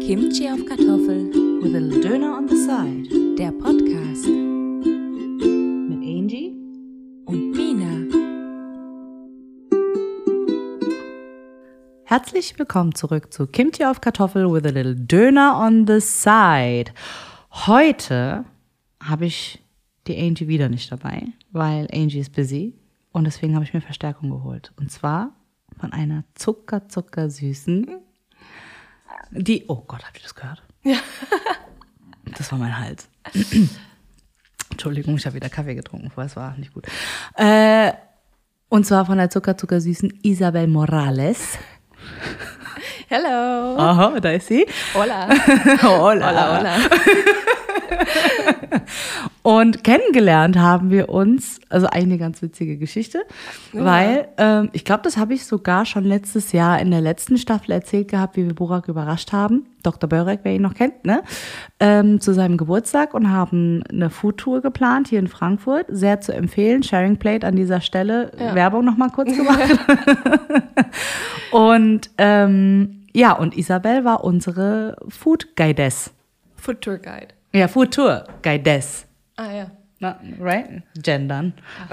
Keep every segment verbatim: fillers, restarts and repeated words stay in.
Kimchi auf Kartoffel with a little Döner on the side. Der Podcast Mit Angie und Mina. Herzlich willkommen zurück zu Kimchi auf Kartoffel with a little Döner on the side. Heute habe ich die Angie wieder nicht dabei, weil Angie ist busy und deswegen habe ich mir Verstärkung geholt. Und zwar von einer zucker, zucker süßen, die, oh Gott, habt ihr das gehört? Ja. Das war mein Hals. Entschuldigung, ich habe wieder Kaffee getrunken, vorher, es war nicht gut. Äh, und zwar von der zucker, zucker süßen Isabel Morales. Hello. Aha, da ist sie. Hola. Hola. Hola, hola. Und kennengelernt haben wir uns, also eigentlich eine ganz witzige Geschichte, ja. weil ähm, ich glaube, das habe ich sogar schon letztes Jahr in der letzten Staffel erzählt gehabt, wie wir Burak überrascht haben, Doktor Börek, wer ihn noch kennt, ne, ähm, zu seinem Geburtstag und haben eine Foodtour geplant hier in Frankfurt, sehr zu empfehlen, Sharing Plate an dieser Stelle, ja. Werbung nochmal kurz gemacht. und ähm, ja, und Isabel war unsere Food Guidess. Food Tour Guide. Ja, Food Tour Guidess. Ah ja. Na, right? Gendern.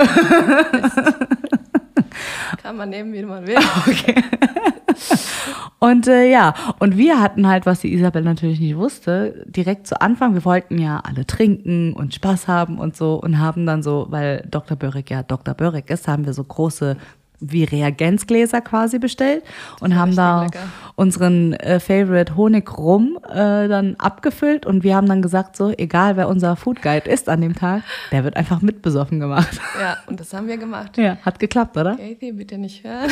Kann man nehmen, wie man will. Okay. Und äh, ja, und wir hatten halt, was die Isabel natürlich nicht wusste, direkt zu Anfang, wir wollten ja alle trinken und Spaß haben und so und haben dann so, weil Doktor Börek ja Doktor Börek ist, haben wir so große wie Reagenzgläser quasi bestellt und haben da lecker. unseren äh, Favorite Honigrum äh, dann abgefüllt und wir haben dann gesagt so, egal wer unser Food Guide ist an dem Tag, der wird einfach mitbesoffen gemacht. Ja, und das haben wir gemacht. Ja, hat geklappt, oder? Kathy, bitte nicht hören.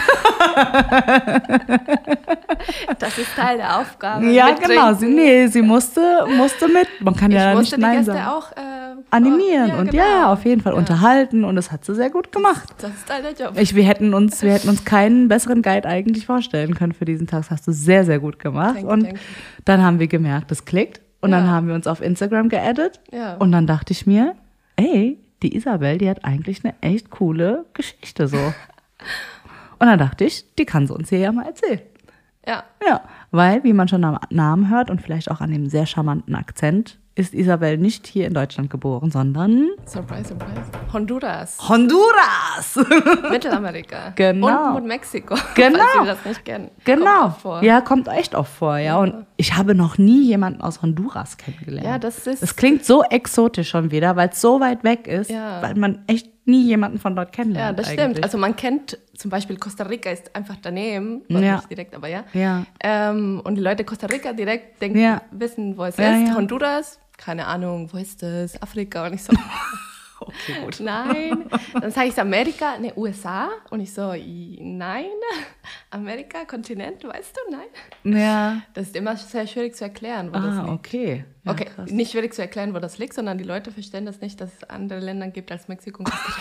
Das ist Teil der Aufgabe. Ja, genau. Sie, nee, sie musste, musste mit. Man kann ich ja musste nicht die Nein Gäste sagen. auch äh, animieren ja, und genau. ja, auf jeden Fall ja. unterhalten und das hat sie sehr gut gemacht. Das, das ist Teil der Job. Ich, wir, hätten uns, wir hätten uns keinen besseren Guide eigentlich vorstellen können für diesen Tag. Das hast du sehr, sehr gut gemacht. Thank und you, thank you. Dann haben wir gemerkt, das klickt. Und Ja. dann haben wir uns auf Instagram geaddet. Ja. Und dann dachte ich mir, ey, die Isabel, die hat eigentlich eine echt coole Geschichte so. Und dann dachte ich, die kann sie uns hier ja mal erzählen. Ja. Ja, weil, wie man schon am Namen hört und vielleicht auch an dem sehr charmanten Akzent, ist Isabel nicht hier in Deutschland geboren, sondern Surprise, surprise. Honduras. Honduras! Mittelamerika. Genau. Und, und Mexiko. Genau. Falls Sie das nicht kennen. Genau. Kommt auch vor. Ja, kommt echt oft vor, ja. Und ich habe noch nie jemanden aus Honduras kennengelernt. Ja, das ist. Das klingt so exotisch schon wieder, weil es so weit weg ist, Ja. weil man echt nie jemanden von dort Ja, kennenlernt. das eigentlich. stimmt. Also man kennt zum Beispiel Costa Rica ist einfach daneben, Ja. nicht direkt, aber ja. Ja. Ähm, und die Leute Costa Rica direkt denken, Ja. wissen, wo es Ja, ist. ja. Honduras, keine Ahnung, wo ist das? Afrika und ich so. Okay, gut. Nein. Dann sage ich Amerika, ne, U S A und ich so, i- nein, Amerika, Kontinent, weißt du, nein. Ja. Das ist immer sehr schwierig zu erklären, wo das Ah, liegt. okay. Ja, Okay, krass. nicht schwierig zu erklären, wo das liegt, sondern die Leute verstehen das nicht, dass es andere Länder gibt als Mexiko und Costa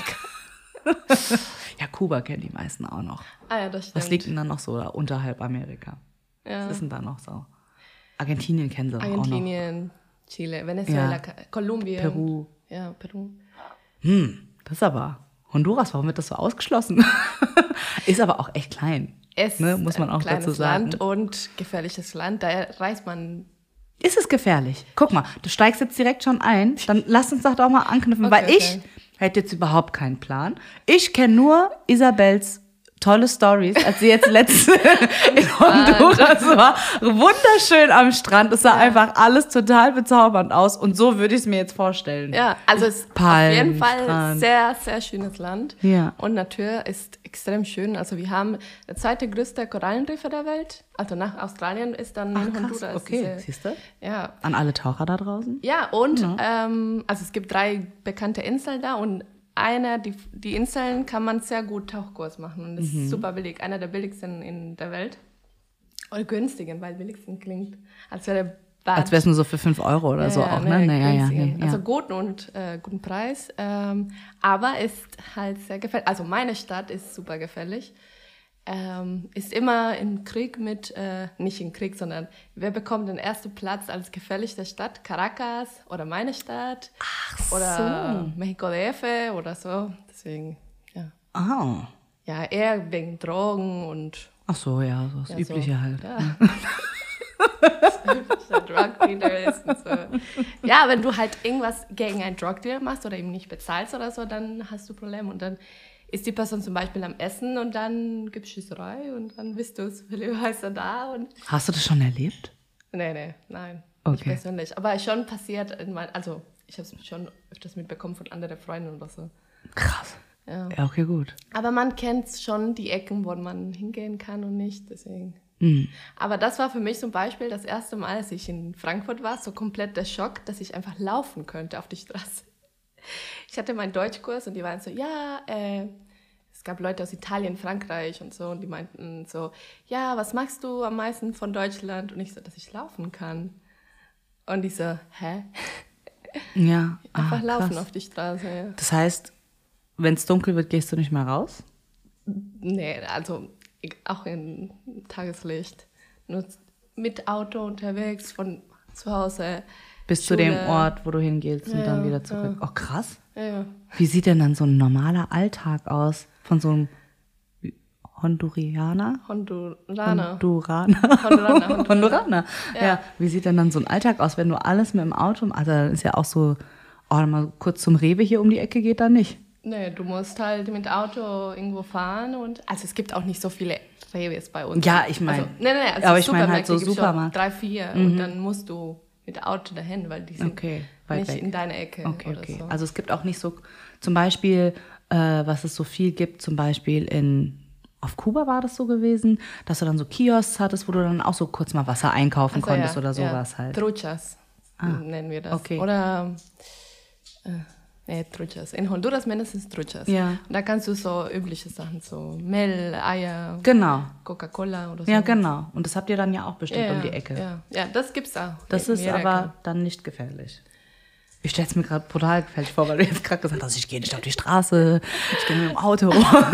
Rica. Ja, Kuba kennen die meisten auch noch. Ah ja, das stimmt. Was liegt denn dann noch so da unterhalb Amerika? Ja. Was ist denn da noch so? Argentinien kennen sie auch noch. Argentinien, Chile, Venezuela, Ja. Ka- Kolumbien. Peru. Ja, Peru. Hm, das ist aber Honduras, warum wird das so ausgeschlossen? Ist aber auch echt klein. Es Ne, muss man ein auch kleines dazu sagen. Land und gefährliches Land, da reist man. Ist es gefährlich? Guck mal, du steigst jetzt direkt schon ein, dann lass uns doch doch mal anknüpfen, Okay, weil ich okay. hätte jetzt überhaupt keinen Plan. Ich kenne nur Isabels tolle Stories, als sie jetzt letzte in Honduras war. Wunderschön am Strand. Es sah einfach alles total bezaubernd aus und so würde ich es mir jetzt vorstellen. Ja, also es ist Palmen, auf jeden Fall Strand. ein sehr, sehr schönes Land. Ja. Und Natur ist extrem schön. Also wir haben der zweite größte Korallenriffe der Welt. Also nach Australien ist dann Ach, in krass, Honduras. okay, diese- siehst du? Ja, An alle Taucher da draußen? Ja, und Ja. Ähm, also es gibt drei bekannte Inseln da und eine, die, die Inseln kann man sehr gut Tauchkurs machen und das Mhm. ist super billig. Einer der billigsten in der Welt. Oder günstigen, weil billigsten klingt, als wäre Bad. Als wäre es nur so für fünf Euro oder Ja, so ja, auch, ne? Naja, ja, günstigen. ja. Also guten und äh, guten Preis. Ähm, aber ist halt sehr gefährlich. Also meine Stadt ist super gefährlich. Ähm, ist immer in Krieg mit, äh, nicht in Krieg, sondern wer bekommt den ersten Platz als gefährlichste Stadt? Caracas oder meine Stadt? Ach Oder Mexico D F oder so. Deswegen, ja. Ah. Ja, eher wegen Drogen und Ach so, ja, so das ja, Übliche so. halt. Ja. der Drug-Dealer ist und so. Ja, wenn du halt irgendwas gegen einen Drug-Dealer machst oder ihm nicht bezahlst oder so, dann hast du Probleme. Und dann ist die Person zum Beispiel am Essen und dann gibt es Schießerei und dann bist du zufälligerweise da. Und Hast du das schon erlebt? nee, nee, nein, Okay. nicht persönlich. Aber schon passiert, in mein, also ich habe es schon öfters mitbekommen von anderen Freunden oder so. Krass. Ja. Ja, okay, gut. Aber man kennt schon die Ecken, wo man hingehen kann und nicht, deswegen. Mhm. Aber das war für mich zum Beispiel das erste Mal, als ich in Frankfurt war, so komplett der Schock, dass ich einfach laufen könnte auf die Straße. Ich hatte meinen Deutschkurs und die waren so, ja, äh, es gab Leute aus Italien, Frankreich und so und die meinten so, ja, was magst du am meisten von Deutschland? Und ich so, dass ich laufen kann. Und ich so, hä? Ja. Einfach ah, laufen krass. auf die Straße, ja. Das heißt, wenn es dunkel wird, gehst du nicht mehr raus? Nee, also ich- auch im Tageslicht. Nur mit Auto unterwegs, von zu Hause. Bis zu Schule. dem Ort, wo du hingehst und Ja, dann wieder zurück. ja. Oh, krass. Ja, ja. Wie sieht denn dann so ein normaler Alltag aus von so einem Hondurianer? Honduraner. Honduraner. Honduraner, Honduraner. Honduraner. Ja. Ja. Wie sieht denn dann so ein Alltag aus, wenn du alles mit dem Auto, also dann ist ja auch so, oh, mal kurz zum Rewe hier um die Ecke geht dann nicht. Nee, du musst halt mit Auto irgendwo fahren und also es gibt auch nicht so viele Rewes bei uns. Ja, ich meine- also, nee, nee, also aber ich meine halt Supermärkte so gibt's schon Supermarkt. drei, vier und dann musst du mit Auto dahin, weil die sind Okay, weit nicht weg. in deiner Ecke Okay, oder okay. so. Also es gibt auch nicht so, zum Beispiel, äh, was es so viel gibt, zum Beispiel in, auf Kuba war das so gewesen, dass du dann so Kiosks hattest, wo du dann auch so kurz mal Wasser einkaufen Also, konntest ja, oder ja. sowas halt. Truchas nennen wir das. okay. Oder äh, nee, Truchas. In Honduras mindestens Truchas. Ja. Und da kannst du so übliche Sachen, so Mehl, Eier, Genau. Coca-Cola oder so. Ja, genau. Und das habt ihr dann ja auch bestimmt Ja, um die Ecke. Ja, ja, das gibt's auch. Das in ist jeder aber Ecke. dann nicht gefährlich. Ich stelle es mir gerade brutal gefährlich vor, weil du jetzt gerade gesagt hast, ich gehe nicht auf die Straße, ich gehe mit dem Auto.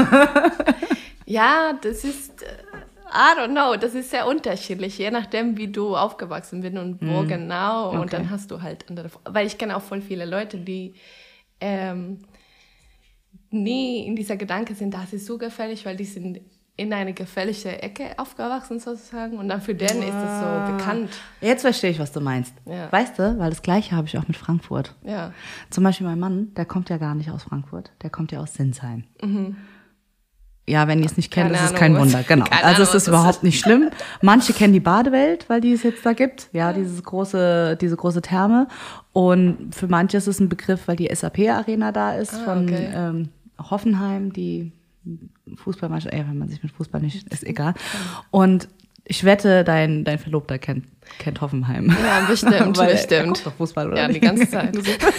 Ja, das ist, äh, I don't know, das ist sehr unterschiedlich, je nachdem, wie du aufgewachsen bist und wo genau. Und Okay. dann hast du halt andere, weil ich kenne auch voll viele Leute, die ähm, nie in dieser Gedanke sind, das ist so gefährlich, weil die sind in eine gefährliche Ecke aufgewachsen sozusagen und dann für den ist es so bekannt. Jetzt verstehe ich, was du meinst. Ja. Weißt du, weil das Gleiche habe ich auch mit Frankfurt. Ja, Zum Beispiel mein Mann, der kommt ja gar nicht aus Frankfurt, der kommt ja aus Sinsheim. Ja, wenn ihr es nicht kennt, Keine ist es Ahnung, kein was- Wunder. Genau. keine Also Ahnung, es was ist das überhaupt ist. nicht schlimm. Manche kennen die Badewelt, weil die es jetzt da gibt. Ja, dieses große, diese große Therme. Und für manche ist es ein Begriff, weil die S A P-Arena da ist Ah, von okay. ähm, Hoffenheim, die Fußballmannschaft, ey, wenn man sich mit Fußball nicht, ist egal. Und ich wette, dein, dein Verlobter kennt, kennt Hoffenheim. ja bestimmt, Weil er bestimmt. guckt doch Fußball, oder Ja, die nicht? ganze Zeit.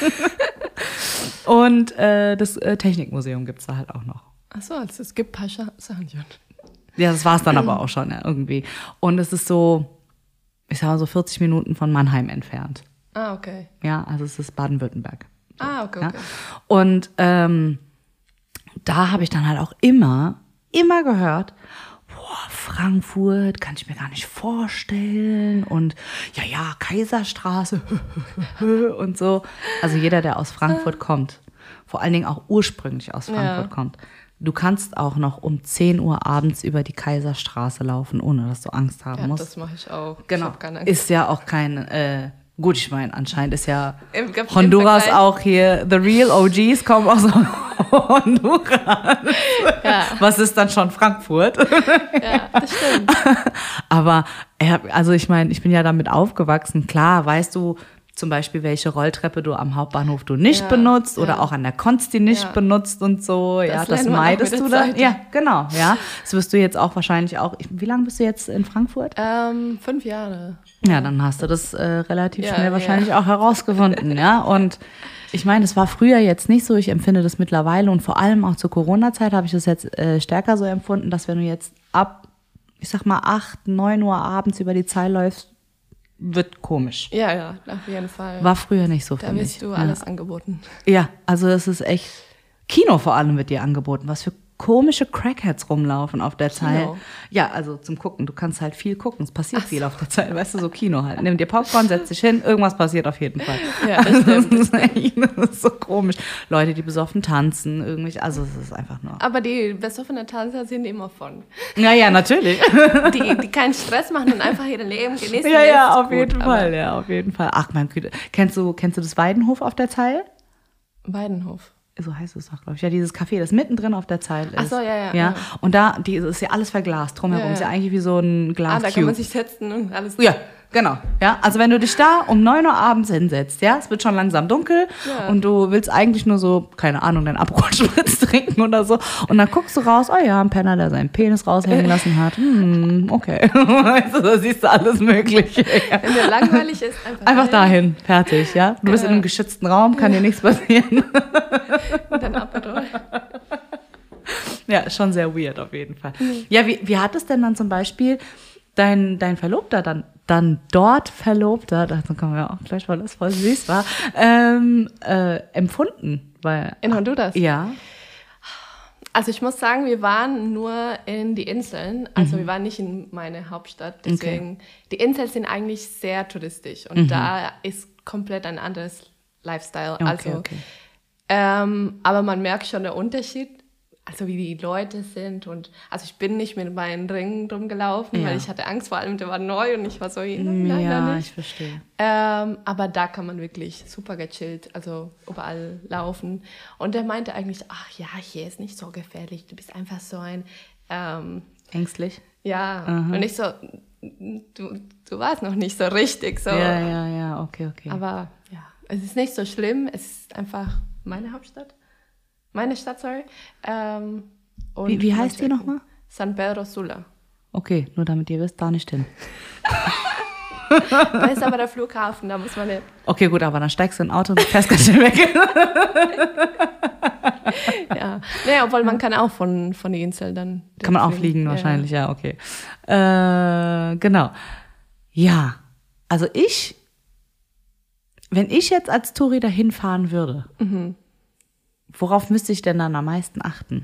Und äh, das äh, Technikmuseum gibt es da halt auch noch. Achso, also es gibt ein paar Scha- Sachen schon. Ja, das war es dann aber auch schon, ja, irgendwie. Und es ist so, ich sag mal so vierzig Minuten von Mannheim entfernt. Ah, okay. Ja, also es ist Baden-Württemberg. Ah, okay, Ja? okay. Und ähm, da habe ich dann halt auch immer, immer gehört, boah, Frankfurt kann ich mir gar nicht vorstellen. Und ja, ja, Kaiserstraße und so. Also jeder, der aus Frankfurt kommt, vor allen Dingen auch ursprünglich aus Frankfurt Ja. kommt, du kannst auch noch um zehn Uhr abends über die Kaiserstraße laufen, ohne dass du Angst haben Ja, musst. das mache ich auch. Ich Genau. hab keine Angst. Ist ja auch kein, äh, gut, ich meine, anscheinend ist ja Im- im Honduras Vergleich- auch hier, the real O Gs kommen aus Honduras. Ja, Was ist dann schon Frankfurt? ja, das stimmt. Aber, er- also ich meine, ich bin ja damit aufgewachsen. Klar, weißt du zum Beispiel, welche Rolltreppe du am Hauptbahnhof du nicht Ja, benutzt oder ja. auch an der Konsti nicht Ja. benutzt und so. ja, das lernt man auch meidest mit der du dann. Zeit. Ja, genau. Ja, das wirst du jetzt auch wahrscheinlich auch. Wie lange bist du jetzt in Frankfurt? Ähm, fünf Jahre. Ja, dann hast du das äh, relativ Ja, schnell ja. wahrscheinlich auch herausgefunden, ja. Und ich meine, es war früher jetzt nicht so. Ich empfinde das mittlerweile und vor allem auch zur Corona-Zeit habe ich das jetzt äh, stärker so empfunden, dass wenn du jetzt ab, ich sag mal, acht, neun Uhr abends über die Zeil läufst, wird komisch. Ja, ja, auf jeden Fall. War früher nicht so, da finde ich. wirst du ja. alles angeboten. Ja, also es ist echt, Kino vor allem wird dir angeboten. Was für komische Crackheads rumlaufen auf der Zeil. Kino. Ja, also zum Gucken. Du kannst halt viel gucken. Es passiert viel auf der Zeil. Weißt du, so Kino halt. Nimm dir Popcorn, setz dich hin. Irgendwas passiert auf jeden Fall. Ja, das stimmt. Das ist, echt, das ist so komisch. Leute, die besoffen tanzen. Irgendwie, also es ist einfach nur... Aber die besoffenen Tanzer sind immer von. Ja, ja, natürlich. Die, die keinen Stress machen und einfach ihr Leben genießen. Ja, ja, auf gut, jeden aber Fall. Ja, auf jeden Fall. Ach, mein Güte. Kennst du, kennst du das Weidenhof auf der Zeil? Weidenhof. So heißt es doch, glaube ich. Ja, dieses Café, das mittendrin auf der Zeil ist. Ach so, ja, ja, ja. ja. Und da, die ist ja alles verglast drumherum. Ja, ja. Ist ja eigentlich wie so ein Glas. Ah, da kann man sich setzen und alles. Ja, genau. Ja, also wenn du dich da um neun Uhr abends hinsetzt, ja, es wird schon langsam dunkel Ja. und du willst eigentlich nur so, keine Ahnung, deinen Aperol-Spritz trinken oder so und dann guckst du raus, oh ja, ein Penner, der seinen Penis raushängen lassen hat. Hm, okay. Weißt du, da siehst du alles Mögliche. Ja. Wenn dir langweilig ist, einfach, Einfach dahin, fertig, ja. Du bist Ja. in einem geschützten Raum, kann dir nichts passieren. Und dann Aperol. Ja, schon sehr weird auf jeden Fall. Ja, wie, wie hat es denn dann zum Beispiel dein, dein Verlobter, dann, dann dort Verlobter, dazu kommen wir auch gleich, weil das voll süß war, ähm, äh, empfunden? Weil, In Honduras? ja. Also ich muss sagen, wir waren nur in die Inseln, also wir waren nicht in meine Hauptstadt, deswegen, die Inseln sind eigentlich sehr touristisch und da ist komplett ein anderes Lifestyle, Okay, also, okay. Ähm, aber man merkt schon den Unterschied, also wie die Leute sind und, also ich bin nicht mit meinen Ringen rumgelaufen, Ja. weil ich hatte Angst, vor allem der war neu und ich war so, nein, nein, Ja, nein, ich nicht. verstehe. Ähm, aber da kann man wirklich super gechillt, also überall laufen. Und der meinte eigentlich, ach ja, hier ist nicht so gefährlich, du bist einfach so ein, ähm, Ängstlich? ja, Aha. und ich so, du, du warst noch nicht so richtig, so. Ja, ja, ja, okay, okay. Aber ja, es ist nicht so schlimm, es ist einfach meine Hauptstadt, meine Stadt, sorry. Ähm, und wie, wie heißt die nochmal? San Pedro Sula. Okay, nur damit ihr wisst, da nicht hin. Da ist aber der Flughafen, da muss man nicht. Okay, gut, aber dann steigst du in ein Auto und fährst ganz schnell weg. Ja, nee, obwohl man kann auch von, von der Insel dann. Kann man auch fliegen wahrscheinlich, ja, okay. Äh, genau. Ja, also ich, wenn ich jetzt als Touri dahin fahren würde, Mhm. worauf müsste ich denn dann am meisten achten?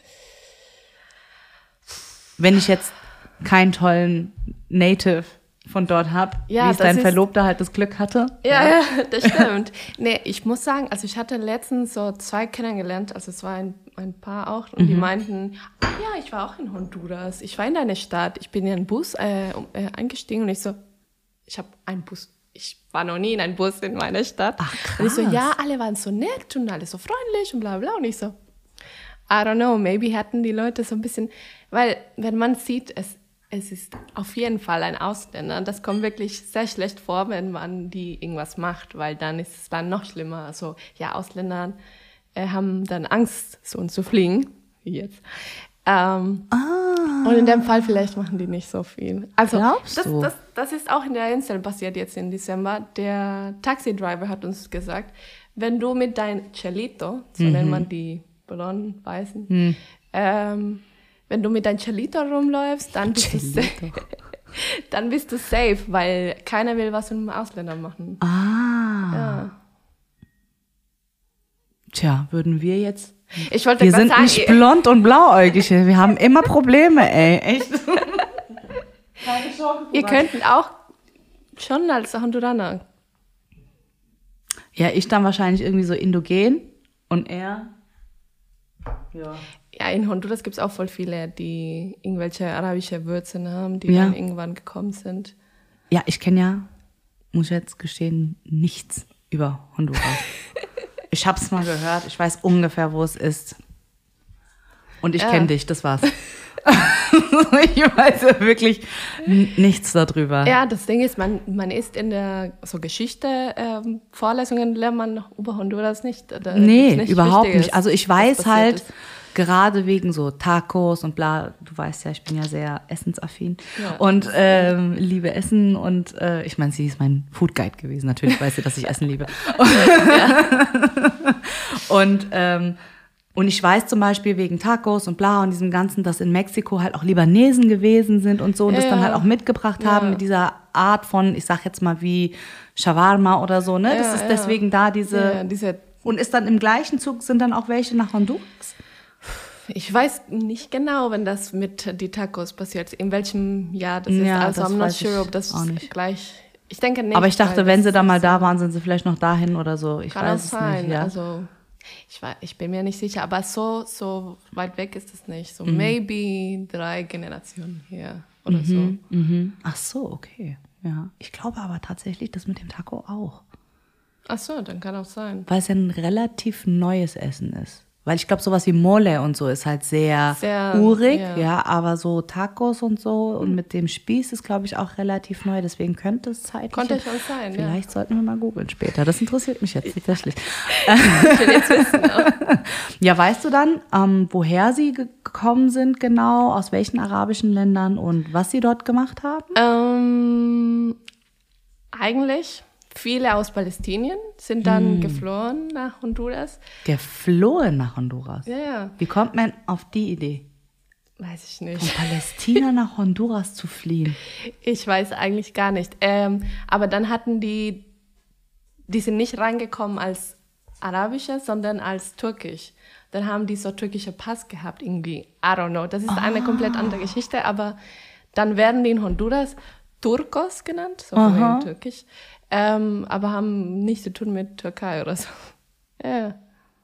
Wenn ich jetzt keinen tollen Native von dort habe, Ja, wie es das dein ist- Verlobter halt das Glück hatte. Ja, ja, das stimmt. Nee, ich muss sagen, also ich hatte letztens so zwei kennengelernt, also es war ein, ein Paar auch, und die meinten, ah ja, ich war auch in Honduras, ich war in deiner Stadt, ich bin in einen Bus äh, um- äh, eingestiegen und ich so, ich habe einen Bus, ich war noch nie in einem Bus in meiner Stadt. Ach, Und ich so, krass. ja, alle waren so nett und alle so freundlich und bla bla und ich so, I don't know, maybe hatten die Leute so ein bisschen, weil wenn man sieht, es, es ist auf jeden Fall ein Ausländer. Das kommt wirklich sehr schlecht vor, wenn man die irgendwas macht, weil dann ist es dann noch schlimmer. Also ja, Ausländer äh, haben dann Angst, so und zu fliegen, wie jetzt. Ähm, Ah. Und in dem Fall vielleicht machen die nicht so viel. Also Glaubst das, du? das, das ist auch in der Insel passiert jetzt im Dezember. Der Taxidriver hat uns gesagt, wenn du mit deinem Chelito, so nennt man die blonden, weißen, ähm, wenn du mit deinem Chelito rumläufst, dann bist, du safe, dann bist du safe, weil keiner will was mit einem Ausländer machen. Ah. Ja. Tja, würden wir jetzt... Ich wollte Wir gerade sind sagen, nicht blond und blauäugig. Wir haben immer Probleme, ey. Echt. ihr könntet auch schon als Honduraner. Ja, ich dann wahrscheinlich irgendwie so indogen und er... Ja. Ja, in Honduras gibt es auch voll viele, die irgendwelche arabische Wurzeln haben, die Ja. dann irgendwann gekommen sind. Ja, ich kenne ja, muss ich jetzt gestehen, nichts über Honduras. Ich hab's mal gehört, ich weiß ungefähr, wo es ist. Und ich Ja. kenne dich, das war's. Ich weiß ja wirklich n- nichts darüber. Ja, das Ding ist, man, man ist in der so Geschichte, ähm, Vorlesungen lernt man über Honduras nicht. Da Nee, gibt's nichts überhaupt Wichtiges, nicht. Also ich was weiß passiert halt, ist. gerade wegen so Tacos und bla, du weißt ja, ich bin ja sehr essensaffin Ja. und ähm, liebe Essen und äh, ich meine, sie ist mein Food Guide gewesen. Natürlich weiß sie, dass ich Essen liebe. Und, ähm, und ich weiß zum Beispiel wegen Tacos und bla und diesem Ganzen, dass in Mexiko halt auch Libanesen gewesen sind und so und Ja, das dann ja. halt auch mitgebracht Ja. haben mit dieser Art von, ich sag jetzt mal wie Shawarma oder so, ne? Das Ja, ist ja. deswegen da diese... Ja, diese, Und ist dann im gleichen Zug, sind dann auch welche nach Honduras? Ich weiß nicht genau, wenn das mit die Tacos passiert, in welchem Jahr das ist. Ja, Also das I'm not weiß sure, ich ob das auch nicht. gleich. Ich denke nicht. Aber ich dachte, weil wenn das sie da ist mal so- da waren, sind sie vielleicht noch dahin oder so. Ich Kann weiß auch es sein. nicht. Ja. Also ich, war, ich bin mir nicht sicher, aber so, so weit weg ist es nicht. Mhm. So maybe drei Generationen hier oder mhm, mhm. Ach so, okay. Ja. Ich glaube aber tatsächlich, das mit dem Taco auch. so. Ach so, dann kann auch sein. Weil es ja ein relativ neues Essen ist. Weil ich glaube, sowas wie Mole und so ist halt sehr, Sehr, urig, ja. ja. Aber so Tacos und so und mit dem Spieß ist, glaube ich, auch relativ neu. Deswegen könnte es zeitlich... Konnte schon sein, ja. Vielleicht sollten wir mal googeln später. Das interessiert mich jetzt tatsächlich. Ich will jetzt wissen. Auch. Ja, weißt du dann, ähm, woher sie ge- gekommen sind genau, aus welchen arabischen Ländern und was sie dort gemacht haben? Ähm, eigentlich viele aus Palästinien sind dann Hm. geflohen nach Honduras. Geflohen nach Honduras. Ja, ja, Wie kommt man auf die Idee, weiß ich von nicht. Palästina nach Honduras zu fliehen? Ich weiß eigentlich gar nicht. Ähm, aber dann hatten die, die sind nicht reingekommen als arabische, sondern als türkisch. Dann haben die so türkische Pass gehabt irgendwie. I don't know. Das ist eine komplett andere Geschichte. Aber dann werden die in Honduras Turcos genannt, so von Aha. wegen türkisch. Ähm, aber haben nichts zu tun mit Türkei oder so. Ja,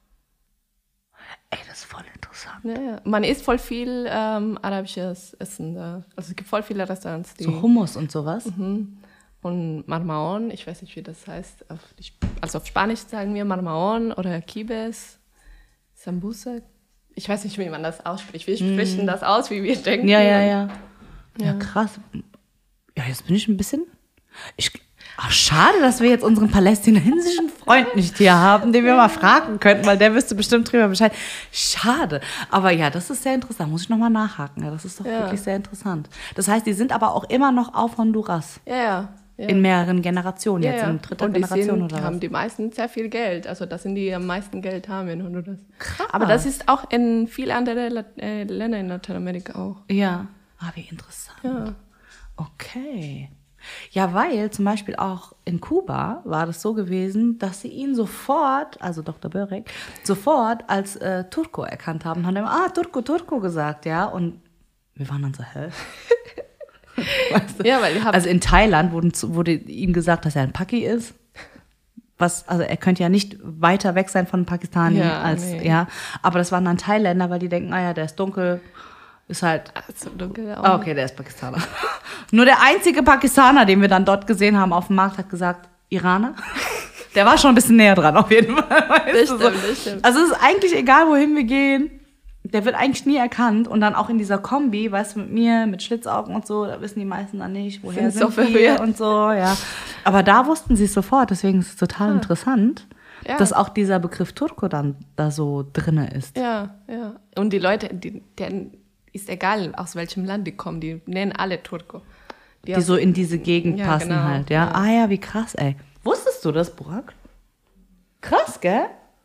Ey, das ist voll interessant. ja, ja. Man isst voll viel ähm, arabisches Essen da. Also es gibt voll viele Restaurants, die... So Hummus und sowas. Und Marmaon, ich weiß nicht, wie das heißt. Auf die, Sp- also auf Spanisch sagen wir Marmaon oder Kibes, Sambusa. Ich weiß nicht, wie man das ausspricht. Wir sprechen das aus, wie wir denken. Ja, ja, ja. Ja, Ja. krass. Ja, jetzt bin ich ein bisschen... Ich, ach, schade, dass wir jetzt unseren palästinensischen Freund nicht hier haben, den wir mal fragen könnten, weil der wüsste bestimmt drüber Bescheid. Schade. Aber ja, das ist sehr interessant. Muss ich nochmal nachhaken. Ja, das ist doch Ja. wirklich sehr interessant. Das heißt, die sind aber auch immer noch auf Honduras. Ja, ja. ja. In mehreren Generationen, ja, jetzt ja. in dritter Und die Generation sind, oder was? haben die meisten sehr viel Geld. Also das sind die, die am meisten Geld haben in Honduras. Krass. Aber das ist auch in vielen anderen La- äh, Ländern in Lateinamerika auch. Ja. Ah, wie interessant. Ja. Okay. Ja, weil zum Beispiel auch in Kuba war das so gewesen, dass sie ihn sofort, also Doktor Börek, sofort als äh, Turko erkannt haben. Und haben immer, ah, Turko, Turko gesagt, ja. Und wir waren dann so, hä? Weißt du? Ja, weil ihr habt- Also in Thailand wurden, zu- wurde ihm gesagt, dass er ein Paki ist. Was, also er könnte ja nicht weiter weg sein von Pakistani Ja, als, nee. ja. Aber das waren dann Thailänder, weil die denken, ah ja, der ist dunkel, ist halt Also dunkel auch. Ah, okay, der ist Pakistaner. Nur der einzige Pakistaner, den wir dann dort gesehen haben auf dem Markt, hat gesagt, Iraner. Der war schon ein bisschen näher dran, auf jeden Fall. Weißt Das du, stimmt, so. das stimmt. Also es ist eigentlich egal, wohin wir gehen. Der wird eigentlich nie erkannt. Und dann auch in dieser Kombi, weißt du, mit mir, mit Schlitzaugen und so, da wissen die meisten dann nicht, woher Sind so sind wir verwirrt. und so, ja. Aber da wussten sie es sofort, deswegen ist es total interessant, Ja. dass auch dieser Begriff Turko dann da so drinne ist. Ja, ja. Und die Leute, die, denen ist egal, aus welchem Land die kommen, die nennen alle Turko. Die aus- so in diese Gegend Ja, passen genau, halt, ja? ja. Ah ja, wie krass, ey. Wusstest du das, Burak? Krass, gell?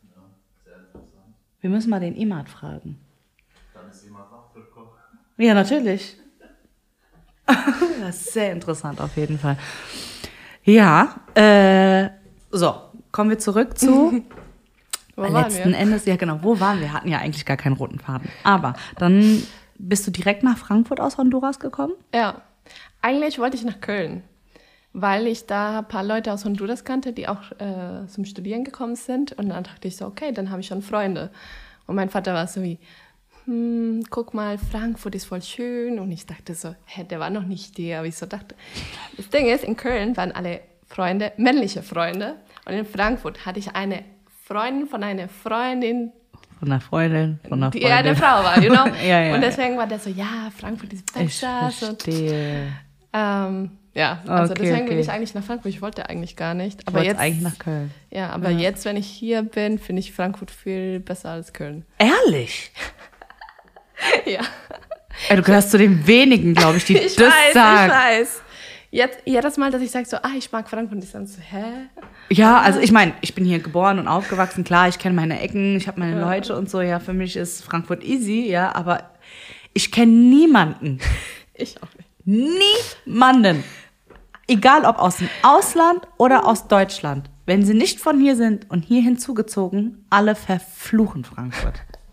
Wir müssen mal den Imad fragen. Dann ist jemand auch Turko. Ja, natürlich. Das ist sehr interessant auf jeden Fall. Ja, äh, so, kommen wir zurück zu Wo waren letzten wir? Endes. Ja, genau, wo waren wir? Wir hatten ja eigentlich gar keinen roten Faden. Aber dann bist du direkt nach Frankfurt aus Honduras gekommen? Ja, eigentlich wollte ich nach Köln, weil ich da ein paar Leute aus Honduras kannte, die auch äh, zum Studieren gekommen sind. Und dann dachte ich so, okay, dann habe ich schon Freunde. Und mein Vater war so wie, hm, guck mal, Frankfurt ist voll schön. Und ich dachte so, hä, der war noch nicht hier. Aber ich so dachte, das Ding ist, in Köln waren alle Freunde, männliche Freunde. Und in Frankfurt hatte ich eine Freundin von einer Freundin, Von einer Freundin, von einer die Freundin. eine Frau war, you know? Ja, ja, und deswegen war der so, ja, Frankfurt ist Ich besser. So, verstehe. ähm, ja, also Okay, deswegen bin okay. ich eigentlich nach Frankfurt. Ich wollte eigentlich gar nicht. Du Aber wolltest jetzt, eigentlich nach Köln. ja, aber jetzt, wenn ich hier bin, finde ich Frankfurt viel besser als Köln. Ehrlich? ja, Ey, du gehörst zu den wenigen, glaube ich, die ich das weiß, sagen. ich weiß. Jetzt, jedes Mal, dass ich sage so, ah, ich mag Frankfurt, und ich dann so, hä? Ja, also ich meine, ich bin hier geboren und aufgewachsen, klar, ich kenne meine Ecken, ich habe meine Leute und so, ja, für mich ist Frankfurt easy, ja, aber ich kenne niemanden, Ich auch nicht. niemanden, egal ob aus dem Ausland oder aus Deutschland, wenn sie nicht von hier sind und hier hinzugezogen, alle verfluchen Frankfurt.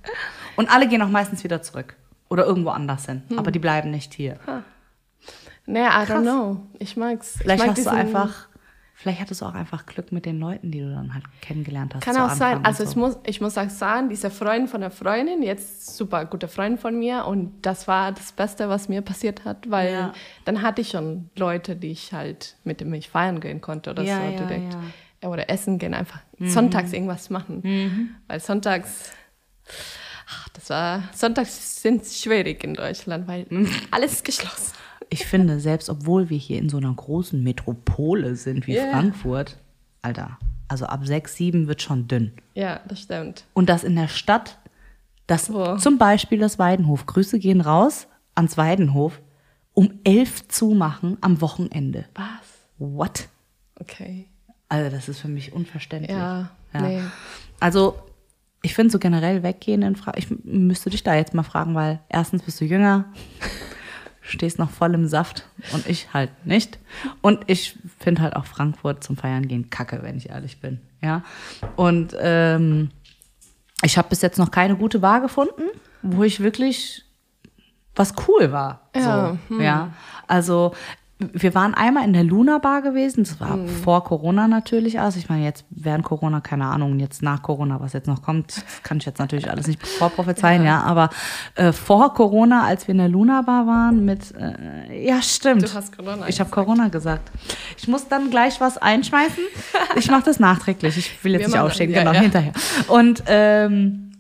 Und alle gehen auch meistens wieder zurück. Oder irgendwo anders hin. Hm. Aber die bleiben nicht hier. Nee, I don't know. Ich mag's. Vielleicht ich mag hast du diesen, einfach, vielleicht hattest du auch einfach Glück mit den Leuten, die du dann halt kennengelernt hast. Kann zu auch Anfang sein. und Also so. es muss, ich muss auch sagen, dieser Freund von der Freundin, jetzt super guter Freund von mir, und das war das Beste, was mir passiert hat, weil Ja. dann hatte ich schon Leute, die ich halt, mit denen ich feiern gehen konnte oder Ja, so ja, direkt. ja. Oder essen gehen, einfach sonntags irgendwas machen. Mhm. Weil sonntags, ach, das war, sonntags sind schwierig in Deutschland, weil alles ist geschlossen. Ich finde, selbst obwohl wir hier in so einer großen Metropole sind wie Yeah. Frankfurt, Alter, also ab sechs, sieben wird schon dünn. Ja, das stimmt. Und das in der Stadt, das Wo? zum Beispiel das Weidenhof, Grüße gehen raus ans Weidenhof, um elf zumachen am Wochenende. Was? What? Okay. Also das ist für mich unverständlich. Ja, Ja. nee. Also ich finde so generell weggehen in Frage. Ich müsste dich da jetzt mal fragen, weil erstens bist du jünger, stehst noch voll im Saft und ich halt nicht. Und ich finde halt auch Frankfurt zum Feiern gehen kacke, wenn ich ehrlich bin. Ja. Und ähm, ich habe bis jetzt noch keine gute Bar gefunden, wo ich wirklich was cool war. Ja, So, ja. Also wir waren einmal in der Luna Bar gewesen, das war vor Corona natürlich. Also ich meine, jetzt während Corona, keine Ahnung, jetzt nach Corona, was jetzt noch kommt, das kann ich jetzt natürlich alles nicht vorprophezeien, ja. ja, aber äh, vor Corona, als wir in der Luna Bar waren mit, äh, ja stimmt. Du hast Corona Ich habe gesagt. Corona gesagt. Ich muss dann gleich was einschmeißen. Ich mache das nachträglich, ich will jetzt Wir nicht machen- aufstehen, ja, genau, ja. hinterher. Und ähm,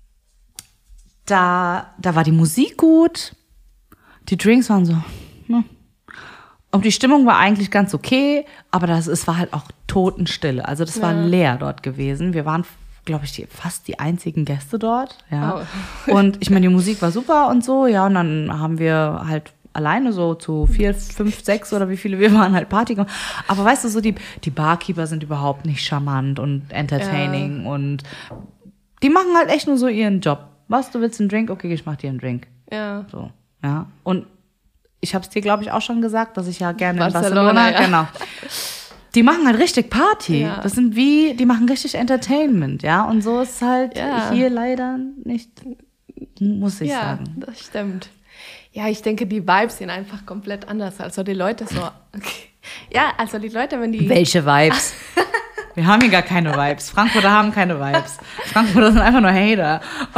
da, da war die Musik gut, die Drinks waren so, hm. Und die Stimmung war eigentlich ganz okay, aber das, es war halt auch Totenstille. Also das war Ja. leer dort gewesen. Wir waren, glaube ich, die, fast die einzigen Gäste dort. Ja. Oh. Und ich meine, die Musik war super und so. Ja, und dann haben wir halt alleine so zu vier, fünf, sechs oder wie viele wir waren halt Party gemacht. Aber weißt du, so die, die Barkeeper sind überhaupt nicht charmant und entertaining. Und die machen halt echt nur so ihren Job. Was, du willst einen Drink? Okay, ich mach dir einen Drink. Ja. So, ja. Und ich habe es dir, glaube ich, auch schon gesagt, dass ich ja gerne Barcelona, in Barcelona, ja. genau. Die machen halt richtig Party. Ja. Das sind wie, die machen richtig Entertainment, ja. Und so ist halt Ja. hier leider nicht, muss ich Ja, sagen. das stimmt. Ja, ich denke, die Vibes sind einfach komplett anders. Also die Leute so, okay. Ja, also die Leute, wenn die... Welche Vibes? Wir haben hier gar keine Vibes. Frankfurter haben keine Vibes. Frankfurter sind einfach nur Hater.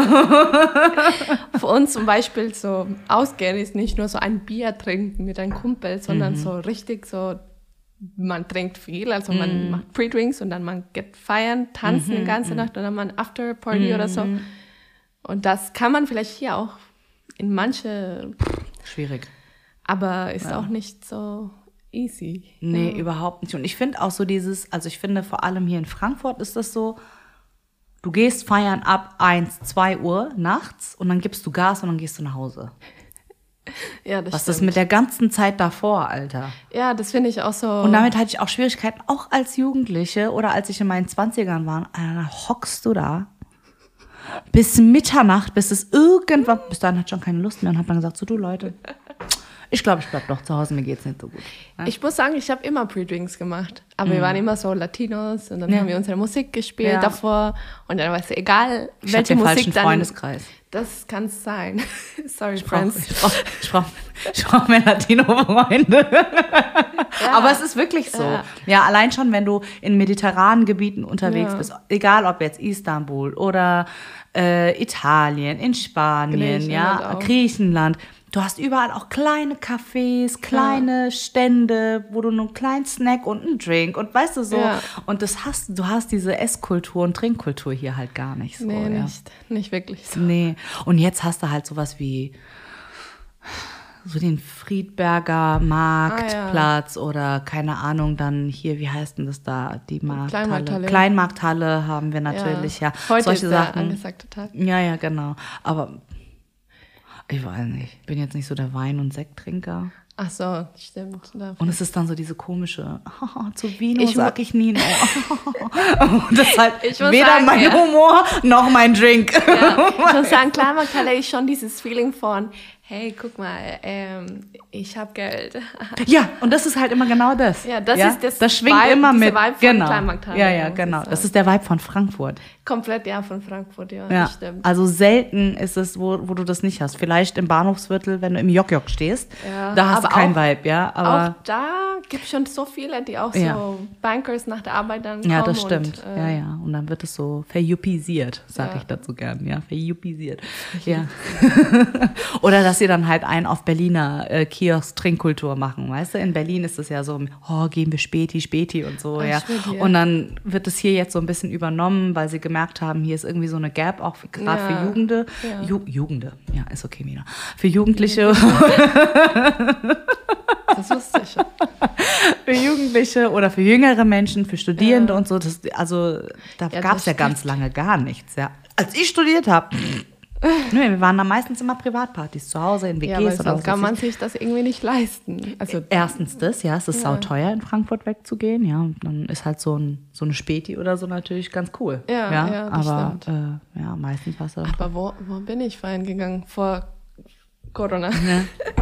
Für uns zum Beispiel so ausgehen ist nicht nur so ein Bier trinken mit einem Kumpel, sondern Mhm. so richtig so, man trinkt viel, also man macht Pre-Drinks und dann man geht feiern, tanzen Mhm, die ganze Nacht und dann man After-Party oder so. Und das kann man vielleicht hier auch in manche, Schwierig. aber ist auch nicht so easy. Nee, überhaupt nicht. Und ich finde auch so dieses, also ich finde vor allem hier in Frankfurt ist das so, du gehst feiern ab eins, zwei Uhr nachts und dann gibst du Gas und dann gehst du nach Hause. Ja, das Was stimmt. ist mit der ganzen Zeit davor, Alter? Ja, das finde ich auch so. Und damit hatte ich auch Schwierigkeiten, auch als Jugendliche oder als ich in meinen Zwanzigern war. Alter, dann hockst du da bis Mitternacht, bis es irgendwann, bis dahin hat schon keine Lust mehr und hat dann gesagt, so du Leute, ich glaube, ich bleib doch zu Hause, mir geht's nicht so gut. Ja? Ich muss sagen, ich habe immer Pre-Drinks gemacht. Aber wir waren immer so Latinos und dann Ja. haben wir unsere Musik gespielt Ja. davor. Und dann war es egal, Ich hab welche den Musik falschen dann. Freundeskreis. Das kann es sein. Sorry, Ich brauche Friends. ich brauch, ich brauch, ich brauch mehr Latino-Freunde. Aber es ist wirklich so. Ja. Ja. allein schon, wenn du in mediterranen Gebieten unterwegs Ja. bist, egal ob jetzt Istanbul oder äh, Italien, in Spanien, Griechenland ja, auch. Griechenland. Du hast überall auch kleine Cafés, kleine Stände, wo du nur einen kleinen Snack und einen Drink und weißt du so. Ja. Und das hast, du hast diese Esskultur und Trinkkultur hier halt gar nicht so. Nee, ja. nicht, nicht wirklich so. Nee. Und jetzt hast du halt sowas wie so den Friedberger Marktplatz oder keine Ahnung, dann hier, wie heißt denn das da? Die Markthalle. Kleinmarkthalle. Kleinmarkthalle haben wir natürlich, ja. Heute Solche ist der Sachen. angesagte Tag. Ja, ja, genau. Aber ich weiß nicht. Ich bin jetzt nicht so der Wein- und Sekttrinker. Ach so, stimmt. Da- Und es ist dann so diese komische, zu Vino Ich mu- sag ich nie. Und das ist halt Ich muss weder sagen, mein ja. Humor noch mein Drink. Ja, ich muss sagen, Kleinmarkthalle ist schon dieses Feeling von, hey, guck mal, ähm, ich habe Geld. Ja, und das ist halt immer genau das. Ja, das ist das Das schwingt Vibe, immer diese mit. Vibe von Genau. Kleinmarkthalle, Ja, ja, muss ich genau. sagen. Das ist der Vibe von Frankfurt. Komplett, ja, von Frankfurt, ja, Ja, das stimmt. also selten ist es, wo, wo du das nicht hast. Vielleicht im Bahnhofsviertel, wenn du im Jok-Jok stehst, Ja, da hast du aber kein auch- Vibe, ja. Aber Auch da gibt es schon so viele, die auch Ja. so Bankers nach der Arbeit dann kommen. ja, das stimmt. Und, äh, ja, ja. Und dann wird es so verjuppisiert, sag Ja. ich dazu gern. Ja, verjuppisiert. Ja. Oder dass sie dann halt einen auf Berliner äh, Kiosk-Trinkkultur machen, weißt du? In Berlin ist es ja so, oh, gehen wir Späti, Späti und so, Ah, ja. Späti, ja. Und dann wird es hier jetzt so ein bisschen übernommen, weil sie gemerkt haben, hier ist irgendwie so eine Gap, auch gerade Ja. für Jugende. Ja. Ju Jugende, ja, ist okay, Mina. Für Jugendliche. Das wusste ich schon. Für Jugendliche oder für jüngere Menschen, für Studierende Ja. und so. Das, also da Ja, gab es das ja ganz lange gar nichts. Ja. Als ich studiert habe, nee, wir waren da meistens immer Privatpartys zu Hause in W Gs Ja, weil oder sonst was kann weiß man ich. sich das irgendwie nicht leisten. Also, Erstens das, ja, es ist Ja. sauteuer in Frankfurt wegzugehen, ja. Und dann ist halt so ein so eine Späti oder so natürlich ganz cool. Ja, ja, das aber stimmt. äh, ja, meistens war es dann. aber wo, wo bin ich feiern gegangen vor Corona? Ja.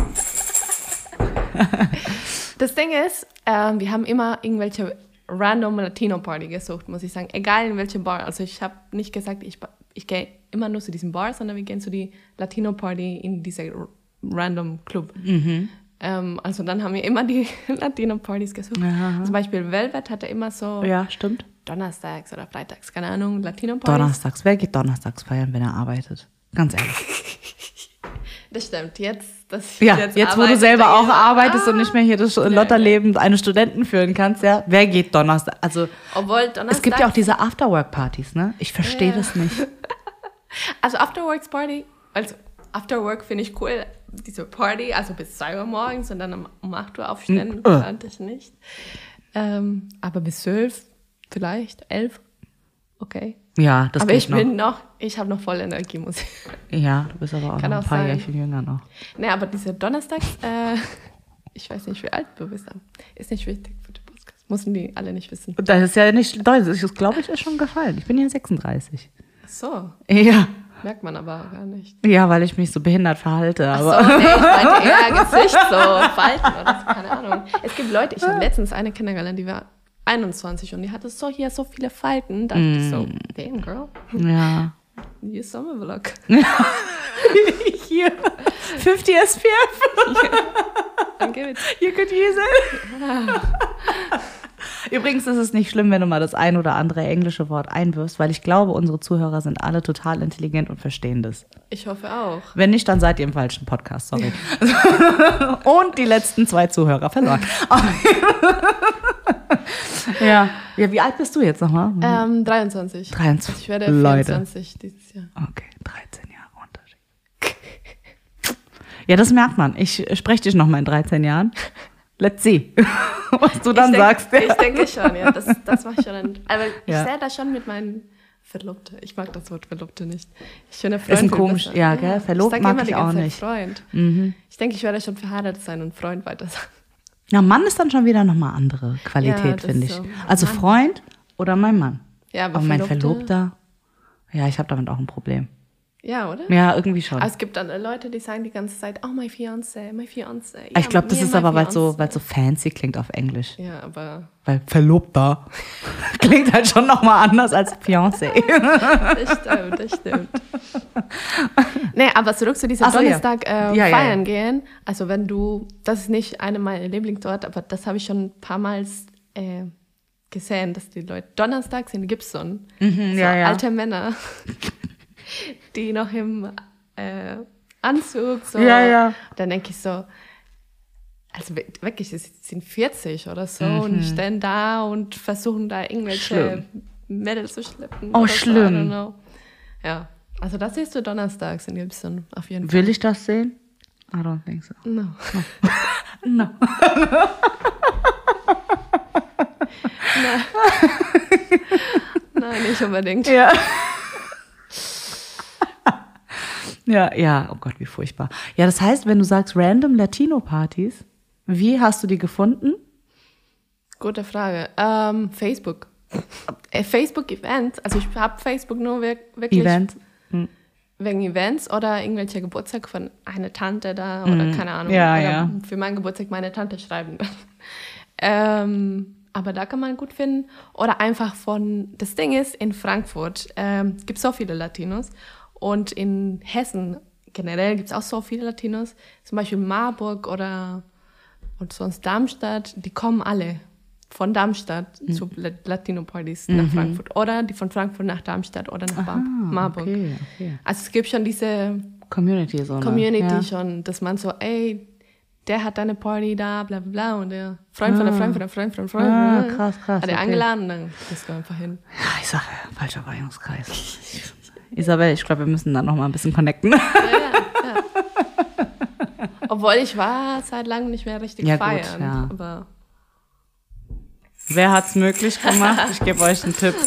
Das Ding ist, ähm, wir haben immer irgendwelche random Latino-Party gesucht, muss ich sagen. Egal in welchem Bar. Also ich habe nicht gesagt, ich, ich gehe immer nur zu diesem Bar, sondern wir gehen zu die Latino-Party in dieser random Club. Mhm. Ähm, also dann haben wir immer die Latino-Partys gesucht. Aha. Zum Beispiel Velvet hatte immer so Ja, stimmt. donnerstags oder freitags, keine Ahnung, Latino-Partys. Donnerstags. Wer geht donnerstags feiern, wenn er arbeitet? Ganz ehrlich. Das stimmt. Jetzt, dass ich Ja, jetzt, wo du arbeite, selber denke auch ich so, arbeitest ah, und nicht mehr hier das Lotterleben eines Studenten führen kannst, ja, wer geht Donnerstag? Also Obwohl Donnerstag. es gibt ja auch diese Afterwork-Partys, ne? Ich verstehe Ja. das nicht. Also Afterworks Party, also Afterwork finde ich cool, diese Party, also bis zwei Uhr morgens und dann um, um acht Uhr aufstehen, äh. fand ich nicht. Ähm, aber bis zwölf, vielleicht, elf, okay. Ja, das aber geht ich noch. bin noch, ich habe noch voll Energie, muss ich. Ja, du bist aber auch Kann noch ein auch paar sein. Jährchen jünger noch. Ne, aber diese Donnerstags, äh, ich weiß nicht, wie alt du bist, aber ist nicht wichtig für den Podcast. Müssen die alle nicht wissen. Und das ist ja nicht, das ist, glaube ich, ist schon gefallen. Ich bin ja sechsunddreißig. Ach so, Ja, merkt man aber gar nicht. ja, weil ich mich so behindert verhalte. Ach Aber so, nee, ich meinte eher Gesicht, so Falten oder so, keine Ahnung. Es gibt Leute, ich habe letztens eine kennengelernt, die war einundzwanzig und die hatte so hier so viele Falten. Da dachte ich so, damn girl, ja. you Sommervlog. Hier, fünfzig S P F. Dann give it. You could use it. Übrigens ist es nicht schlimm, wenn du mal das ein oder andere englische Wort einwirfst, weil ich glaube, unsere Zuhörer sind alle total intelligent und verstehen das. Ich hoffe auch. Wenn nicht, dann seid ihr im falschen Podcast, sorry. Und die letzten zwei Zuhörer verloren. ja. Ja, wie alt bist du jetzt nochmal? Ähm, dreiundzwanzig. dreiundzwanzig. Also ich werde Leute. vierundzwanzig dieses Jahr. Okay, dreizehn Jahre Unterschied. Ja, das merkt man. Ich spreche dich noch mal in dreizehn Jahren. Let's see, was du dann ich denk, sagst. Ja. Ich denke schon, ja. Das, das mache ich schon. Aber ich Ja. sehe das schon mit meinen Verlobten. Ich mag das Wort Verlobte nicht. Ich finde Freund Ist ein viel komisch- besser. ja, gell? Verlobt sag mag immer ich die auch ganze Zeit nicht. Freund. Mhm. Ich denke, ich werde schon verheiratet sein und Freund weiter sagen. Na, Mann ist dann schon wieder noch mal andere Ja, Qualität, das finde ich. so. Also Mann. Freund oder mein Mann. Ja, aber, Aber mein Verlobte- Verlobter, ja, ich habe damit auch ein Problem. Ja, oder? Ja, irgendwie schon. Aber es gibt dann Leute, die sagen die ganze Zeit, oh, my fiancé, my fiancé. Ja, ich glaube, das me ist and my aber, weil es so, fiancé. weil's so fancy klingt auf Englisch. Ja, aber Weil Verlobter klingt halt schon noch mal anders als Fiancé. das stimmt, das stimmt. Nee, aber zurück zu diesem Ach so, ja. Donnerstag äh, Ja, ja, feiern ja. gehen. Also wenn du, das ist nicht eine meiner Lieblingsorte, aber das habe ich schon ein paar Mal äh, gesehen, dass die Leute donnerstags in Gibson, Mhm, so ja, ja. alte Männer, die noch im äh, Anzug, so, Ja, ja. dann denke ich so, also wir- wirklich, sie sind vierzig oder so Mhm. und stehen da und versuchen da irgendwelche Schlimm. Mädels zu schleppen. Oh, oder so, schlimm. I don't know. Ja, also das siehst du donnerstags in Gibson auf jeden Fall. Will ich das sehen? I don't think so. No. No. Nein, nicht unbedingt. Ja. Ja, ja, oh Gott, wie furchtbar. Ja, das heißt, wenn du sagst random Latino-Partys, wie hast du die gefunden? Gute Frage. Ähm, Facebook. Äh, Facebook-Events, also ich habe Facebook nur wirk- wirklich Event? Hm. wegen Events oder irgendwelche Geburtstag von einer Tante da oder keine Ahnung. Ja, oder ja. für meinen Geburtstag meine Tante schreiben. ähm, aber da kann man gut finden. Oder einfach von, das Ding ist, in Frankfurt ähm, gibt es so viele Latinos und in Hessen generell gibt es auch so viele Latinos. Zum Beispiel Marburg oder und sonst Darmstadt, die kommen alle von Darmstadt mhm. zu Latino-Partys mhm. nach Frankfurt oder die von Frankfurt nach Darmstadt oder nach Aha, Marburg. Okay, okay. Also es gibt schon diese Community, so, ne? Community ja. schon, dass man so, ey, der hat eine Party da, bla bla bla und der Freund ah. von der Freund von der Freund von der Freund ah, krass, krass, hat er okay. eingeladen und dann gehst du einfach hin. Ja, ich sage, falscher Vereinigungskreis. Isabel, ich glaube, wir müssen dann noch mal ein bisschen connecten. Ja, ja, ja. Obwohl ich war seit langem nicht mehr richtig ja, feiern, gut, ja. aber wer hat's möglich gemacht? Ich gebe euch einen Tipp.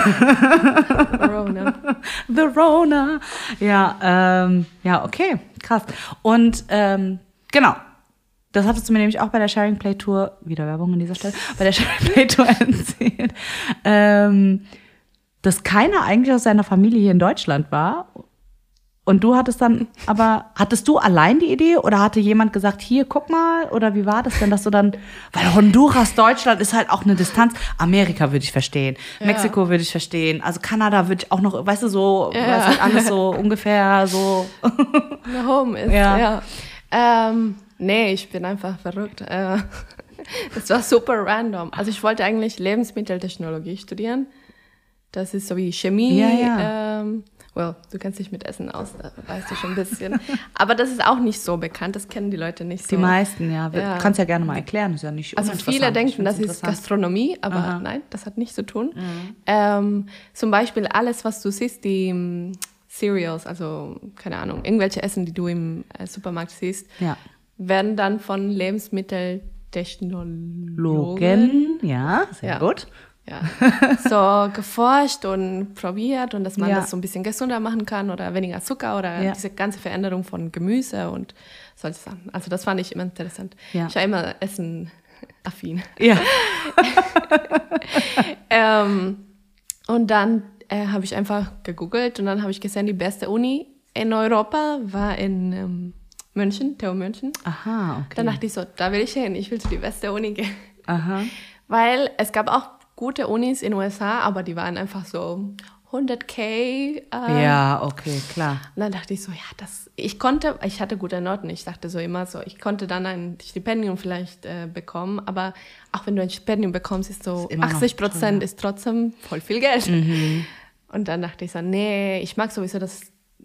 Rona. The Rona. Ja, ähm, ja, okay, krass. Und ähm, genau, das hattest du mir nämlich auch bei der Sharing Play Tour, wieder Werbung an dieser Stelle, bei der Sharing Play Tour erzählt, ähm, dass keiner eigentlich aus seiner Familie hier in Deutschland war. Und du hattest dann, aber hattest du allein die Idee oder hatte jemand gesagt, hier, guck mal, oder wie war das denn, dass du dann, weil Honduras, Deutschland ist halt auch eine Distanz, Amerika würde ich verstehen, ja. Mexiko würde ich verstehen, also Kanada würde ich auch noch, weißt du, so, ja. Weil es halt alles so ungefähr so. The home ist, ja. ja. Ähm, nee, ich bin einfach verrückt. Äh, das war super random. Also ich wollte eigentlich Lebensmitteltechnologie studieren. Das ist so wie Chemie. Ja, ja. Ähm, well, du kennst dich mit Essen aus, da weißt du schon ein bisschen. Aber das ist auch nicht so bekannt, das kennen die Leute nicht so. Die meisten, ja. Du ja. kannst ja gerne mal erklären, ist ja nicht Also viele denken, das ist Gastronomie, aber Aha. nein, das hat nichts zu tun. Mhm. Ähm, zum Beispiel alles, was du siehst, die um, Cereals, also keine Ahnung, irgendwelche Essen, die du im äh, Supermarkt siehst, ja. werden dann von Lebensmitteltechnologen, Logen, ja, sehr ja. gut. Ja, so geforscht und probiert und dass man ja. das so ein bisschen gesünder machen kann oder weniger Zucker oder ja. diese ganze Veränderung von Gemüse und solche Sachen. Also das fand ich immer interessant. Ja. Ich war immer Essen-affin. Ja. ähm, und dann äh, habe ich einfach gegoogelt und dann habe ich gesehen, die beste Uni in Europa war in ähm, München, T U München. Aha, okay. Dann dachte ich so, da will ich hin, ich will zu die beste Uni gehen. Aha. Weil es gab auch gute Unis in den U S A, aber die waren einfach so hunderttausend. Äh, ja, okay, klar. Und dann dachte ich so, ja, das, ich konnte, ich hatte gute Noten, ich dachte so immer so, ich konnte dann ein Stipendium vielleicht äh, bekommen, aber auch wenn du ein Stipendium bekommst, ist so ist achtzig Prozent ist trotzdem voll viel Geld. Mhm. Und dann dachte ich so, nee, ich mag sowieso das,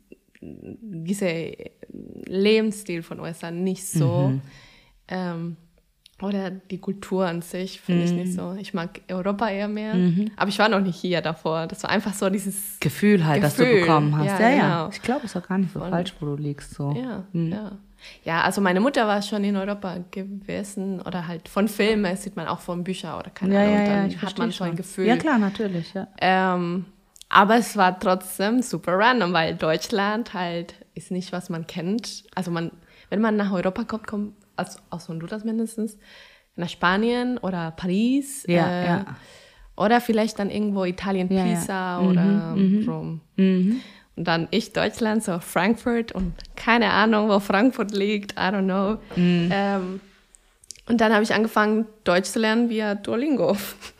diese Lebensstil von U S A nicht so. Mhm. Ähm, Oder die Kultur an sich finde ich nicht so. Ich mag Europa eher mehr. Mhm. Aber ich war noch nicht hier davor. Das war einfach so dieses Gefühl halt, Gefühl. das du bekommen hast. Ja, ja, genau. ja. Ich glaube, es ist auch gar nicht so Und, falsch, wo du liegst. So. Ja, mhm. ja. Ja, also meine Mutter war schon in Europa gewesen. Oder halt von Filmen sieht man auch von Büchern oder keine ja, Ahnung. Ja, dann ja, hat man schon ein Gefühl. Ja, klar, natürlich. Ja. Ähm, aber es war trotzdem super random, weil Deutschland halt ist nicht, was man kennt. Also man, wenn man nach Europa kommt, kommt also aus Honduras mindestens, nach Spanien oder Paris ja, äh, ja. oder vielleicht dann irgendwo Italien, Pisa ja, ja. oder mhm, Rom. Mhm. Und dann ich Deutschland, so Frankfurt und keine Ahnung, wo Frankfurt liegt, I don't know. Mhm. Ähm, und dann habe ich angefangen, Deutsch zu lernen via Duolingo.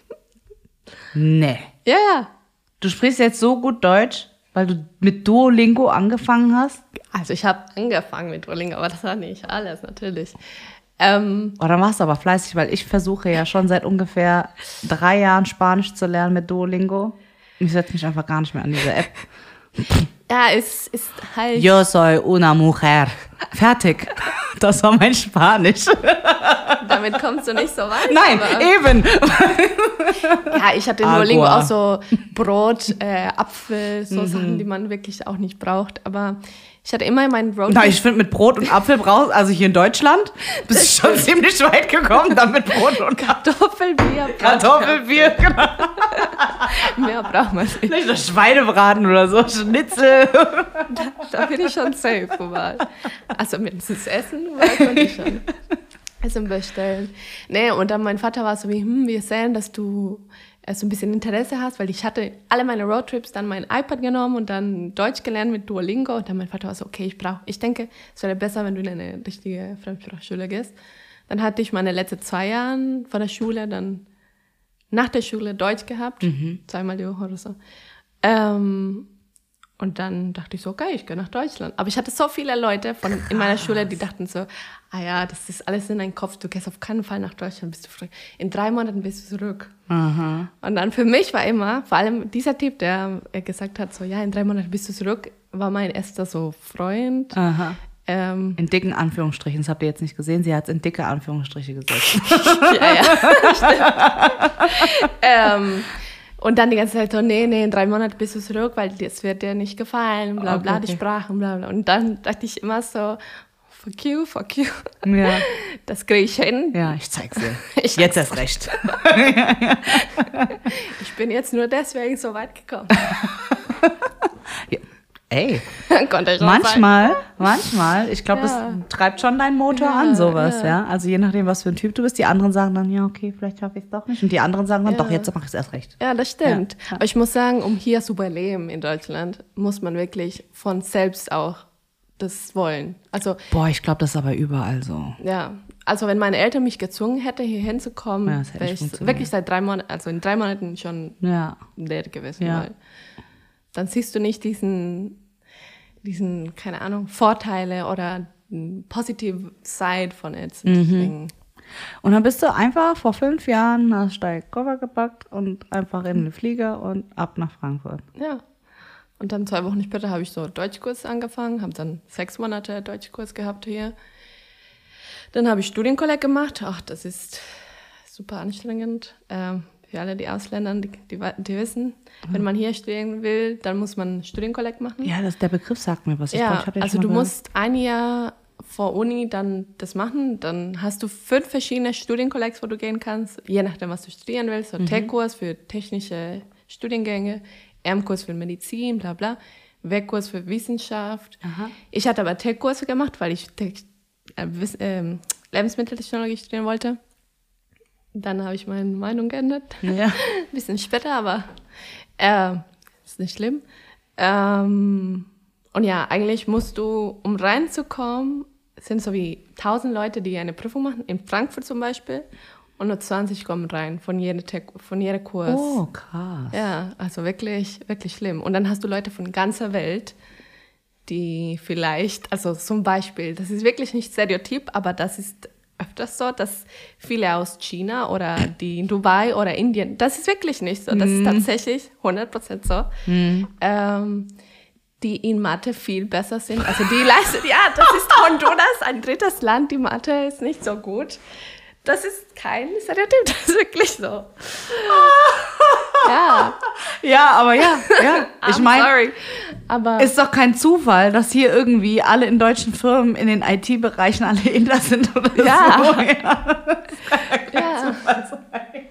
Nee. Ja, ja. Du sprichst jetzt so gut Deutsch, weil du mit Duolingo angefangen hast? Also ich habe angefangen mit Duolingo, aber das war nicht alles, natürlich. Ähm, oh, dann machst du aber fleißig, weil ich versuche ja schon seit ungefähr drei Jahren Spanisch zu lernen mit Duolingo. Ich setze mich einfach gar nicht mehr an diese App. Ja, es ist halt... Yo soy una mujer. Fertig. Das war mein Spanisch. Damit kommst du nicht so weit. Nein, eben. Ja, ich hatte in Duolingo auch so Brot, äh, Apfel, so mhm. Sachen, die man wirklich auch nicht braucht. Aber ich hatte immer meinen Roadtrip. Na, ich finde, mit Brot und Apfel brauchst, also hier in Deutschland, bist du schon ziemlich weit gekommen, dann mit Brot und Kartoffelbier. Kartoffelbier, genau. Mehr braucht man nicht. Nicht das Schweinebraten oder so, Schnitzel. Da, da bin ich schon safe, mal. Also mindestens essen, weil konnte ich schon. Essen bestellen. Nee, und dann mein Vater war so wie, hm, wir sehen, dass du äh, so ein bisschen Interesse hast, weil ich hatte alle meine Roadtrips dann mein iPad genommen und dann Deutsch gelernt mit Duolingo. Und dann mein Vater war so, okay, ich brauche, ich denke, es wäre besser, wenn du in eine richtige Fremdsprachschule gehst. Dann hatte ich meine letzten zwei Jahre von der Schule, dann nach der Schule Deutsch gehabt, mhm. zweimal die Woche oder so. Ähm, und dann dachte ich so, okay, ich gehe nach Deutschland. Aber ich hatte so viele Leute von in meiner Schule, die dachten so, ah ja, das ist alles in deinem Kopf, du gehst auf keinen Fall nach Deutschland, bist du zurück. In drei Monaten bist du zurück. Aha. Und dann für mich war immer, vor allem dieser Typ, der gesagt hat, so ja, in drei Monaten bist du zurück, war mein erster so Freund. Aha. Ähm, in dicken Anführungsstrichen, das habt ihr jetzt nicht gesehen, sie hat es in dicke Anführungsstriche gesetzt. ja, ja, ähm, und dann die ganze Zeit so, nee, nee, in drei Monaten bist du zurück, weil das wird dir nicht gefallen, bla bla, okay, die Sprachen, bla bla. Und dann dachte ich immer so, fuck you, fuck you. Ja. Das kriege ich hin. Ja, ich zeig's dir. Ich jetzt erst recht. Ich bin jetzt nur deswegen so weit gekommen. Ja. Ey, Konnte ich manchmal, sein. manchmal, ich glaube, ja. das treibt schon deinen Motor ja, an, sowas, ja. ja. Also je nachdem, was für ein Typ du bist, die anderen sagen dann, ja, okay, vielleicht schaffe ich es doch nicht. Und die anderen sagen dann, ja. doch, jetzt mache ich es erst recht. Ja, das stimmt. Ja. Aber ich muss sagen, um hier zu überleben in Deutschland, muss man wirklich von selbst auch das wollen. Also, boah, ich glaube, das ist aber überall so. Ja, also wenn meine Eltern mich gezwungen hätten, hier hinzukommen, ja, wäre ich wirklich seit drei Monaten, also in drei Monaten schon ja. leer gewesen. Ja. Weil dann siehst du nicht diesen, diesen, keine Ahnung, Vorteile oder positive Side von jetzt. Mhm. Und dann bist du einfach vor fünf Jahren, hast deinen Koffer gepackt und einfach in den Flieger und ab nach Frankfurt. Ja. Und dann zwei Wochen später habe ich so Deutschkurs angefangen, habe dann sechs Monate Deutschkurs gehabt hier. Dann habe ich Studienkolleg gemacht. Ach, das ist super anstrengend. Ähm, für alle die Ausländer, die, die, die wissen, mhm. wenn man hier studieren will, dann muss man Studienkolleg machen. Ja, das, der Begriff sagt mir was. Ich ja, glaub, ich hab den also schon mal du gehört. musst ein Jahr vor Uni dann das machen. Dann hast du fünf verschiedene Studienkollegs, wo du gehen kannst, je nachdem, was du studieren willst. So mhm. Tech-Kurs für technische Studiengänge, M-Kurs für Medizin, bla bla, W-Kurs für Wissenschaft. Aha. Ich hatte aber Tech-Kurse gemacht, weil ich Tech, äh, äh, Lebensmitteltechnologie studieren wollte. Dann habe ich meine Meinung geändert. Ja. Ein bisschen später, aber äh, ist nicht schlimm. Ähm, und ja, eigentlich musst du, um reinzukommen, sind so wie tausend Leute, die eine Prüfung machen, in Frankfurt zum Beispiel. Und nur zwanzig kommen rein von jedem von jeder Kurs. Oh, krass. Ja, also wirklich, wirklich schlimm. Und dann hast du Leute von ganzer Welt, die vielleicht, also zum Beispiel, das ist wirklich nicht Stereotyp, aber das ist öfters so, dass viele aus China oder die in Dubai oder Indien, das ist wirklich nicht so, das mm. ist tatsächlich hundert Prozent so, mm. ähm, die in Mathe viel besser sind. Also die leisten, ja, das ist Honduras, ein drittes Land, die Mathe ist nicht so gut. Das ist kein Stereotyp, das ist wirklich so. Ja. Ja, aber ja, ja. Ich meine, aber ist doch kein Zufall, dass hier irgendwie alle in deutschen Firmen in den I T-Bereichen alle Inder sind oder ja. so. Ja. Das kann ja kein ja. Zufall sein.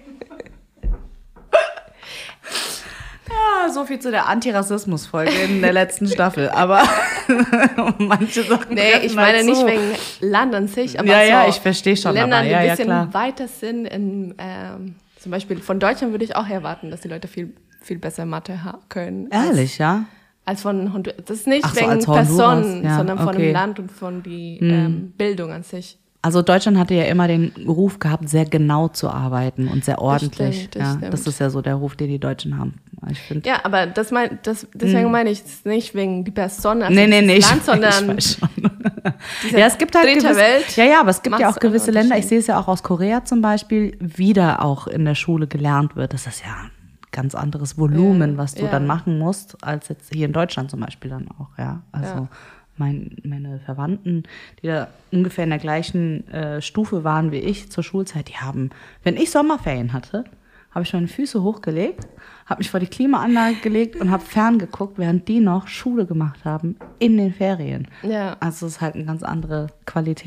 Ja, so viel zu der Antirassismus-Folge in der letzten Staffel. Aber manche Sachen. Nee, ich meine halt nicht so. wegen Land an sich, aber ja, so ja, ich verstehe schon. Ländern, aber, ja, die ein ja, bisschen klar. weiter sind. In, ähm, zum Beispiel von Deutschland würde ich auch erwarten, dass die Leute viel, viel besser Mathe ha- können. Ehrlich, als, ja? Als von Honduras. Das ist nicht Ach so, wegen als Honduras, Personen, ja, sondern von okay. dem Land und von der Hm. ähm, Bildung an sich. Also Deutschland hatte ja immer den Ruf gehabt, sehr genau zu arbeiten und sehr ordentlich. stimmt, das ja, stimmt. das ist ja so der Ruf, den die Deutschen haben. Ich find, Ja, aber das mein, das, deswegen Hm. meine ich, es ist nicht wegen die Person, also nee, nee, nee, das Land, ich, sondern ich weiß schon. diese Ja, es gibt halt dritte gewisse, Welt. ja, ja, aber es gibt ja macht's auch gewisse einen Länder, ich Unterschied. sehe es ja auch aus Korea zum Beispiel, wieder auch in der Schule gelernt wird. Das ist ja ein ganz anderes Volumen, Ja, was du ja. dann machen musst, als jetzt hier in Deutschland zum Beispiel dann auch, ja. Also Ja. mein, meine Verwandten, die da ungefähr in der gleichen äh, Stufe waren wie ich zur Schulzeit, die haben, wenn ich Sommerferien hatte, habe ich meine Füße hochgelegt, habe mich vor die Klimaanlage gelegt und habe ferngeguckt, während die noch Schule gemacht haben in den Ferien. Ja. Also es ist halt eine ganz andere Qualität.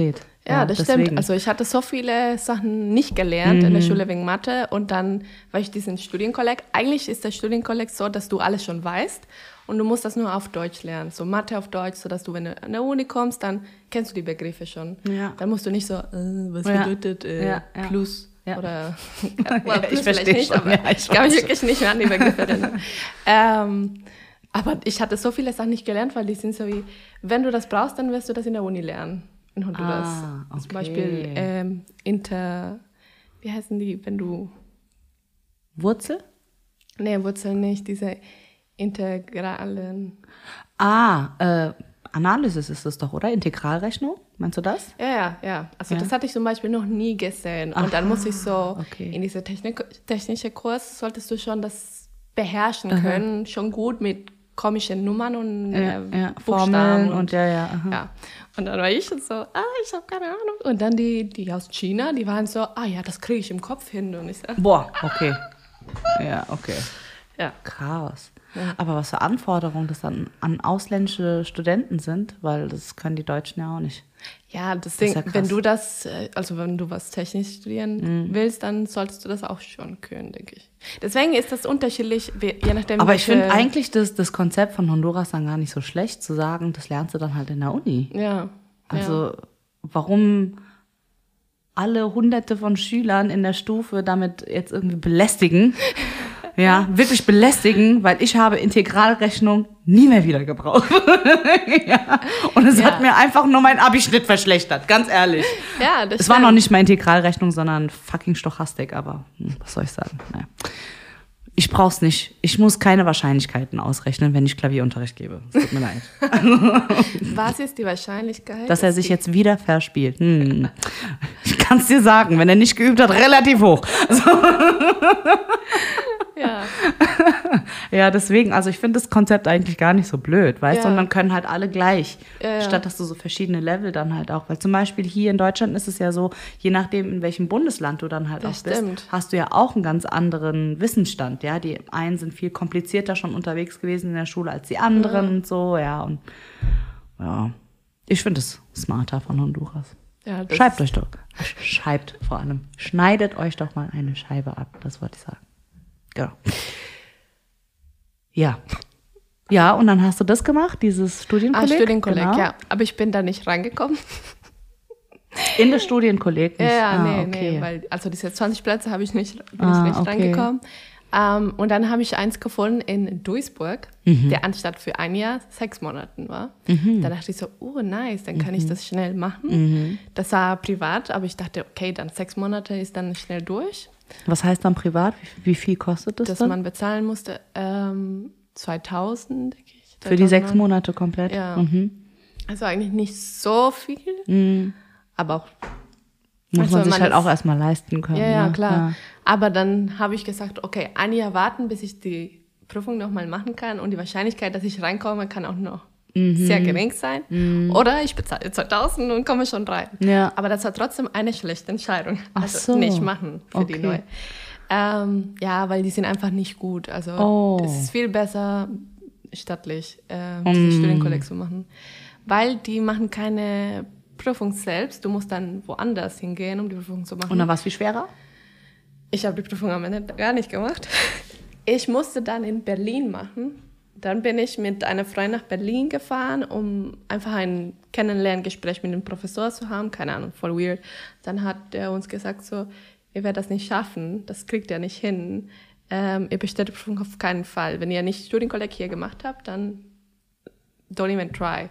Ja, Ja, das deswegen. stimmt. Also ich hatte so viele Sachen nicht gelernt in der Schule wegen Mathe und dann war ich diesen Studienkolleg. Eigentlich ist der Studienkolleg so, dass du alles schon weißt und du musst das nur auf Deutsch lernen. So Mathe auf Deutsch, sodass du, wenn du an der Uni kommst, dann kennst du die Begriffe schon. Ja. Dann musst du nicht so, äh, was Ja. bedeutet äh, Ja, ja. Plus Ja. oder Ja, well, ich Plus verstehe vielleicht nicht, schon. aber Ja, ich ich kann mich weiß wirklich nicht mehr an die Begriffe erinnern. ähm, aber ich hatte so viele Sachen nicht gelernt, weil die sind so wie, wenn du das brauchst, dann wirst du das in der Uni lernen. In Honduras. Ah, okay. Zum Beispiel ähm, Inter, wie heißen die, wenn du, Wurzel? nee, Wurzeln nicht, diese Integralen. Ah, äh, Analysis ist es doch, oder? Integralrechnung? Meinst du das? Ja, ja, ja. Also Ja. das hatte ich zum Beispiel noch nie gesehen. Und Aha, dann muss ich so, okay. in diese Technik, technische Kurs solltest du schon das beherrschen können, schon gut mit komischen Nummern und Ja, äh, ja, Buchstaben. Formeln und, ja, ja. Aha. Ja, und dann war ich schon so, ah, ich habe keine Ahnung. Und dann die, die aus China, die waren so, ah ja, das kriege ich im Kopf hin. Und ich so, Boah, okay. Ja, okay. ja. Krass. Aber was für Anforderungen das dann an ausländische Studenten sind, weil das können die Deutschen ja auch nicht. Ja, das ist Ding, ja krass. wenn du das, äh, also wenn du was technisch studieren willst, dann solltest du das auch schon können, denke ich. Deswegen ist das unterschiedlich, wie- je nachdem. Aber ich welche- finde eigentlich das, das Konzept von Honduras dann gar nicht so schlecht, zu sagen, das lernst du dann halt in der Uni. Ja. Also warum alle hunderte von Schülern in der Stufe damit jetzt irgendwie belästigen? Ja, wirklich belästigen, weil ich habe Integralrechnung nie mehr wieder gebraucht. Ja. Und es Ja. hat mir einfach nur mein Abischnitt verschlechtert, ganz ehrlich. Ja, ja, das Es war stimmt. noch nicht mal Integralrechnung, sondern fucking Stochastik, aber hm, was soll ich sagen? Naja. Ich brauch's nicht. Ich muss keine Wahrscheinlichkeiten ausrechnen, wenn ich Klavierunterricht gebe. Es tut mir leid. Was ist die Wahrscheinlichkeit? Dass er sich jetzt wieder verspielt. Hm. Ich kann's dir sagen, wenn er nicht geübt hat, relativ hoch. Ja, Ja, deswegen, also ich finde das Konzept eigentlich gar nicht so blöd, weißt du? Ja. Und dann können halt alle gleich, Ja, ja. statt dass du so verschiedene Level dann halt auch, weil zum Beispiel hier in Deutschland ist es ja so, je nachdem, in welchem Bundesland du dann halt Das auch bist, stimmt. hast du ja auch einen ganz anderen Wissensstand, ja? Die einen sind viel komplizierter schon unterwegs gewesen in der Schule als die anderen und so, ja, und ja, ich finde es smarter von Honduras. ja das Schreibt euch doch, schreibt vor allem, schneidet euch doch mal eine Scheibe ab, das wollte ich sagen. Genau. Ja. Ja, und dann hast du das gemacht, dieses Ah, Studienkolleg? Studienkolleg, Genau. ja. Aber ich bin da nicht reingekommen. In das Studienkolleg nicht? Ja, ja, ah, nee, okay. nee, weil also diese zwanzig Plätze habe ich nicht, bin Ah, ich nicht okay. reingekommen. Ähm, und dann habe ich eins gefunden in Duisburg, Mhm. der anstatt für ein Jahr sechs Monaten war. Da dachte ich so, oh nice, dann kann Mhm. ich das schnell machen. Das war privat, aber ich dachte, okay, dann sechs Monate ist dann schnell durch, Was heißt dann privat? Wie, wie viel kostet das dass dann? man bezahlen musste. Ähm, zweitausend, denke ich. Für die sechs zweitausend. Monate komplett? Ja. Mhm. Also eigentlich nicht so viel, Mhm. aber auch Muss Also man sich man halt ist- auch erstmal leisten können. Ja, ja, ne? klar. Aber dann habe ich gesagt, okay, ein Jahr warten, bis ich die Prüfung nochmal machen kann und die Wahrscheinlichkeit, dass ich reinkomme, kann auch noch Mhm. sehr gering sein. Oder ich bezahle zweitausend und komme schon rein. Ja. Aber das war trotzdem eine schlechte Entscheidung. Ach Also so. nicht machen für die Okay. neu. Ähm, ja, weil die sind einfach nicht gut. Also Oh. es ist viel besser, stattlich äh, diese Studienkolleg zu machen. Weil die machen keine Prüfung selbst. Du musst dann woanders hingehen, um die Prüfung zu machen. Und dann war es viel schwerer? Ich habe die Prüfung am Ende gar nicht gemacht. Ich musste dann in Berlin machen. Dann bin ich mit einer Freundin nach Berlin gefahren, um einfach ein Kennenlerngespräch mit dem Professor zu haben. Keine Ahnung, voll weird. Dann hat er uns gesagt so, ihr werdet das nicht schaffen, das kriegt ihr nicht hin. Ähm, ihr besteht die Prüfung auf keinen Fall. Wenn ihr nicht Studienkolleg hier gemacht habt, dann don't even try.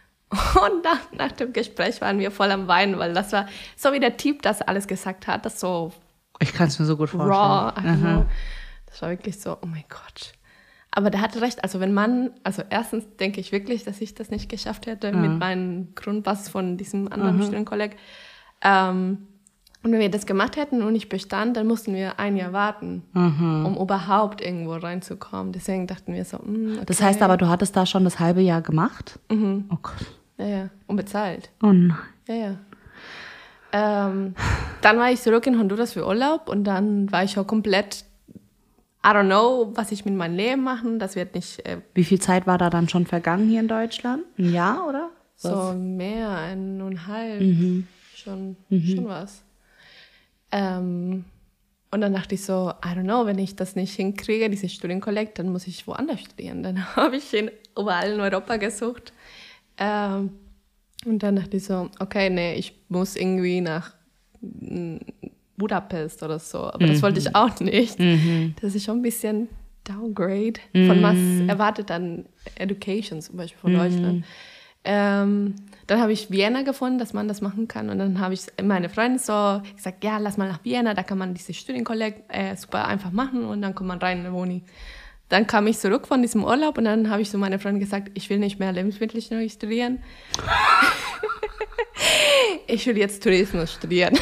Und nach, nach dem Gespräch waren wir voll am Weinen, weil das war so, wie der Typ das alles gesagt hat, das so Ich kann es mir so gut vorstellen. raw. I don't know. Das war wirklich so, oh mein Gott. Aber der hatte recht. Also wenn man, also erstens denke ich wirklich, dass ich das nicht geschafft hätte mit meinem Grundpass von diesem anderen Studienkolleg. Ähm, und wenn wir das gemacht hätten und ich bestand, dann mussten wir ein Jahr warten, um überhaupt irgendwo reinzukommen. Deswegen dachten wir so, mm, okay. Das heißt aber, du hattest da schon das halbe Jahr gemacht? Mhm. Oh Gott. Ja, ja, unbezahlt. Oh nein. Ja, ja. Ähm, dann war ich zurück in Honduras für Urlaub und dann war ich schon komplett, I don't know, was ich mit meinem Leben machen. Das wird nicht äh, Wie viel Zeit war da dann schon vergangen hier in Deutschland? Ein Jahr, oder? so mehr, eineinhalb, schon, mhm. schon was. Ähm, und dann dachte ich so, I don't know, wenn ich das nicht hinkriege, dieses Studienkolleg, dann muss ich woanders studieren. Dann habe ich in, überall in Europa gesucht. Ähm, und dann dachte ich so, okay, nee, ich muss irgendwie nach Budapest oder so. Aber mhm. das wollte ich auch nicht. Mhm. Das ist schon ein bisschen Downgrade von was erwartet an Education zum Beispiel von Deutschland. Ähm, dann habe ich Vienna gefunden, dass man das machen kann. Und dann habe ich meine Freundin so gesagt, ja, lass mal nach Vienna, da kann man diese Studienkolleg äh, super einfach machen und dann kommt man rein in die Uni. Dann kam ich zurück von diesem Urlaub und dann habe ich zu meiner Freundin gesagt, ich will nicht mehr Lebensmitteltechnologie studieren. Ich will jetzt Tourismus studieren.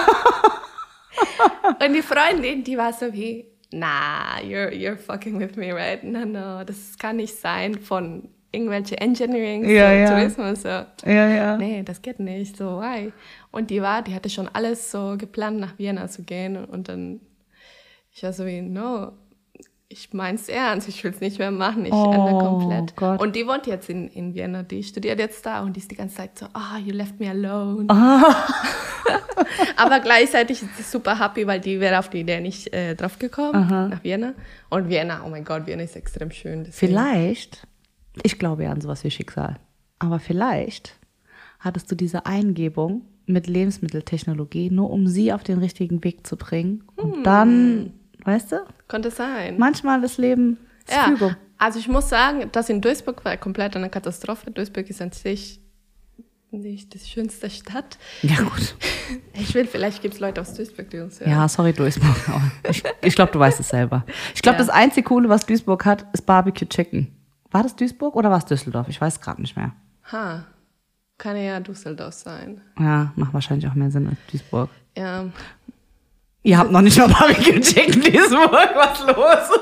Und die Freundin, die war so wie, nah, you're, you're fucking with me, right? No, no, das kann nicht sein von irgendwelche Engineering, ja, so, ja. Tourismus. So. Ja, ja. Nee, das geht nicht, so, why? Und die war, die hatte schon alles so geplant, nach Vienna zu gehen. Und dann, ich war so wie, no, ich mein's ernst, ich will's nicht mehr machen, ich oh, ändere komplett. Gott. Und die wohnt jetzt in, in Vienna, die studiert jetzt da und die ist die ganze Zeit so, ah, oh, you left me alone. Ah. Aber gleichzeitig ist sie super happy, weil die wäre auf die Idee nicht äh, drauf gekommen, Aha. nach Vienna. Und Vienna, oh mein Gott, Vienna ist extrem schön. Deswegen. Vielleicht, ich glaube ja an sowas wie Schicksal, aber vielleicht hattest du diese Eingebung mit Lebensmitteltechnologie, nur um sie auf den richtigen Weg zu bringen. Und hm. dann, weißt du? Konnte sein. Manchmal das Leben ist ja, Fügung. Also ich muss sagen, das in Duisburg war komplett eine Katastrophe. Duisburg ist an sich nicht die schönste Stadt. Ja, gut. Ich will, vielleicht gibt es Leute aus Duisburg, die uns hören. Ja, sorry, Duisburg. Ich, ich glaube, du weißt es selber. Ich glaube, ja. das einzige Coole, was Duisburg hat, ist Barbecue Chicken. War das Duisburg oder war es Düsseldorf? Ich weiß gerade nicht mehr. Ha, kann ja Düsseldorf sein. Ja, macht wahrscheinlich auch mehr Sinn als Duisburg. Ja. Ihr habt noch nicht mal Barbecue Chicken Duisburg, was los?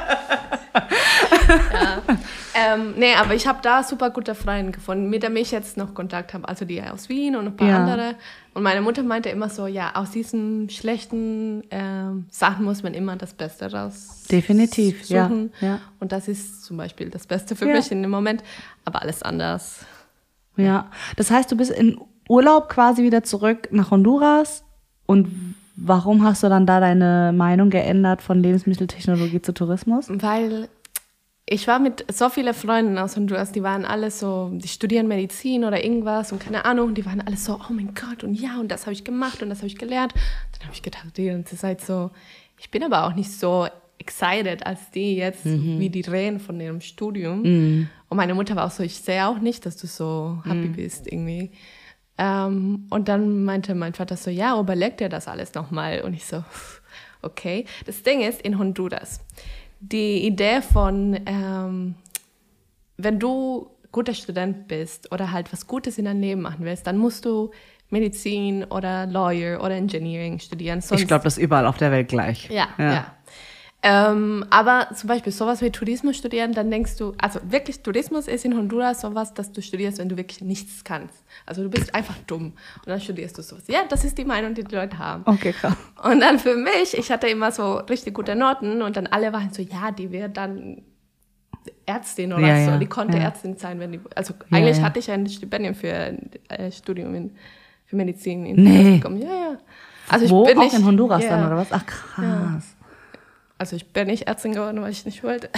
Ja. Ähm, nee, aber ich habe da super gute Freunde gefunden, mit denen ich jetzt noch Kontakt habe. Also die aus Wien und ein paar ja. andere. Und meine Mutter meinte immer so, ja, aus diesen schlechten ähm, Sachen muss man immer das Beste raus Definitiv, suchen. Ja. Ja. Und das ist zum Beispiel das Beste für ja. mich in dem Moment. Aber alles anders. Ja, das heißt, du bist in Urlaub quasi wieder zurück nach Honduras. Und warum hast du dann da deine Meinung geändert von Lebensmitteltechnologie zu Tourismus? Weil ich war mit so vielen Freunden aus Honduras, die waren alle so, die studieren Medizin oder irgendwas und keine Ahnung, die waren alle so, oh mein Gott und ja und das habe ich gemacht und das habe ich gelernt. Dann habe ich gedacht, die ganze Zeit so, ich bin aber auch nicht so excited als die jetzt, mhm. wie die reden von ihrem Studium. Mhm. Und meine Mutter war auch so, ich sehe auch nicht, dass du so happy mhm. bist irgendwie. Ähm, und dann meinte mein Vater so, ja, überleg dir das alles nochmal. Und ich so, okay. Das Ding ist, in Honduras, die Idee von, ähm, wenn du guter Student bist oder halt was Gutes in deinem Leben machen willst, dann musst du Medizin oder Lawyer oder Engineering studieren. Sonst ich glaube, das ist überall auf der Welt gleich. Ja, ja. ja. Ähm, aber zum Beispiel sowas wie Tourismus studieren, dann denkst du, also wirklich Tourismus ist in Honduras sowas, dass du studierst, wenn du wirklich nichts kannst. Also du bist einfach dumm und dann studierst du sowas. Ja, das ist die Meinung, die die Leute haben. Okay, klar. Und dann für mich, ich hatte immer so richtig gute Noten und dann alle waren so, ja, die wird dann Ärztin oder ja, so. Ja, die konnte ja. Ärztin sein, wenn die, also eigentlich ja, ja. hatte ich ein Stipendium für äh, Studium in, für Medizin in nee. bekommen. Ja, ja. Also ich Wo? bin Auch nicht, in Honduras ja. dann oder was? Ach krass. Ja. Also ich bin nicht Ärztin geworden, weil ich nicht wollte.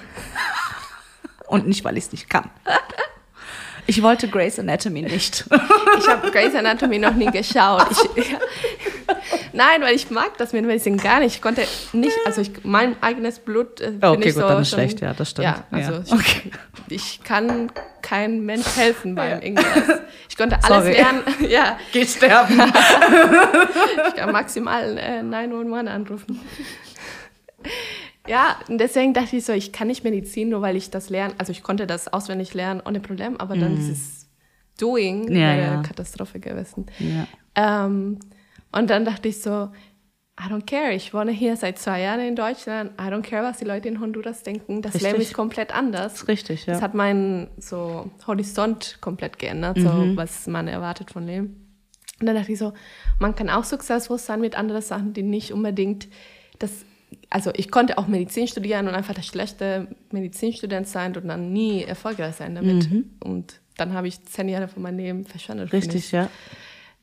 Und nicht, weil ich es nicht kann. Ich wollte Grey's Anatomy nicht. Ich habe Grey's Anatomy noch nie geschaut. Ich, ja. Nein, weil ich mag das mit Medizin gar nicht. Ich konnte nicht, also ich, mein eigenes Blut äh, finde okay, ich gut, so dann ist schon, schlecht, ja, das stimmt. Ja, also ja. ich, okay. ich kann keinem Mensch helfen beim irgendwas. Ich konnte alles Sorry. lernen. Ja. Geh sterben. Ich kann maximal äh, neun eins eins anrufen. Ja, und deswegen dachte ich so, ich kann nicht Medizin, nur weil ich das lerne. Also ich konnte das auswendig lernen, ohne Problem, aber dann mm. dieses Doing ja, wäre ja. Katastrophe gewesen. Ja. Ähm, und dann dachte ich so, I don't care, ich wohne hier seit zwei Jahren in Deutschland, I don't care, was die Leute in Honduras denken, das Richtig. Leben ist komplett anders. Das ist richtig, ja. Das hat meinen so Horizont komplett geändert, mhm. so was man erwartet von Leben. Und dann dachte ich so, man kann auch successful sein mit anderen Sachen, die nicht unbedingt das. Also ich konnte auch Medizin studieren und einfach der schlechte Medizinstudent sein und dann nie erfolgreich sein damit. Mhm. Und dann habe ich zehn Jahre von meinem Leben verschwendet. Richtig, ja.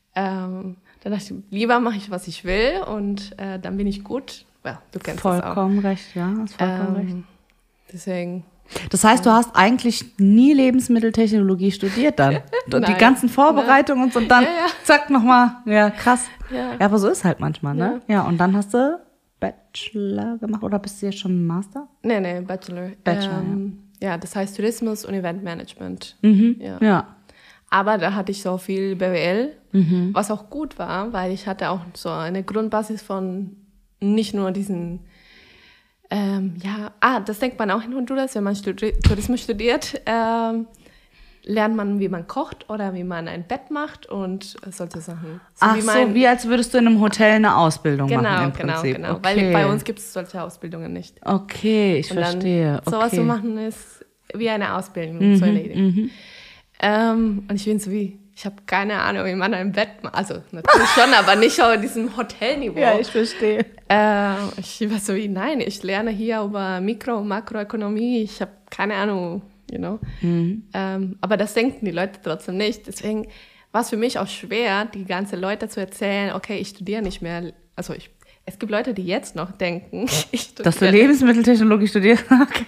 Ähm, dann dachte ich, lieber mache ich, was ich will und äh, dann bin ich gut. Ja, du kennst das auch. Vollkommen recht, ja. Hast vollkommen recht. Ähm, deswegen. Das heißt, du hast eigentlich nie Lebensmitteltechnologie studiert dann? Die Nein. ganzen Vorbereitungen und so, und dann Ja, ja. zack, nochmal. Ja, krass. Ja. Ja, aber so ist halt manchmal, ne? Ja, und dann hast du Bachelor gemacht oder bist du jetzt schon Master? Nee, nee, Bachelor. Bachelor, ähm, ja. ja, das heißt Tourismus und Eventmanagement. Mhm. Ja. Ja. Aber da hatte ich so viel B W L, was auch gut war, weil ich hatte auch so eine Grundbasis von nicht nur diesen, ähm, ja, ah, das denkt man auch in Honduras, wenn man Studi- Tourismus studiert, ähm, lernt man, wie man kocht oder wie man ein Bett macht und solche Sachen. So Ach wie so, man, wie als würdest du in einem Hotel eine Ausbildung genau, machen im genau, Prinzip. genau, Okay. weil bei uns gibt es solche Ausbildungen nicht. Okay, ich Und dann verstehe. Okay. sowas zu machen ist wie eine Ausbildung, so eine Idee. Ähm, und ich bin so wie, ich habe keine Ahnung, wie man ein Bett macht. Also natürlich schon, aber nicht auf diesem Hotelniveau. Ja, ich verstehe. Äh, ich war so wie, nein, ich lerne hier über Mikro- und Makroökonomie. Ich habe keine Ahnung, you know. Mhm. Ähm, aber das denken die Leute trotzdem nicht. Deswegen war es für mich auch schwer, die ganzen Leute zu erzählen, okay, ich studiere nicht mehr. Also ich, es gibt Leute, die jetzt noch denken, ich studiere. Dass du Lebensmitteltechnologie studierst? Okay.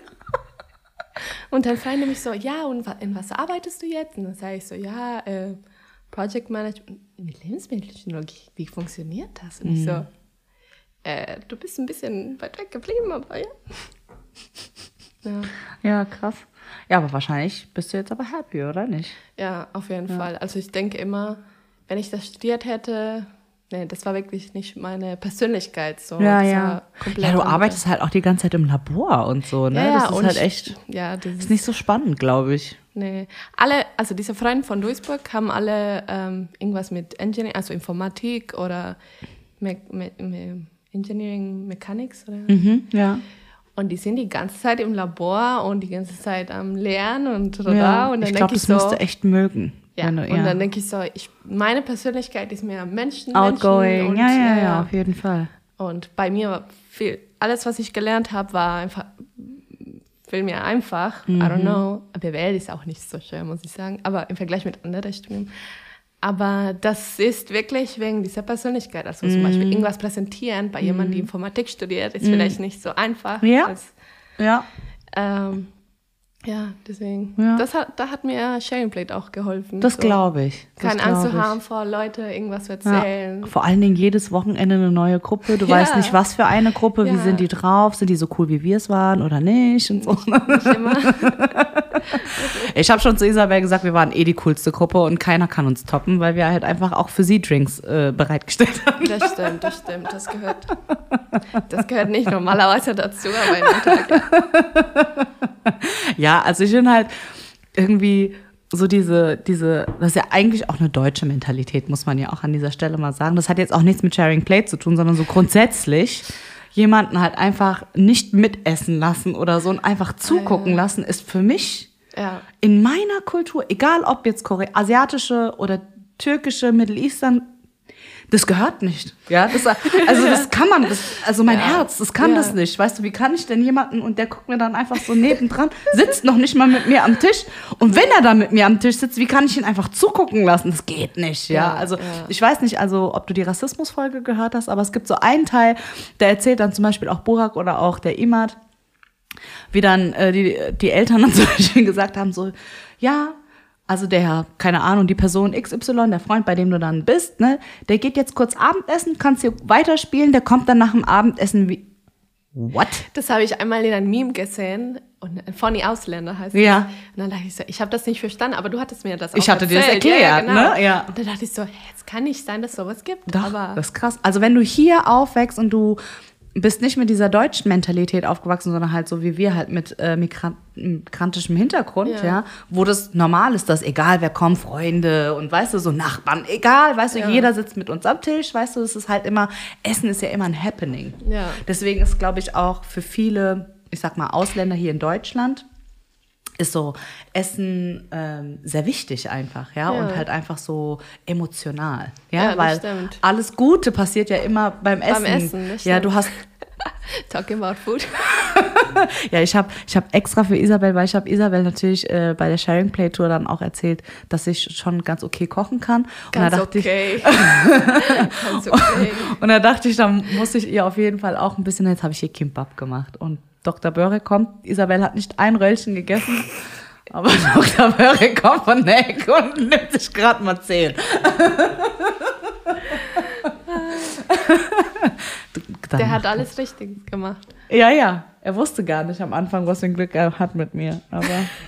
Und dann fragen die mich so, ja, und wa- in was arbeitest du jetzt? Und dann sage ich so, ja, äh, Project Management mit Lebensmitteltechnologie. Wie funktioniert das? Und ich so, äh, du bist ein bisschen weit weg geblieben, aber ja. Ja, Ja, krass. Ja, aber wahrscheinlich bist du jetzt aber happy, oder nicht? ja auf jeden Fall. Also ich denke immer, wenn ich das studiert hätte, nee, das war wirklich nicht meine Persönlichkeit. So. Ja, das ja. war komplett Ja, du andere. arbeitest halt auch die ganze Zeit im Labor und so, ne? Ja, ja, das ist und halt ich- echt, Ja, das ist nicht so spannend, glaube ich. Nee, alle, also diese Freunde von Duisburg haben alle ähm, irgendwas mit Engineering, also Informatik oder Me Me Me Engineering Mechanics. Oder? Mhm, ja. Und die sind die ganze Zeit im Labor und die ganze Zeit am Lernen und da. ja. Und dann Ich denke glaube, ich das so, musst du echt mögen. ja, wenn du, und dann denke ich so, ich, meine Persönlichkeit ist mehr Menschen, Outgoing, Menschen und, ja, ja, äh, ja, auf jeden Fall. Und bei mir war viel, alles, was ich gelernt habe, war einfach viel mehr einfach. Mhm. I don't know. B W L ist auch nicht so schön, muss ich sagen. Aber im Vergleich mit anderen Studium. Aber das ist wirklich wegen dieser Persönlichkeit. Also zum Mhm. Beispiel irgendwas präsentieren bei jemandem, die Informatik studiert, ist vielleicht nicht so einfach. Ja. Als, Ja. ähm, ja, deswegen. Ja. Das hat, da hat mir Sharing Plate auch geholfen. Das so. glaube ich. Das Keine Angst glaub zu ich. haben, vor Leute irgendwas zu Ja. erzählen. Vor allen Dingen jedes Wochenende eine neue Gruppe. Du Ja. weißt nicht, was für eine Gruppe, wie Ja. sind die drauf, sind die so cool, wie wir es waren oder nicht und so. Nicht immer. Ich habe schon zu Isabel gesagt, wir waren eh die coolste Gruppe und keiner kann uns toppen, weil wir halt einfach auch für sie Drinks äh, bereitgestellt haben. Das stimmt, das stimmt. Das gehört, das gehört nicht normalerweise dazu, aber in Alltag. Ja, also ich bin halt irgendwie so diese, diese, das ist ja eigentlich auch eine deutsche Mentalität, muss man ja auch an dieser Stelle mal sagen. Das hat jetzt auch nichts mit Sharing Plate zu tun, sondern so grundsätzlich jemanden halt einfach nicht mitessen lassen oder so und einfach zugucken lassen, ist für mich Ja. in meiner Kultur, egal ob jetzt Kore- asiatische oder türkische, Middle Eastern, das gehört nicht. Ja, das, also das kann man, das, also mein Ja. Herz, das kann Ja. das nicht. Weißt du, wie kann ich denn jemanden, und der guckt mir dann einfach so nebendran, sitzt noch nicht mal mit mir am Tisch, und wenn er dann mit mir am Tisch sitzt, wie kann ich ihn einfach zugucken lassen? Das geht nicht, ja. Ja, Also ja. ich weiß nicht, also ob du die Rassismusfolge gehört hast, aber es gibt so einen Teil, der erzählt dann zum Beispiel auch Burak oder auch der Imad, wie dann äh, die, die Eltern dann zum Beispiel gesagt haben, so, ja, also der, keine Ahnung, die Person X Y, der Freund, bei dem du dann bist, ne, der geht jetzt kurz Abendessen, kannst hier weiterspielen, der kommt dann nach dem Abendessen wie, what? Das habe ich einmal in einem Meme gesehen. Und Funny Ausländer heißt Ja. es. Und dann dachte ich so, ich habe das nicht verstanden, aber du hattest mir das auch Ich hatte dir das erzählt. erklärt, ja, ne? Ja. Und dann dachte ich so, hey, es kann nicht sein, dass es sowas gibt. Doch, aber das ist krass. Also wenn du hier aufwächst und du bist nicht mit dieser deutschen Mentalität aufgewachsen, sondern halt so wie wir halt mit äh, Migran- migrantischem Hintergrund, ja. Ja. wo das normal ist, dass egal wer kommt, Freunde und weißt du, so Nachbarn, egal, weißt du, Ja. jeder sitzt mit uns am Tisch, weißt du, es ist halt immer, Essen ist ja immer ein Happening. Ja. Deswegen ist, glaube ich, auch für viele, ich sag mal, Ausländer hier in Deutschland, ist so Essen ähm, sehr wichtig einfach, ja? Ja. und halt einfach so emotional, ja, Ja, das weil stimmt. alles Gute passiert ja immer beim Essen. Essen, das ja, stimmt. du hast Talking about food. Ja, ich habe ich hab extra für Isabel, weil ich habe Isabel natürlich äh, bei der Sharing Play Tour dann auch erzählt, dass ich schon ganz okay kochen kann. Ganz und da dachte okay. Ich, Ganz okay. und da dachte ich, dann muss ich ihr auf jeden Fall auch ein bisschen, jetzt habe ich ihr Kimbap gemacht. Und Doktor Börre kommt, Isabel hat nicht ein Röllchen gegessen, aber Doktor Börre kommt von der Ecke und nimmt sich gerade mal zehn. Der hat alles richtig gemacht. Ja, ja. Er wusste gar nicht am Anfang, was für ein Glück er hat mit mir. Aber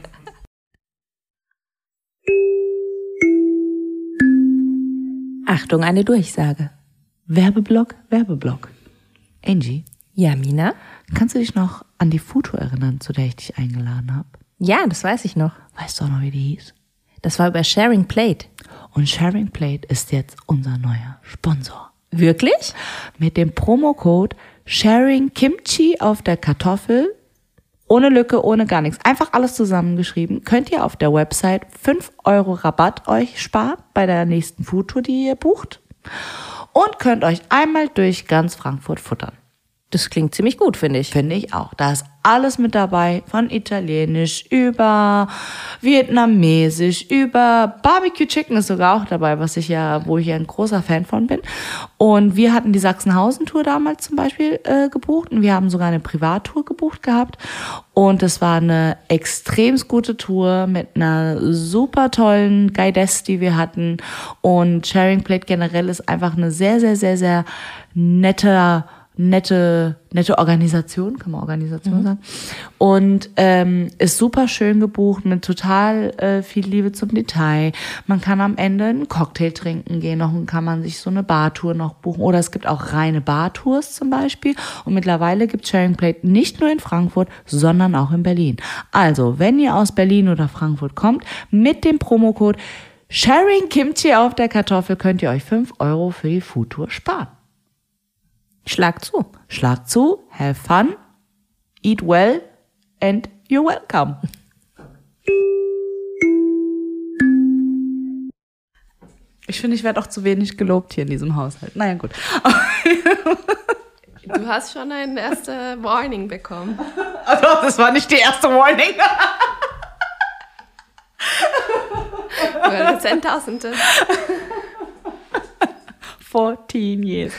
Achtung, eine Durchsage. Werbeblock, Werbeblock. Angie, Ja, Mina? kannst du dich noch an die Foto erinnern, zu der ich dich eingeladen habe? Ja, das weiß ich noch. Weißt du auch noch, wie die hieß? Das war über Sharing Plate. Und Sharing Plate ist jetzt unser neuer Sponsor. Wirklich? Mit dem Promocode Sharing Kimchi auf der Kartoffel, ohne Lücke, ohne gar nichts, einfach alles zusammengeschrieben, könnt ihr auf der Website fünf Euro Rabatt euch sparen bei der nächsten Foodtour, die ihr bucht. Und könnt euch einmal durch ganz Frankfurt futtern. Das klingt ziemlich gut, finde ich. Finde ich auch. Da ist alles mit dabei, von Italienisch über Vietnamesisch, über Barbecue Chicken ist sogar auch dabei, was ich ja, wo ich ja ein großer Fan von bin. Und wir hatten die Sachsenhausen-Tour damals zum Beispiel äh, gebucht und wir haben sogar eine Privattour gebucht gehabt. Und es war eine extrem gute Tour mit einer super tollen Guidess, die wir hatten. Und Sharing Plate generell ist einfach eine sehr, sehr, sehr, sehr nette nette, nette Organisation, kann man Organisation mhm. sagen. Und ähm, ist super schön gebucht mit total äh, viel Liebe zum Detail. Man kann am Ende einen Cocktail trinken gehen, noch kann man sich so eine Bartour noch buchen. Oder es gibt auch reine Bartours zum Beispiel. Und mittlerweile gibt Sharing Plate nicht nur in Frankfurt, sondern auch in Berlin. Also, wenn ihr aus Berlin oder Frankfurt kommt, mit dem Promocode Sharing Kimchi auf der Kartoffel könnt ihr euch fünf Euro für die Foodtour sparen. Schlag zu. Schlag zu, have fun, eat well and you're welcome. Ich finde, ich werde auch zu wenig gelobt hier in diesem Haushalt. Naja, gut. Du hast schon eine erste Warning bekommen. Also, das war nicht die erste Warning. Über Zehntausende. vierzehn years.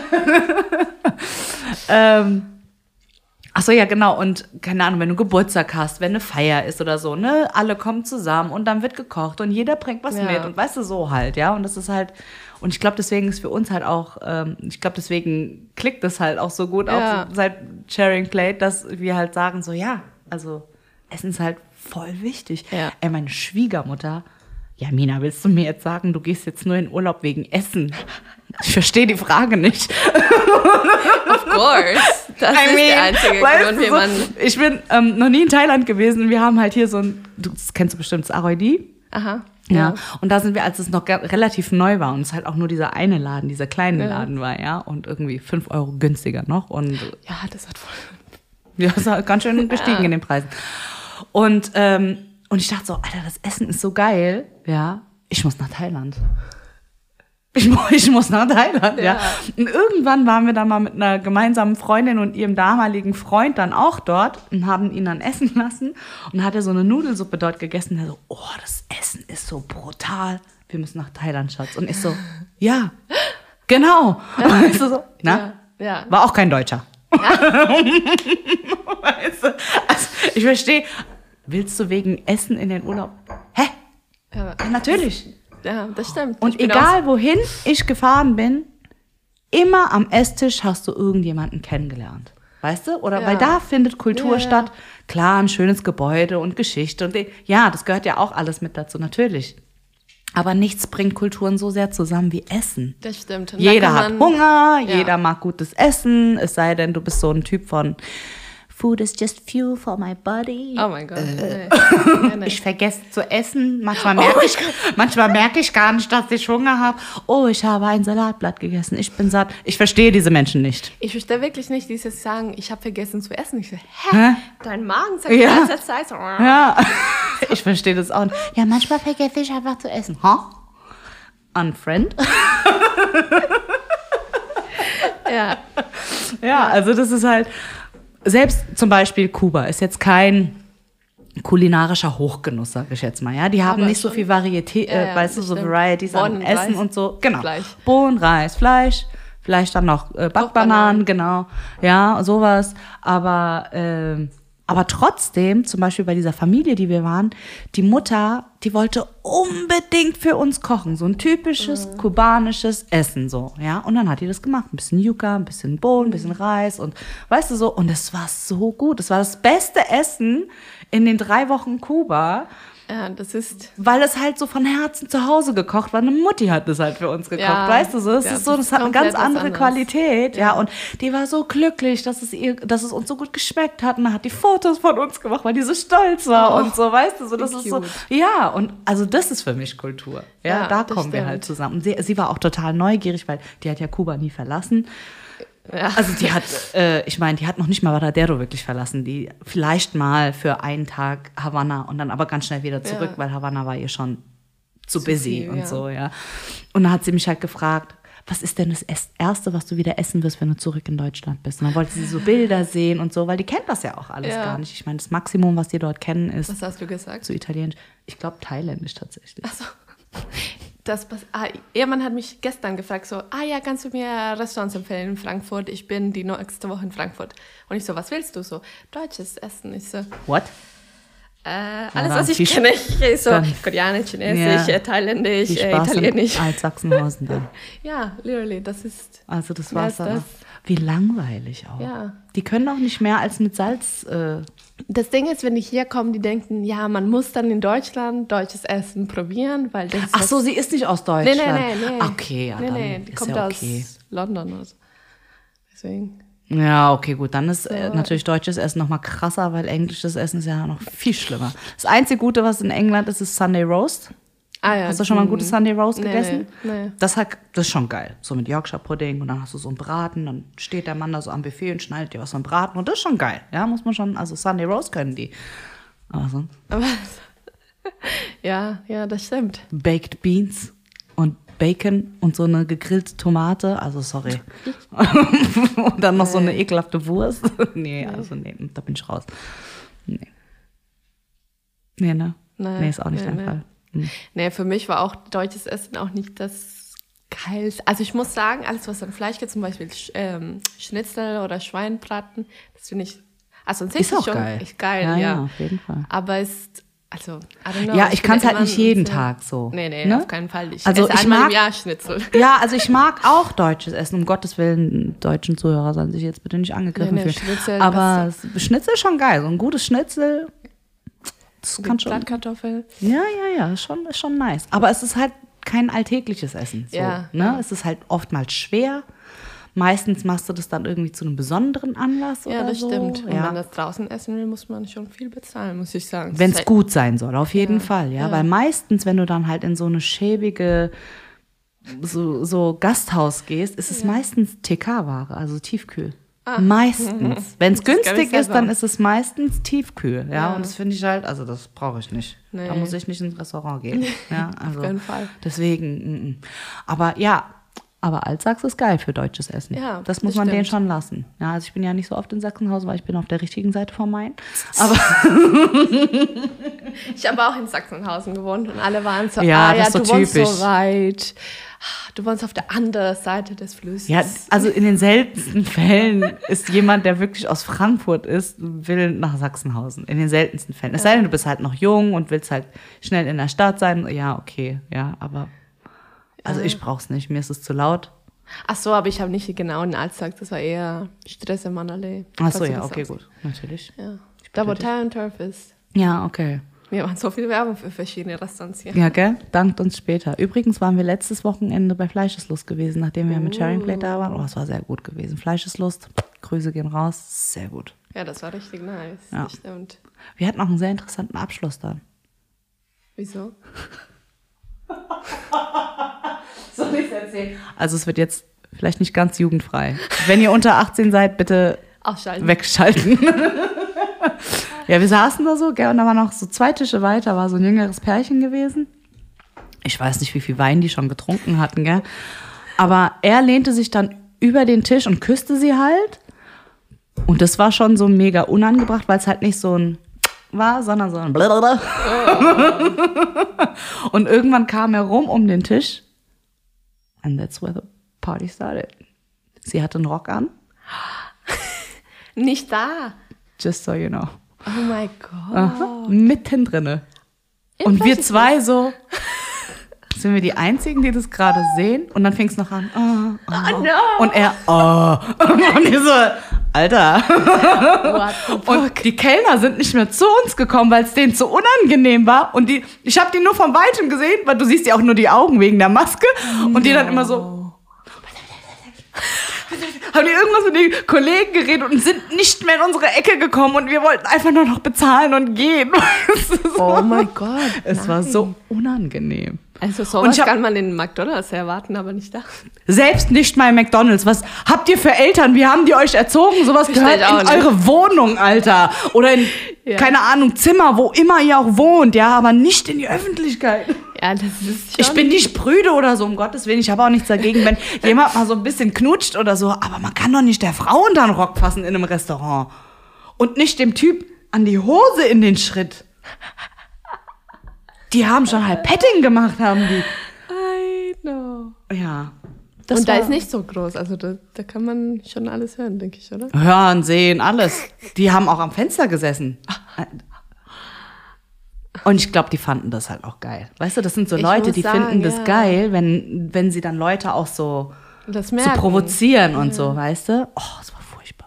ähm, ach so, ja, genau. Und keine Ahnung, wenn du Geburtstag hast, wenn eine Feier ist oder so, ne, alle kommen zusammen und dann wird gekocht und jeder bringt was ja. mit und weißt du, so halt, ja. Und das ist halt, und ich glaube, deswegen ist für uns halt auch, ähm, ich glaube, deswegen klickt das halt auch so gut, ja. auch so seit Sharing Plate, dass wir halt sagen, so, ja, also Essen ist halt voll wichtig. Ja. Ey, meine Schwiegermutter, ja, Mina, willst du mir jetzt sagen, du gehst jetzt nur in Urlaub wegen Essen? Ich verstehe die Frage nicht. Of course. Das I ist mean, der einzige weißt Grund, du, wie man... so, ich bin ähm, noch nie in Thailand gewesen. Wir haben halt hier so ein, du das kennst du bestimmt, das Aroidi. Aha. Ja. Ja. Und da sind wir, als es noch ga- relativ neu war und es halt auch nur dieser eine Laden, dieser kleine Ja. Laden war, ja. Und irgendwie fünf Euro günstiger noch. Und Ja, das hat voll... ja, das ist halt ganz schön gestiegen Ja. in den Preisen. Und, ähm, und ich dachte so, Alter, das Essen ist so geil. Ja, ich muss nach Thailand. Ich, mu- ich muss nach Thailand, ja. Ja. Und irgendwann waren wir dann mal mit einer gemeinsamen Freundin und ihrem damaligen Freund dann auch dort und haben ihn dann essen lassen und hat er so eine Nudelsuppe dort gegessen. Er so, oh, das Essen ist so brutal. Wir müssen nach Thailand, Schatz. Und ich so, ja, genau. Ja. Weißt du so, na? Ja. Ja. War auch kein Deutscher. Weißt du? Also, ich verstehe, willst du wegen Essen in den Urlaub? Hä? Ja. Ja, natürlich. Ja, das stimmt. Und Ich bin egal wohin ich gefahren bin, immer am Esstisch hast du irgendjemanden kennengelernt. Weißt du? Oder Ja. weil da findet Kultur Ja, ja. statt. Klar, ein schönes Gebäude und Geschichte. Und ja, das gehört ja auch alles mit dazu, natürlich. Aber nichts bringt Kulturen so sehr zusammen wie Essen. Das stimmt. Und da Jeder kann hat man- Hunger, Ja. jeder mag gutes Essen, es sei denn, du bist so ein Typ von Food is just fuel for my body. Oh mein Gott. Äh. Nee. Nee, nee. Ich vergesse zu essen. Manchmal merke ich, manchmal merke ich gar nicht, dass ich Hunger habe. Oh, ich habe ein Salatblatt gegessen. Ich bin satt. Ich verstehe diese Menschen nicht. Ich verstehe wirklich nicht dieses Sagen, ich habe vergessen zu essen. Ich so, hä? Hä? Dein Magen sagt Ja. die ganze Zeit so. Ja, ich verstehe das auch nicht. Ja, manchmal vergesse ich einfach zu essen. Ha? Unfriend? Ja. Ja, also das ist halt. selbst zum Beispiel Kuba ist jetzt kein kulinarischer Hochgenuss, sag ich jetzt mal. Ja, die haben Aber nicht so schon. viel Varietät, Ja, äh, ja, weißt du, so bestimmt. Varieties an Bohnen, Essen Reis, und so. Genau. Fleisch. Bohnen, Reis, Fleisch, vielleicht dann noch äh, Backbananen, Bananen. genau. Ja, sowas. Aber, ähm, aber trotzdem, zum Beispiel bei dieser Familie, die wir waren, die Mutter, die wollte unbedingt für uns kochen. So ein typisches Mhm. kubanisches Essen, so, ja. Und dann hat die das gemacht. Ein bisschen Yuca, ein bisschen Bohnen, ein bisschen Reis und weißt du so. Und es war so gut. Es war das beste Essen in den drei Wochen Kuba, Ja, das ist. weil es halt so von Herzen zu Hause gekocht war. Eine Mutti hat das halt für uns gekocht, Ja, weißt du so. Es ja, ist so, das das ist hat eine ganz komplett was andere anderes. Qualität, ja. Und die war so glücklich, dass es ihr, dass es uns so gut geschmeckt hat. Und dann hat die Fotos von uns gemacht, weil die so stolz war Oh, und so, weißt du so. Das wie ist so, cute. ja. Und also das ist für mich Kultur. Ja, Ja, da das kommen wir stimmt. halt zusammen. Und sie, sie war auch total neugierig, weil die hat ja Kuba nie verlassen. Ja. Also die hat, äh, ich meine, die hat noch nicht mal Varadero wirklich verlassen. Die vielleicht mal für einen Tag Havanna und dann aber ganz schnell wieder zurück, Ja. weil Havanna war ihr schon zu, Zu busy viel, und ja. so, ja. Und dann hat sie mich halt gefragt, was ist denn das Ess- Erste, was du wieder essen wirst, wenn du zurück in Deutschland bist? Und dann wollte sie so Bilder sehen und so, weil die kennt das ja auch alles Ja. gar nicht. Ich meine, das Maximum, was die dort kennen, ist Was hast du gesagt? so italienisch. Ich glaube, thailändisch tatsächlich. Also, das, was, ah, jemand hat mich gestern gefragt, so, ah ja, kannst du mir Restaurants empfehlen in Frankfurt? Ich bin die nächste Woche in Frankfurt. Und ich so, was willst du so? Deutsches Essen. Ich so, What? äh, alles, dann was ich viel kenne. Ich so, dann- Koreanisch, Chinesisch, Ja. äh, Thailändisch, Viel äh, Spaß Italienisch. in Altsachsenhausen dann. Ja, literally, das ist, Also das Mehr war's als dann. das. auch. Wie langweilig auch. Ja. Die können auch nicht mehr als mit Salz. Äh, das Ding ist, wenn die hier kommen, die denken, ja, man muss dann in Deutschland deutsches Essen probieren, weil das ist Ach so, sie ist nicht aus Deutschland. Nee, nee, nee, nee. Okay, ja, nee, dann nee, die ist kommt ja aus okay. London oder so. Deswegen. Ja, okay, gut. Dann ist äh, Ja. natürlich deutsches Essen noch mal krasser, weil englisches Essen ist ja noch viel schlimmer. Das einzige Gute, was in England ist, ist Sunday Roast. Ah, ja. Hast du schon mal ein gutes Sunday Roast Nee, gegessen? nee, nee. Das, hat, das ist schon geil. So mit Yorkshire Pudding und dann hast du so einen Braten, dann steht der Mann da so am Buffet und schneidet dir was vom Braten und das ist schon geil. Ja, muss man schon, also Sunday Roast können die. Aber sonst Aber, ja, ja, das stimmt. Baked Beans und Bacon und so eine gegrillte Tomate, also sorry. Und dann noch so eine ekelhafte Wurst. Nee, also nee, da bin ich raus. Nee. Nee, ne? Nee, Nee, ist auch nicht nee, dein nee. Fall. Hm. Nee, für mich war auch deutsches Essen auch nicht das Geilste. Also ich muss sagen, alles, was an Fleisch gibt, zum Beispiel Sch- ähm, Schnitzel oder Schweinbraten, das finde ich, also an sich Ist auch schon geil. echt geil, Ja, ja. ja, auf jeden Fall. Aber ist, also, I don't know. Ja, ich bin kann's halt immer nicht jeden so- Tag so, Nee, nee, ne? auf keinen Fall. Ich Also esse ich einmal mag- im Jahr Schnitzel. Ja, also ich mag auch deutsches Essen. Um Gottes Willen, deutschen Zuhörer sollen sich jetzt bitte nicht angegriffen Nee, nee, fühlen. Schnitzel, Aber Schnitzel ist schon geil. So ein gutes Schnitzel, das kann schon. Blattkartoffel. Ja, ja, ja, ist schon, ist schon nice. Aber es ist halt kein alltägliches Essen. So, Ja, ne? ja. Es ist halt oftmals schwer. Meistens machst du das dann irgendwie zu einem besonderen Anlass Ja, oder das so. stimmt. Und wenn Ja. das draußen essen will, muss man schon viel bezahlen, muss ich sagen. Wenn Das es ist gut sein soll, auf jeden Ja, Fall, ja. ja. Weil meistens, wenn du dann halt in so eine schäbige so, so Gasthaus gehst, ist es meistens T K-Ware, also Tiefkühl. Meistens. Wenn es kenn ich günstig ist, selber. dann ist es meistens Tiefkühl. Ja, Ja. und das finde ich halt, also das brauche ich nicht. Nee. Da muss ich nicht ins Restaurant gehen. Ja, also keinen Fall. Deswegen, mm, mm. aber ja, aber Altsachs ist geil für deutsches Essen. Ja, das muss das man denen stimmt. schon lassen. Ja, also ich bin ja nicht so oft in Sachsenhausen, weil ich bin auf der richtigen Seite vom Main. Aber Ich habe auch in Sachsenhausen gewohnt und alle waren so, Ja, ah das ja, ist so du wohnst typisch. so weit. Du wohnst auf der anderen Seite des Flusses. ja, also in den seltensten Fällen ist jemand, der wirklich aus Frankfurt ist, will nach Sachsenhausen. In den seltensten Fällen. Es sei denn, du bist halt noch jung und willst halt schnell in der Stadt sein. Ja, okay, ja, aber also ich brauch's nicht. Mir ist es zu laut. Ach so, aber ich habe nicht genau in Alzag, das war eher Stress im Mannerlee. Ach so, falls du ja, das okay, sagst. gut, natürlich. Ja. Da, wo Thai und Turf ist. Ja, okay. Wir machen so viel Werbung für verschiedene Restaurants hier. Ja, gell? Dankt uns später. Übrigens waren wir letztes Wochenende bei Fleischeslust gewesen, nachdem wir mit Sharing Plate da waren. Oh, es war sehr gut gewesen. Fleischeslust, Grüße gehen raus, sehr gut. Ja, das war richtig nice. Ja. Das stimmt. Wir hatten auch einen sehr interessanten Abschluss da. Wieso? Soll ich es erzählen? Also es wird jetzt vielleicht nicht ganz jugendfrei. Wenn ihr unter achtzehn seid, bitte Ausschalten. wegschalten. Ja, wir saßen da so, gell, und da waren noch so zwei Tische weiter, war so ein jüngeres Pärchen gewesen. Ich weiß nicht, wie viel Wein die schon getrunken hatten, gell. Aber er lehnte sich dann über den Tisch und küsste sie halt. Und das war schon so mega unangebracht, weil es halt nicht so ein war, sondern so ein Blablabla. Und irgendwann kam er rum um den Tisch. And that's where the party started. Sie hatte einen Rock an. Nicht da. Just so you know. Oh mein Gott. Aha, mitten drinne. Und wir zwei so, sind wir die Einzigen, die das gerade sehen? Und dann fing es noch an. Oh, oh. Oh no. Und er, oh. Und ich so, Alter. What the fuck? Und die Kellner sind nicht mehr zu uns gekommen, weil es denen zu unangenehm war. Und die, ich habe die nur von Weitem gesehen, weil du siehst ja auch nur die Augen wegen der Maske. Und die dann immer so, haben die irgendwas mit den Kollegen geredet und sind nicht mehr in unsere Ecke gekommen und wir wollten einfach nur noch bezahlen und gehen. Oh mein Gott. Es nein. war so unangenehm. Also Und sowas ich hab- kann man in McDonald's erwarten, aber nicht da. Selbst nicht mal McDonald's. Was habt ihr für Eltern? Wie haben die euch erzogen? Sowas Versteh gehört ich auch in nicht. eure Wohnung, Alter. Oder in, Ja. keine Ahnung, Zimmer, wo immer ihr auch wohnt. Ja, aber nicht in die Öffentlichkeit. Ja, das ist schon... Ich bin nicht prüde oder so, um Gottes Willen. Ich habe auch nichts dagegen, wenn jemand mal so ein bisschen knutscht oder so. Aber man kann doch nicht der Frau unter den Rock fassen in einem Restaurant. Und nicht dem Typ an die Hose in den Schritt. Die haben schon halb Petting gemacht, haben die. I know. Ja. Das Und da war- ist nicht so groß, also da, da kann man schon alles hören, denke ich, oder? Hören, sehen, alles. Die haben auch am Fenster gesessen. Und ich glaube, die fanden das halt auch geil. Weißt du, das sind so Ich Leute, muss die sagen, finden das ja. geil, wenn, wenn sie dann Leute auch so, Das so merken. provozieren und so, weißt du? Oh, das war furchtbar.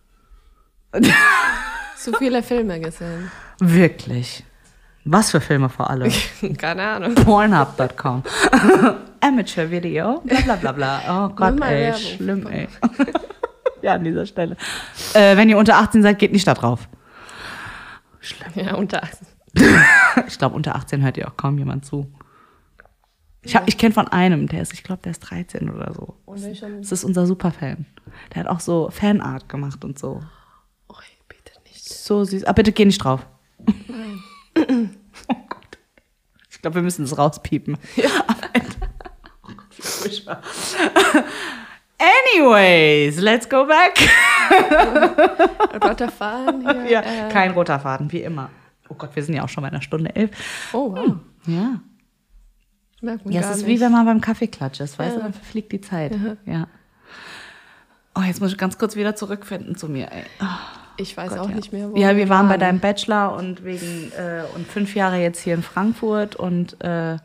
So viele Filme gesehen. Wirklich. Was für Filme vor allem? Keine Ahnung. Pornhub Punkt com. Amateur Video. Bla bla bla bla. Oh Gott, mal ey. Werbung. Schlimm, ey. Ja, an dieser Stelle. Äh, wenn ihr unter achtzehn seid, geht nicht da drauf. Ja, unter. Ich glaube, unter achtzehn hört ihr auch kaum jemand zu. Ich, hab- ich kenne von einem, der ist, ich glaube, der ist dreizehn oder so. Und ich schon. Das ist unser Superfan. Der hat auch so Fanart gemacht und so. Oh, bitte nicht. So süß. Aber bitte geh nicht drauf. Oh Gott. Ich glaube, wir müssen das rauspiepen. Ja. Oh Gott, wie furchtbar. Anyways, let's go back. Roter Faden hier. Ja, äh, kein roter Faden, wie immer. Oh Gott, wir sind ja auch schon bei einer Stunde elf. Oh, wow. Ja. Merkt man Ja, gar es ist nicht. wie wenn man beim Kaffeeklatsch ist, weißt Ja. du, dann verfliegt die Zeit. Ja. Oh, jetzt muss ich ganz kurz wieder zurückfinden zu mir, ey. Oh, Ich weiß Gott, auch ja. nicht mehr, wo Ja, wir waren bei deinem Bachelor und wegen äh, und fünf Jahre jetzt hier in Frankfurt und äh,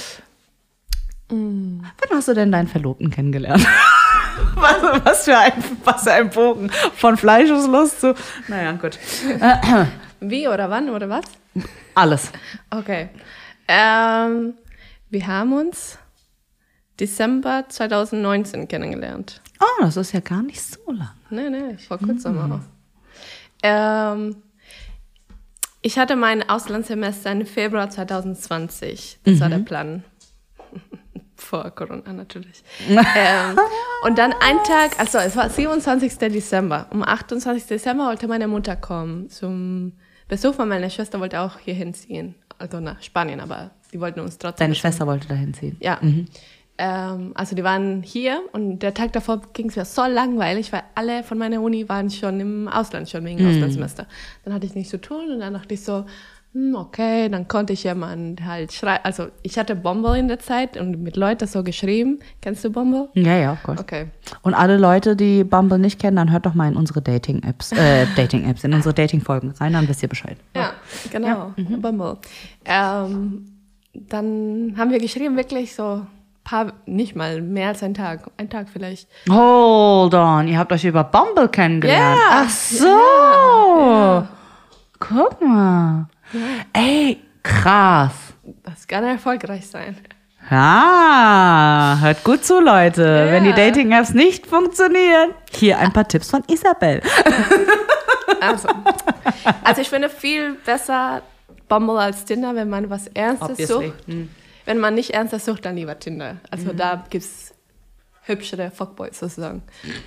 Mm. wann hast du denn deinen Verlobten kennengelernt? was, was, für ein, was für ein Bogen von Fleischeslust zu. Naja, gut. Äh, Wie oder wann oder was? alles. Okay. Ähm, wir haben uns Dezember zwanzig neunzehn kennengelernt. Oh, das ist ja gar nicht so lang. Nee, nee, vor kurzem auch. Ähm, ich hatte mein Auslandssemester im Februar zwanzig zwanzig. Das war der Plan. Vor Corona natürlich. ähm, und dann ein Tag, also es war siebenundzwanzigster Dezember. Um achtundzwanzigsten Dezember wollte meine Mutter kommen zum Besuch, weil meine Schwester wollte auch hier hinziehen. Also nach Spanien, aber die wollten uns trotzdem Deine besuchen. Schwester wollte dahin ziehen. Ja. Ähm, also die waren hier und der Tag davor ging es mir so langweilig, weil alle von meiner Uni waren schon im Ausland, schon wegen Auslandssemester. Dann hatte ich nichts zu tun und dann dachte ich so, hm, okay, dann konnte ich jemand halt schreiben. Also ich hatte Bumble in der Zeit und mit Leuten so geschrieben. Kennst du Bumble? Ja, ja, of course. Okay. Und alle Leute, die Bumble nicht kennen, dann hört doch mal in unsere Dating-Apps, äh, Dating-Apps, in unsere Dating-Folgen rein, dann wisst ihr Bescheid. Ja, genau, Bumble. Ähm, dann haben wir geschrieben, wirklich so paar, nicht mal mehr als einen Tag, ein Tag vielleicht. Hold on, ihr habt euch über Bumble kennengelernt. Ja. Ach so. Ja. Guck mal. Ey, krass. Das kann erfolgreich sein. Ja, hört gut zu, Leute. Ja. Wenn die Dating-Apps nicht funktionieren, hier ein paar Tipps von Isabel. Also, also ich finde viel besser Bumble als Tinder, wenn man was Ernstes Obviously. sucht. Wenn man nicht Ernstes sucht, dann lieber Tinder. Also da gibt es hübschere Fuckboys sozusagen.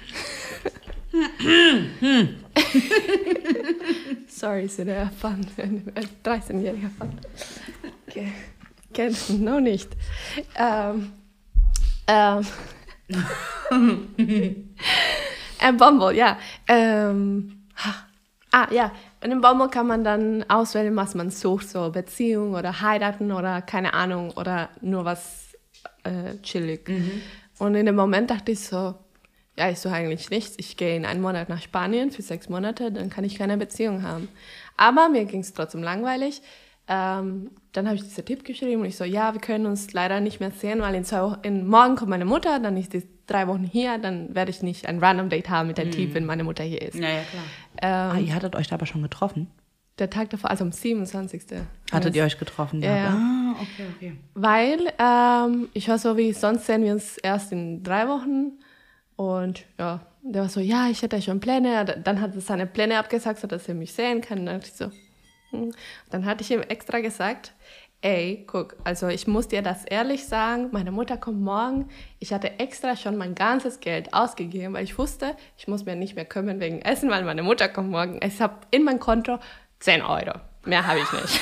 Sorry, so der Fun, ein dreizehnjähriger Fun. Okay. Kennt noch nicht. Ähm, ähm, Ein Bumble, ja. Ähm, ah, ja. Und im Bumble kann man dann auswählen, was man sucht, so Beziehung oder heiraten oder keine Ahnung oder nur was äh, chillig. Mhm. Und in dem Moment dachte ich so, ja, ich suche eigentlich nichts. Ich gehe in einen Monat nach Spanien für sechs Monate, dann kann ich keine Beziehung haben. Aber mir ging es trotzdem langweilig. Ähm, dann habe ich diesen Tipp geschrieben und ich so, ja, wir können uns leider nicht mehr sehen, weil in zwei Wochen, in, morgen kommt meine Mutter, dann ist die drei Wochen hier, dann werde ich nicht ein Random Date haben mit der mhm. Typ, wenn meine Mutter hier ist. Ja, ja, klar. Ähm, ah, ihr hattet euch da aber schon getroffen? Der Tag davor, also am siebenundzwanzigsten Hattet ihr euch getroffen? Ja. ja. Ah, okay, okay. Weil ähm, ich war so, wie sonst sehen wir uns erst in drei Wochen und ja, der war so, ja, ich hätte schon Pläne. Dann hat er seine Pläne abgesagt, so dass er mich sehen kann. Dann dachte ich so, hm. Dann hatte ich ihm extra gesagt, ey, guck, also ich muss dir das ehrlich sagen, meine Mutter kommt morgen. Ich hatte extra schon mein ganzes Geld ausgegeben, weil ich wusste, ich muss mir nicht mehr kümmern wegen Essen, weil meine Mutter kommt morgen. Ich habe in mein Konto zehn Euro. Mehr habe ich nicht.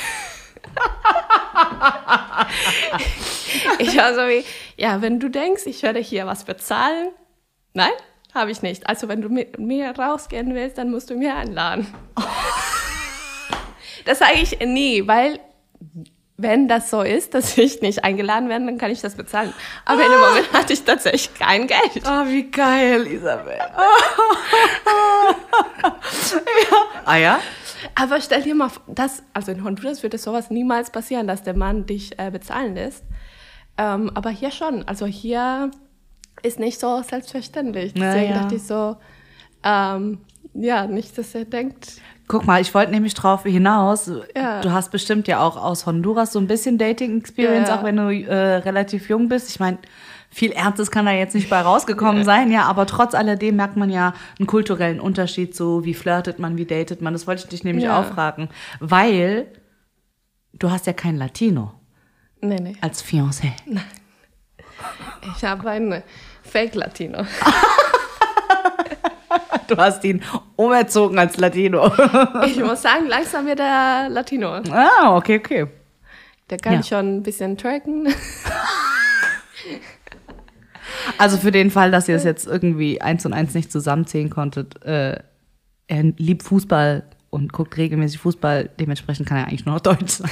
Ich war so wie, ja, wenn du denkst, ich werde hier was bezahlen, nein, habe ich nicht. Also wenn du mit mir rausgehen willst, dann musst du mir einladen. Das sage ich nie, weil wenn das so ist, dass ich nicht eingeladen werde, dann kann ich das bezahlen. Aber ah. in dem Moment hatte ich tatsächlich kein Geld. Oh, wie geil, Isabel. Ja. Ah ja? Aber stell dir mal vor, das, also in Honduras würde sowas niemals passieren, dass der Mann dich äh, bezahlen lässt. Ähm, aber hier schon. Also hier ist nicht so selbstverständlich. Deswegen ja. dachte ich so, ähm, ja, nicht, dass er denkt... Guck mal, ich wollte nämlich drauf hinaus. Ja. Du hast bestimmt ja auch aus Honduras so ein bisschen Dating-Experience, ja. auch wenn du äh, relativ jung bist. Ich meine, viel Ernstes kann da jetzt nicht bei rausgekommen ja. sein, ja, aber trotz alledem merkt man ja einen kulturellen Unterschied, so wie flirtet man, wie datet man. Das wollte ich dich nämlich ja. auch fragen, weil du hast ja kein Latino. Nee, nee. Als Fiancé. Nein. Ich habe einen Fake-Latino. Du hast ihn umerzogen als Latino. Ich muss sagen, langsam wird er Latino. Ah, okay, okay. Der kann ja. schon ein bisschen twerken. Also für den Fall, dass ihr es jetzt irgendwie eins und eins nicht zusammenzählen konntet, äh, er liebt Fußball und guckt regelmäßig Fußball, dementsprechend kann er eigentlich nur noch Deutsch sein.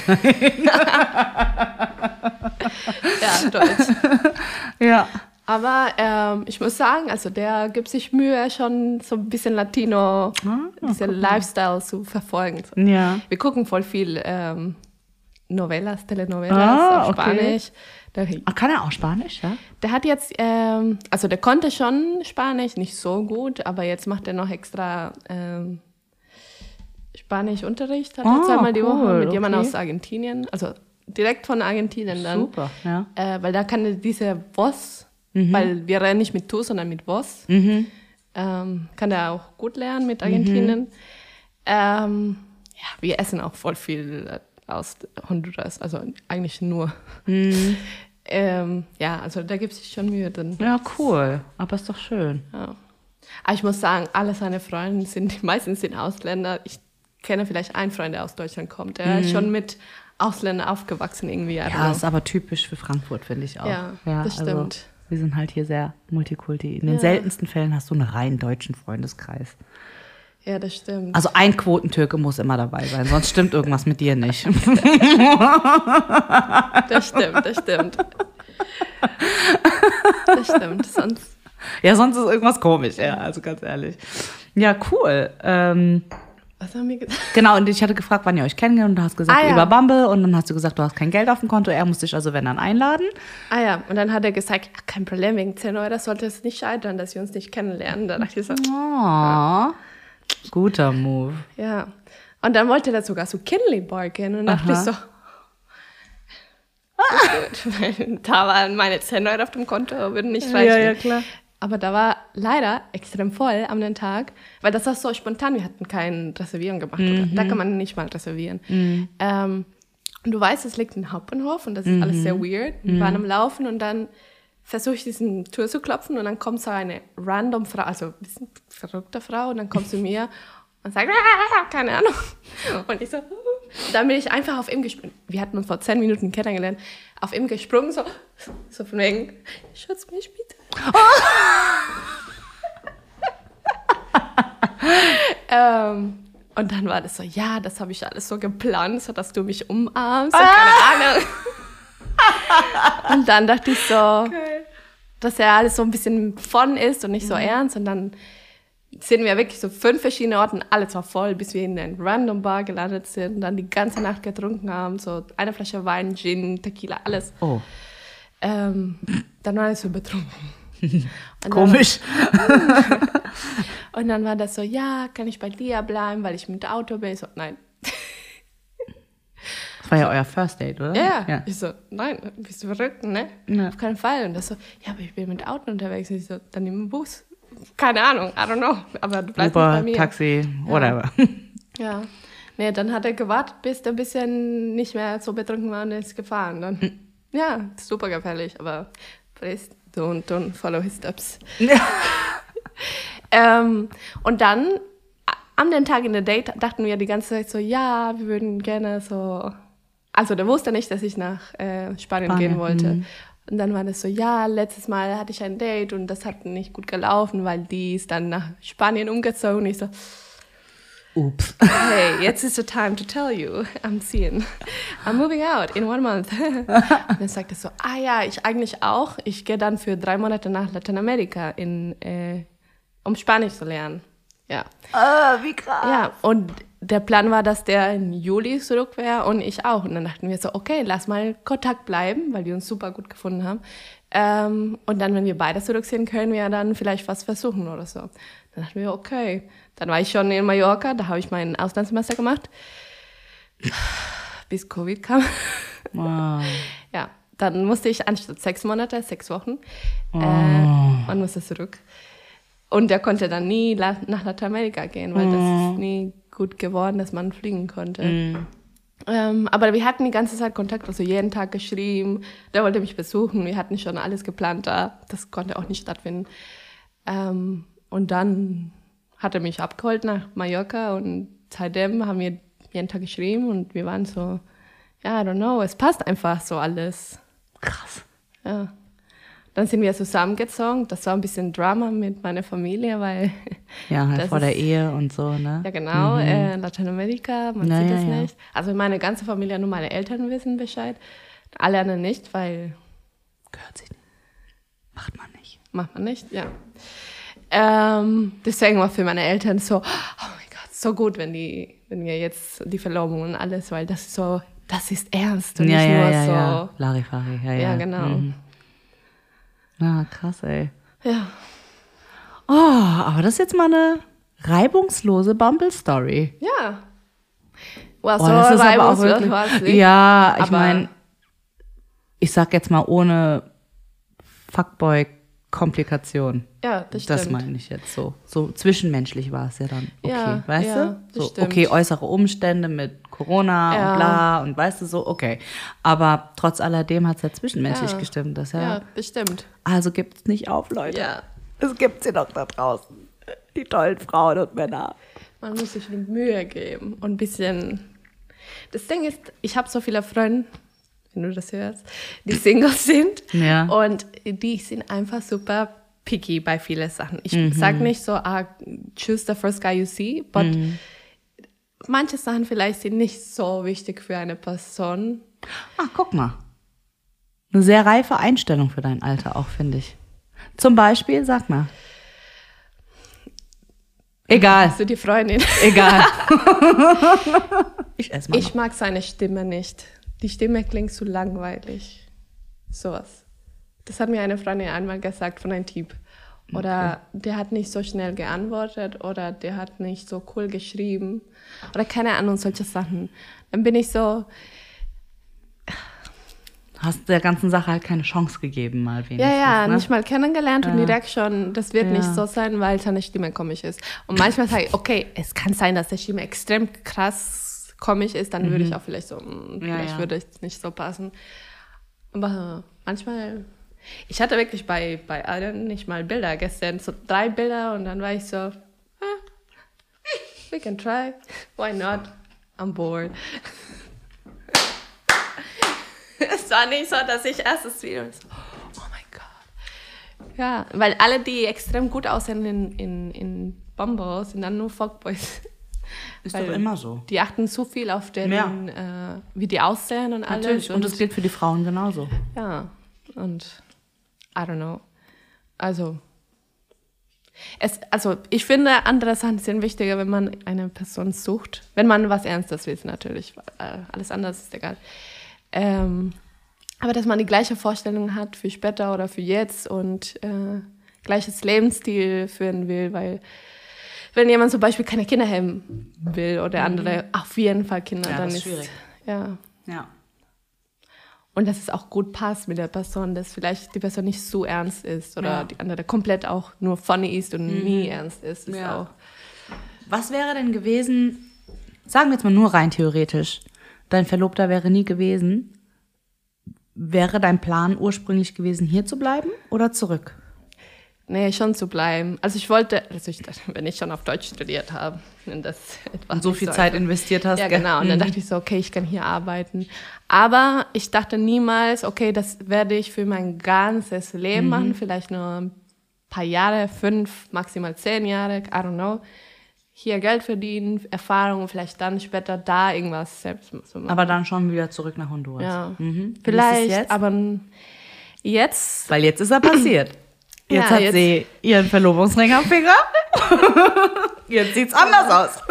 Ja, Deutsch. Ja. Aber ähm, ich muss sagen, also der gibt sich Mühe, schon so ein bisschen Latino, ah, diesen Lifestyle zu verfolgen. Ja. Wir gucken voll viel ähm, Novelas, Telenovelas ah, auf Spanisch. Okay. Der, Ach, kann er auch Spanisch, ja? Der hat jetzt, ähm, also der konnte schon Spanisch, nicht so gut, aber jetzt macht er noch extra ähm, Spanischunterricht, hat er oh, zweimal die cool, Woche mit okay. jemandem aus Argentinien, also direkt von Argentinien dann. Super, ja. Äh, weil da kann er diese Voz, mhm. weil wir reden nicht mit Du, sondern mit Voz, mhm. ähm, kann er auch gut lernen mit Argentinien. Mhm. Ähm, ja, wir essen auch voll viel aus Honduras, also eigentlich nur. Mhm. ähm, ja, also da gibt es sich schon Mühe drin. Ja, cool, aber ist doch schön. Ja. Aber ich muss sagen, alle seine Freunde sind, die meisten sind Ausländer. Ich kenne vielleicht einen Freund, der aus Deutschland kommt. Der mhm. ist schon mit Ausländern aufgewachsen irgendwie. Ja, ist aber typisch für Frankfurt, finde ich auch. Ja, ja das stimmt. Also, wir sind halt hier sehr multikulti. In den ja. seltensten Fällen hast du einen rein deutschen Freundeskreis. Ja, das stimmt. Also ein Quotentürke muss immer dabei sein, sonst stimmt irgendwas mit dir nicht. Das stimmt, das stimmt. Das stimmt, sonst... Ja, sonst ist irgendwas komisch, ja, also ganz ehrlich. Ja, cool. Ähm, Was haben wir gesagt? Genau, und ich hatte gefragt, wann ihr euch kennengelernt und du hast gesagt, ah, ja. über Bumble und dann hast du gesagt, du hast kein Geld auf dem Konto, er muss dich also wenn dann einladen. Ah ja, und dann hat er gesagt, ja, kein Problem, wegen zehn Euro sollte es nicht scheitern, dass wir uns nicht kennenlernen. Da dachte ich so, oh, ja. Guter Move. Ja, und dann wollte er sogar so Kinley Bar gehen und dachte ich so, gut, weil da waren meine zehn Euro auf dem Konto, würden nicht reichen. Ja, ja, klar. Aber da war leider extrem voll am den Tag, weil das war so spontan, wir hatten keine Reservierung gemacht. Mhm. Oder? Da kann man nicht mal reservieren. Mhm. Ähm, und du weißt, es liegt im Hauptbahnhof und das ist mhm. alles sehr weird. Wir mhm. waren am Laufen und dann versuche ich diesen Tür zu klopfen und dann kommt so eine random Frau, also ein bisschen verrückte Frau und dann kommt sie mir und sagt, keine Ahnung. Und ich so, dann bin ich einfach auf ihm gesprungen. Wir hatten uns vor zehn Minuten kennengelernt. Auf ihm gesprungen, so, so von wegen, schütz mich bitte. ähm, und dann war das so, ja, das habe ich alles so geplant, so dass du mich umarmst und keine Ahnung. Und dann dachte ich so, okay. dass ja alles so ein bisschen fun ist und nicht so mhm. ernst. Und dann sind wir wirklich so fünf verschiedene Orte, alles war voll, bis wir in eine Random Bar gelandet sind und dann die ganze Nacht getrunken haben, so eine Flasche Wein, Gin, Tequila, alles. Oh. Ähm, dann war ich so betrunken. Und Komisch. Dann, und dann war das so, ja, kann ich bei dir bleiben, weil ich mit dem Auto bin? Ich so, nein. Das war ja euer First Date, oder? Ja. ja. Ich so, nein, bist du verrückt, ne? Ja. Auf keinen Fall. Und das so, ja, aber ich bin mit dem Auto unterwegs. Und ich so, dann nimm einen Bus. Keine Ahnung, I don't know. Aber du bleibst Uber, nicht bei mir. Taxi, whatever. Ja. ja. Nee, dann hat er gewartet, bis er ein bisschen nicht mehr so betrunken war und ist gefahren. Dann, hm. Ja, super gefährlich, aber please don't, don't follow his steps. ähm, und dann, an den Tag in der Date, dachten wir die ganze Zeit so, ja, wir würden gerne so... Also der wusste nicht, dass ich nach äh, Spanien, Spanien gehen wollte. Mhm. Und dann war das so, ja, letztes Mal hatte ich ein Date und das hat nicht gut gelaufen, weil die ist dann nach Spanien umgezogen. Und ich so, ups. Hey, jetzt ist the time to tell you, I'm seeing, I'm moving out in one month. Und dann sagte er so, ah ja, ich eigentlich auch. Ich gehe dann für drei Monate nach Lateinamerika, in, äh, um Spanisch zu lernen. Ja. Ah, wie krass. Ja, und der Plan war, dass der im Juli zurück wäre und ich auch. Und dann dachten wir so, okay, lass mal Kontakt bleiben, weil die uns super gut gefunden haben. Ähm, und dann, wenn wir beide zurück sind, können wir dann vielleicht was versuchen oder so. Dann dachten wir, okay. Dann war ich schon in Mallorca, da habe ich mein Auslandssemester gemacht. Bis Covid kam. Wow. Ja, dann musste ich anstatt sechs Monate, sechs Wochen. Oh. Äh, man musste zurück. Und der konnte dann nie nach Lateinamerika gehen, weil oh. das ist nie gut geworden, dass man fliegen konnte. Mm. Ähm, aber wir hatten die ganze Zeit Kontakt, also jeden Tag geschrieben. Der wollte mich besuchen, wir hatten schon alles geplant da. Das konnte auch nicht stattfinden. Ähm, und dann hat er mich abgeholt nach Mallorca und seitdem haben wir jeden Tag geschrieben und wir waren so, ja, I don't know, es passt einfach so alles. Krass. Ja. Dann sind wir zusammengezogen. Das war ein bisschen Drama mit meiner Familie, weil... Ja, halt vor ist, der Ehe und so, ne? Ja, genau. Mhm. Äh, Lateinamerika, man ja, sieht ja, das ja. nicht. Also meine ganze Familie, nur meine Eltern wissen Bescheid. Alle anderen nicht, weil... Gehört sich nicht. Macht man nicht. Macht man nicht, ja. Ähm, deswegen war für meine Eltern so, oh mein Gott, so gut, wenn, die, wenn wir jetzt die Verlobung und alles, weil das ist so, das ist ernst und ja, nicht ja, nur ja, so... Ja. Larifari, ja, ja. Ja, genau. Mhm. Ah, krass, ey. Ja. Oh, aber das ist jetzt mal eine reibungslose Bumble-Story. Ja. Well, oh, so das ist aber auch reibungslos wirklich, war es nicht. ja, ich Aber- meine, ich sag jetzt mal ohne Fuckboy-Komplikation. Ja, das Das stimmt. meine ich jetzt so. So zwischenmenschlich war es ja dann okay, Ja, weißt ja, du? das So, stimmt. okay, äußere Umstände mit Corona Ja. und bla und weißt du so, okay. Aber trotz alledem hat es ja zwischenmenschlich Ja. gestimmt. Das ja, Ja, bestimmt. Also gibt's nicht auf, Leute. Ja. Es gibt sie doch da draußen. Die tollen Frauen und Männer. Man muss sich Mühe geben und ein bisschen... Das Ding ist, ich habe so viele Freunde, wenn du das hörst, die Singles sind. Ja. Und die sind einfach super picky bei vielen Sachen. Ich Mhm. sag nicht so, ah, choose the first guy you see, but Mhm. manche Sachen vielleicht sind nicht so wichtig für eine Person. Ach, guck mal. Eine sehr reife Einstellung für dein Alter auch, finde ich. Zum Beispiel, sag mal. Egal, Also die Freundin. egal. ich esse mal. Ich mag seine Stimme nicht. Die Stimme klingt zu langweilig. Sowas. Das hat mir eine Freundin einmal gesagt von einem Typ. Oder der hat nicht so schnell geantwortet oder der hat nicht so cool geschrieben. Oder keine Ahnung, solche Sachen. Dann bin ich so, Hast der ganzen Sache halt keine Chance gegeben, mal wenigstens. ja, ja, ne? nicht mal kennengelernt und Ja. direkt schon, das wird Ja. nicht so sein, weil seine Stimme komisch ist. Und manchmal sage ich, okay, es kann sein, dass die Stimme extrem krass komisch ist, dann würde ich auch vielleicht so, mh, Ja, vielleicht ja. würde es nicht so passen. Aber manchmal, ich hatte wirklich bei, bei allen nicht mal Bilder gestern, so drei Bilder und dann war ich so, ah, we can try, why not, I'm bored. Es war nicht so, dass ich erstes Video so, oh mein Gott. Ja, weil alle, die extrem gut aussehen in, in, in Bumble sind dann nur Fuckboys. Ist Weil doch immer so. Die achten zu viel auf deren, äh, wie die aussehen und alles. Natürlich. Und das gilt für die Frauen genauso. Ja, und I don't know. Also, es, also ich finde, andere Sachen sind wichtiger, wenn man eine Person sucht. Wenn man was Ernstes will, natürlich. Äh, alles andere ist egal. Ähm, aber dass man die gleiche Vorstellung hat für später oder für jetzt und äh, gleiches Lebensstil führen will, weil wenn jemand zum Beispiel keine Kinder haben will oder andere auf jeden Fall Kinder, Ja, dann das ist ist schwierig. ja. Ja. Und dass es auch gut passt mit der Person, dass vielleicht die Person nicht so ernst ist oder Ja. die andere komplett auch nur funny ist und nie ernst ist. ist Ja. auch, Was wäre denn gewesen, sagen wir jetzt mal nur rein theoretisch, dein Verlobter wäre nie gewesen, wäre dein Plan ursprünglich gewesen, hier zu bleiben oder zurück? nee, schon zu bleiben. Also ich wollte, also ich, wenn ich schon auf Deutsch studiert habe und das etwa Und so nicht viel Zeit einfach- investiert hast. Ja, gell? genau. Und dann Mhm. dachte ich so, okay, ich kann hier arbeiten. Aber ich dachte niemals, okay, das werde ich für mein ganzes Leben Mhm. machen. Vielleicht nur ein paar Jahre, fünf, maximal zehn Jahre, I don't know. Hier Geld verdienen, Erfahrung, vielleicht dann später da irgendwas selbst zu machen. Aber dann schon wieder zurück nach Honduras. ja, Mhm. Wie ist es vielleicht, jetzt? aber jetzt, Weil jetzt ist er passiert. Jetzt Ja, hat jetzt- sie ihren Verlobungsring am Finger. Jetzt sieht's anders aus.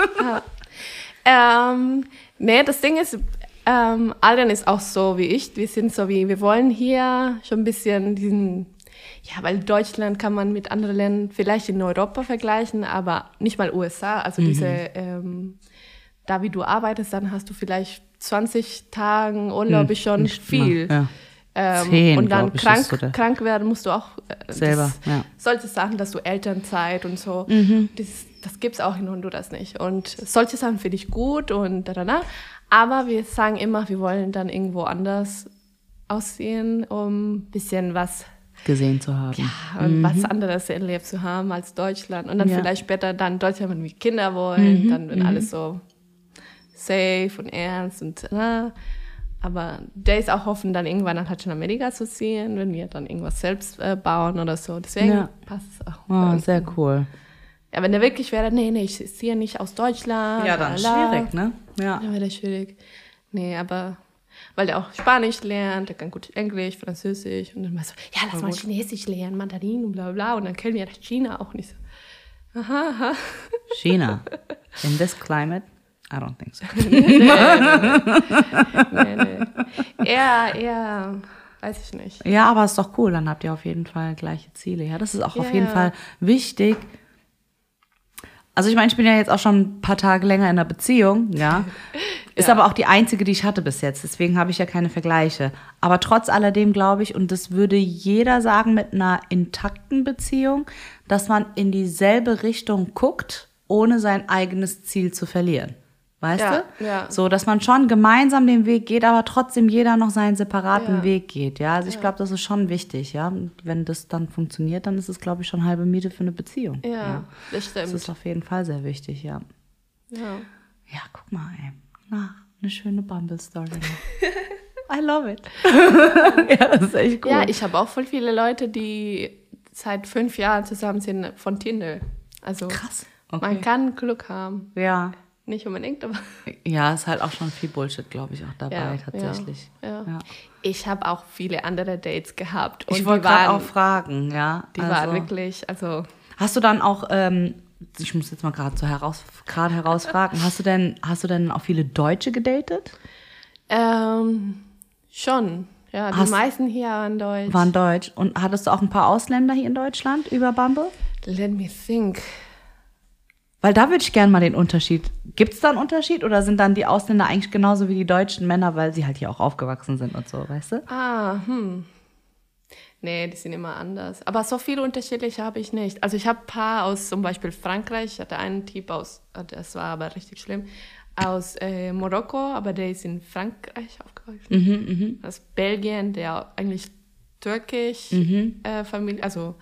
Ähm, nee, das Ding ist, ähm, Adrian ist auch so wie ich. Wir sind so wie, wir wollen hier schon ein bisschen diesen, ja, weil Deutschland kann man mit anderen Ländern vielleicht in Europa vergleichen, aber nicht mal U S A. Also diese, ähm, da wie du arbeitest, dann hast du vielleicht zwanzig Tagen Urlaub, ist schon nicht viel. immer, ja. Ähm, Zehn, und dann glaub ich, krank, ist so der- krank werden musst du auch äh, Selber, das, ja. solche Sachen, dass du Elternzeit und so, Mhm. das, das gibt es auch in Honduras nicht. Und solche Sachen finde ich gut und da, da, da. Aber wir sagen immer, wir wollen dann irgendwo anders aussehen, um ein bisschen was, Gesehen zu haben. und was anderes erlebt zu haben als Deutschland. Und dann Ja. vielleicht später dann Deutschland, wenn wir Kinder wollen, dann wenn alles so safe und ernst und na. Aber der ist auch offen, dann irgendwann nach Lateinamerika zu ziehen, wenn wir dann irgendwas selbst äh, bauen oder so. Deswegen Ja. passt es auch. Oh, sehr cool. Ja, wenn der wirklich wäre, nee, nee, ich ziehe nicht aus Deutschland. Ja, dann lala, schwierig, ne? Ja. Dann wäre das schwierig. Nee, aber weil der auch Spanisch lernt, der kann gut Englisch, Französisch und dann war so, ja, lass mal Chinesisch lernen, Mandarin und bla bla bla. Und dann können wir nach China auch nicht so. Aha, aha. China. In this climate? I don't think so. Nee, nee. Eher, eher, weiß ich nicht. Ja, aber ist doch cool, dann habt ihr auf jeden Fall gleiche Ziele. Ja, das ist auch Ja, auf jeden ja. Fall wichtig. Also ich meine, ich bin ja jetzt auch schon ein paar Tage länger in einer Beziehung, ja. Ist Ja. aber auch die einzige, die ich hatte bis jetzt. Deswegen habe ich ja keine Vergleiche. Aber trotz alledem glaube ich, und das würde jeder sagen mit einer intakten Beziehung, dass man in dieselbe Richtung guckt, ohne sein eigenes Ziel zu verlieren. Weißt Ja, du? ja. So, dass man schon gemeinsam den Weg geht, aber trotzdem jeder noch seinen separaten Ja. Weg geht. Ja, also ich glaube, das ist schon wichtig. Ja, und wenn das dann funktioniert, dann ist es, glaube ich, schon halbe Miete für eine Beziehung. Ja, das Das stimmt. ist auf jeden Fall sehr wichtig, ja. Ja. Ja, guck mal, ey. Na, eine schöne Bumble-Story. I love it. Ja, das ist echt cool. Ja, ich habe auch voll viele Leute, die seit fünf Jahren zusammen sind von Tinder. Also Krass. man Okay. kann Glück haben. Ja. Nicht unbedingt, aber Ja, ist halt auch schon viel Bullshit, glaube ich, auch dabei ja, tatsächlich. Ja, ja. Ja. Ich habe auch viele andere Dates gehabt. Und Ich wollte die gerade waren, auch fragen, ja. die also, waren wirklich, also Hast du dann auch, ähm, ich muss jetzt mal gerade so heraus, gerade herausfragen, hast du denn, hast du denn auch viele Deutsche gedatet? ähm, schon. Ja, die Hast- meisten hier waren Deutsch. Waren deutsch. Und hattest du auch ein paar Ausländer hier in Deutschland über Bumble? Let me think. Weil da würde ich gerne mal den Unterschied. Gibt es da einen Unterschied oder sind dann die Ausländer eigentlich genauso wie die deutschen Männer, weil sie halt hier auch aufgewachsen sind und so, weißt du? Ah, hm. Nee, die sind immer anders. Aber so viele unterschiedliche habe ich nicht. Also ich habe ein paar aus zum Beispiel Frankreich. Ich hatte einen Typ aus, äh, das war aber richtig schlimm, aus äh, Marokko, aber der ist in Frankreich aufgewachsen. Mhm, Aus Belgien, der eigentlich türkisch Mhm. äh, Familie, also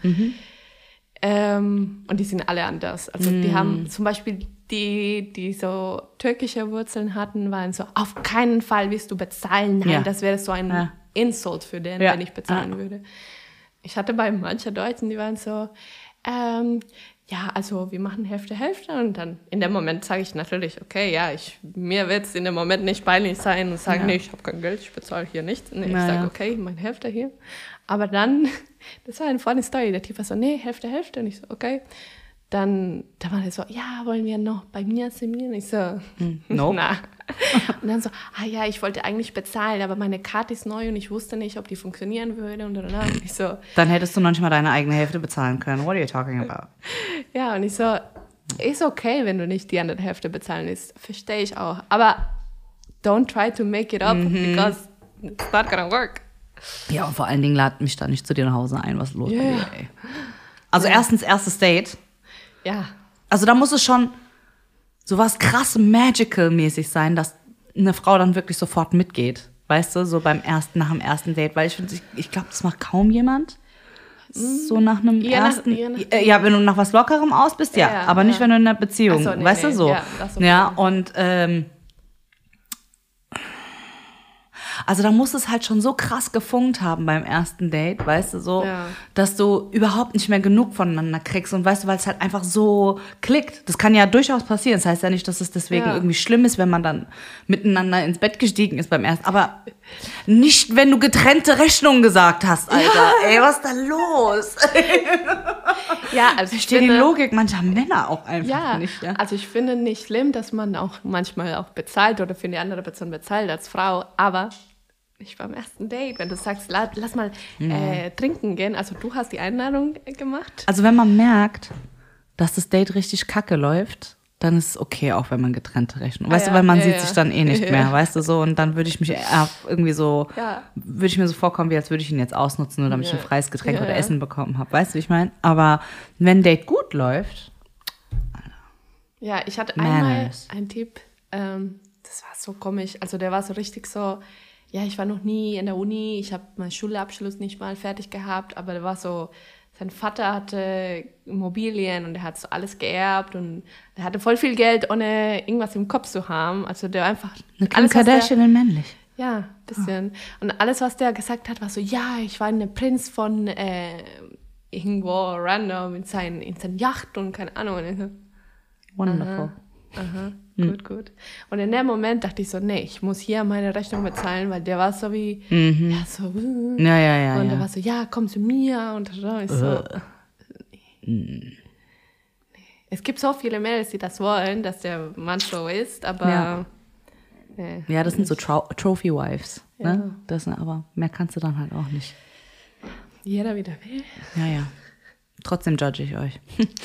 ähm, und die sind alle anders. Also die haben zum Beispiel die, die so türkische Wurzeln hatten, waren so, auf keinen Fall wirst du bezahlen. Nein, Ja. das wäre so ein Ja. Insult für den, Ja. wenn ich bezahlen Ja. würde. Ich hatte bei manchen Deutschen, die waren so, ähm, ja, also wir machen Hälfte, Hälfte. Und dann in dem Moment sage ich natürlich, okay, ja, ich, mir wird es in dem Moment nicht peinlich sein und sagen, Ja. nee, ich habe kein Geld, ich bezahle hier nichts. Nee, ich Naja. sage, okay, meine Hälfte hier. Aber dann, das war eine funny Story, der Typ war so, nee, Hälfte, Hälfte. Und ich so, okay. Dann, dann war er so, ja, wollen wir noch bei mir semieren? Ich so, nope. na. Und dann so, ah ja, ich wollte eigentlich bezahlen, aber meine Karte ist neu und ich wusste nicht, ob die funktionieren würde. Und dann, und ich so, Dann hättest du noch nicht mal deine eigene Hälfte bezahlen können. What are you talking about? ja, und ich so, ist okay, wenn du nicht die andere Hälfte bezahlen willst. Verstehe ich auch. Aber don't try to make it up, because it's not gonna work. Ja, und vor allen Dingen lad mich da nicht zu dir nach Hause ein, was ist los Ja. bei dir, ey. Also erstens, erstes Date. Ja, Also da muss es schon sowas krass Magical-mäßig sein, dass eine Frau dann wirklich sofort mitgeht. Weißt du, so beim ersten, nach dem ersten Date. Weil ich finde, ich, ich glaube, das macht kaum jemand. So nach einem Je nach- ersten. je nach- Äh, ja, wenn du nach was Lockerem aus bist, ja. Ja, aber nicht, ja. wenn du in einer Beziehung. Ach so, nee, weißt nee, du so? ja, das okay. Ja, und ähm, also da muss es halt schon so krass gefunkt haben beim ersten Date, weißt du, so, Ja. dass du überhaupt nicht mehr genug voneinander kriegst und weißt du, weil es halt einfach so klickt. Das kann ja durchaus passieren. Das heißt ja nicht, dass es deswegen Ja. irgendwie schlimm ist, wenn man dann miteinander ins Bett gestiegen ist beim ersten. Aber nicht, wenn du getrennte Rechnungen gesagt hast, Alter. Ey, was ist da los? ja, also ich Ich verstehe die finde, Logik mancher Männer auch einfach ja, nicht. Ja. also ich finde nicht schlimm, dass man auch manchmal auch bezahlt oder für die andere Person bezahlt als Frau, aber nicht beim ersten Date, wenn du sagst, la, lass mal äh, trinken gehen, also du hast die Einladung äh, gemacht. Also wenn man merkt, dass das Date richtig kacke läuft, dann ist es okay, auch wenn man getrennte Rechnung. Weißt Ah, du, ja, weil man ja, sieht ja. sich dann eh nicht Ja. mehr, weißt du so. Und dann würde ich mich eher irgendwie so, Ja. würde ich mir so vorkommen, wie als würde ich ihn jetzt ausnutzen, nur damit ich Ja. ein freies Getränk Ja, oder ja. Essen bekommen habe. Weißt du, wie ich meine? Aber wenn ein Date gut läuft, Ja, ich hatte einmal Manners. einen Tipp, ähm, das war so komisch, also der war so richtig so, ja, ich war noch nie in der Uni, ich habe meinen Schulabschluss nicht mal fertig gehabt, aber der war so, sein Vater hatte Immobilien und er hat so alles geerbt und er hatte voll viel Geld, ohne irgendwas im Kopf zu haben, also der einfach, eine Kim alles, was der, Kardashian in männlich. ja, ein bisschen. Und alles, was der gesagt hat, war so, ja, ich war eine Prinz von äh, irgendwo random in seinen, in seinen Yacht und keine Ahnung. Und ich so, Wonderful. aha, gut, gut. Und in dem Moment dachte ich so, nee, ich muss hier meine Rechnung bezahlen, weil der war so wie, ja, so, äh. Ja, ja, ja. und ja. der war so, ja, komm zu mir. Und so, ich so, Äh. es gibt so viele Mädels, die das wollen, dass der Mann so ist, aber Ja. nee. Ja, das sind so Tro Trophy Wives. Ja. Ne? Das sind, aber mehr kannst du dann halt auch nicht. Jeder wieder will. Ja, ja. Trotzdem judge ich euch.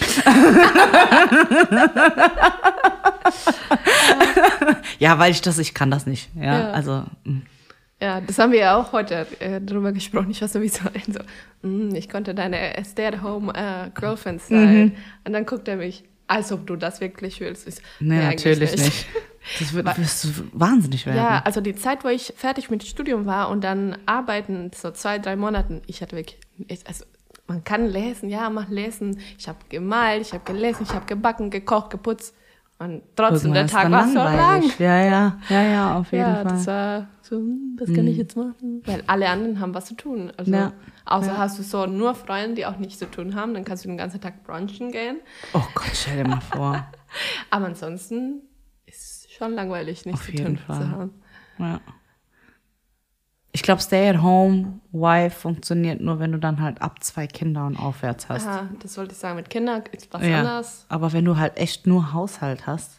Ja, weil ich das, ich kann das nicht. Ja, Ja. also. mm. Ja, das haben wir ja auch heute äh, drüber gesprochen. Ich war sowieso ein so, mm, ich konnte deine Stay-at-home äh, Girlfriend sein. Und dann guckt er mich, als ob du das wirklich willst. Ich so, Nee, eigentlich natürlich nicht. Das wird, wirst du wahnsinnig werden. Ja, also die Zeit, wo ich fertig mit dem Studium war und dann arbeiten, so zwei, drei Monaten, ich hatte wirklich, ich, also man kann lesen, ja, man lesen. Ich habe gemalt, ich habe gelesen, ich habe gebacken, gekocht, geputzt. Und trotzdem, Irgendwann der ist Tag dann war so lang. langweilig. Ja, ja, ja, ja, auf jeden Ja, Fall. das war so, hm, was kann ich jetzt machen? Weil alle anderen haben was zu tun. Also, Ja. außer Ja. hast du so nur Freunde, die auch nichts zu tun haben, dann kannst du den ganzen Tag brunchen gehen. Oh Gott, stell dir mal vor. Aber ansonsten ist es schon langweilig, nichts Auf zu jeden tun Fall. zu haben. Ja. Ich glaube, Stay-at-home-Wife funktioniert nur, wenn du dann halt ab zwei Kinder und aufwärts hast. Aha, das wollte ich sagen, mit Kindern ist was Ja. anderes. Aber wenn du halt echt nur Haushalt hast,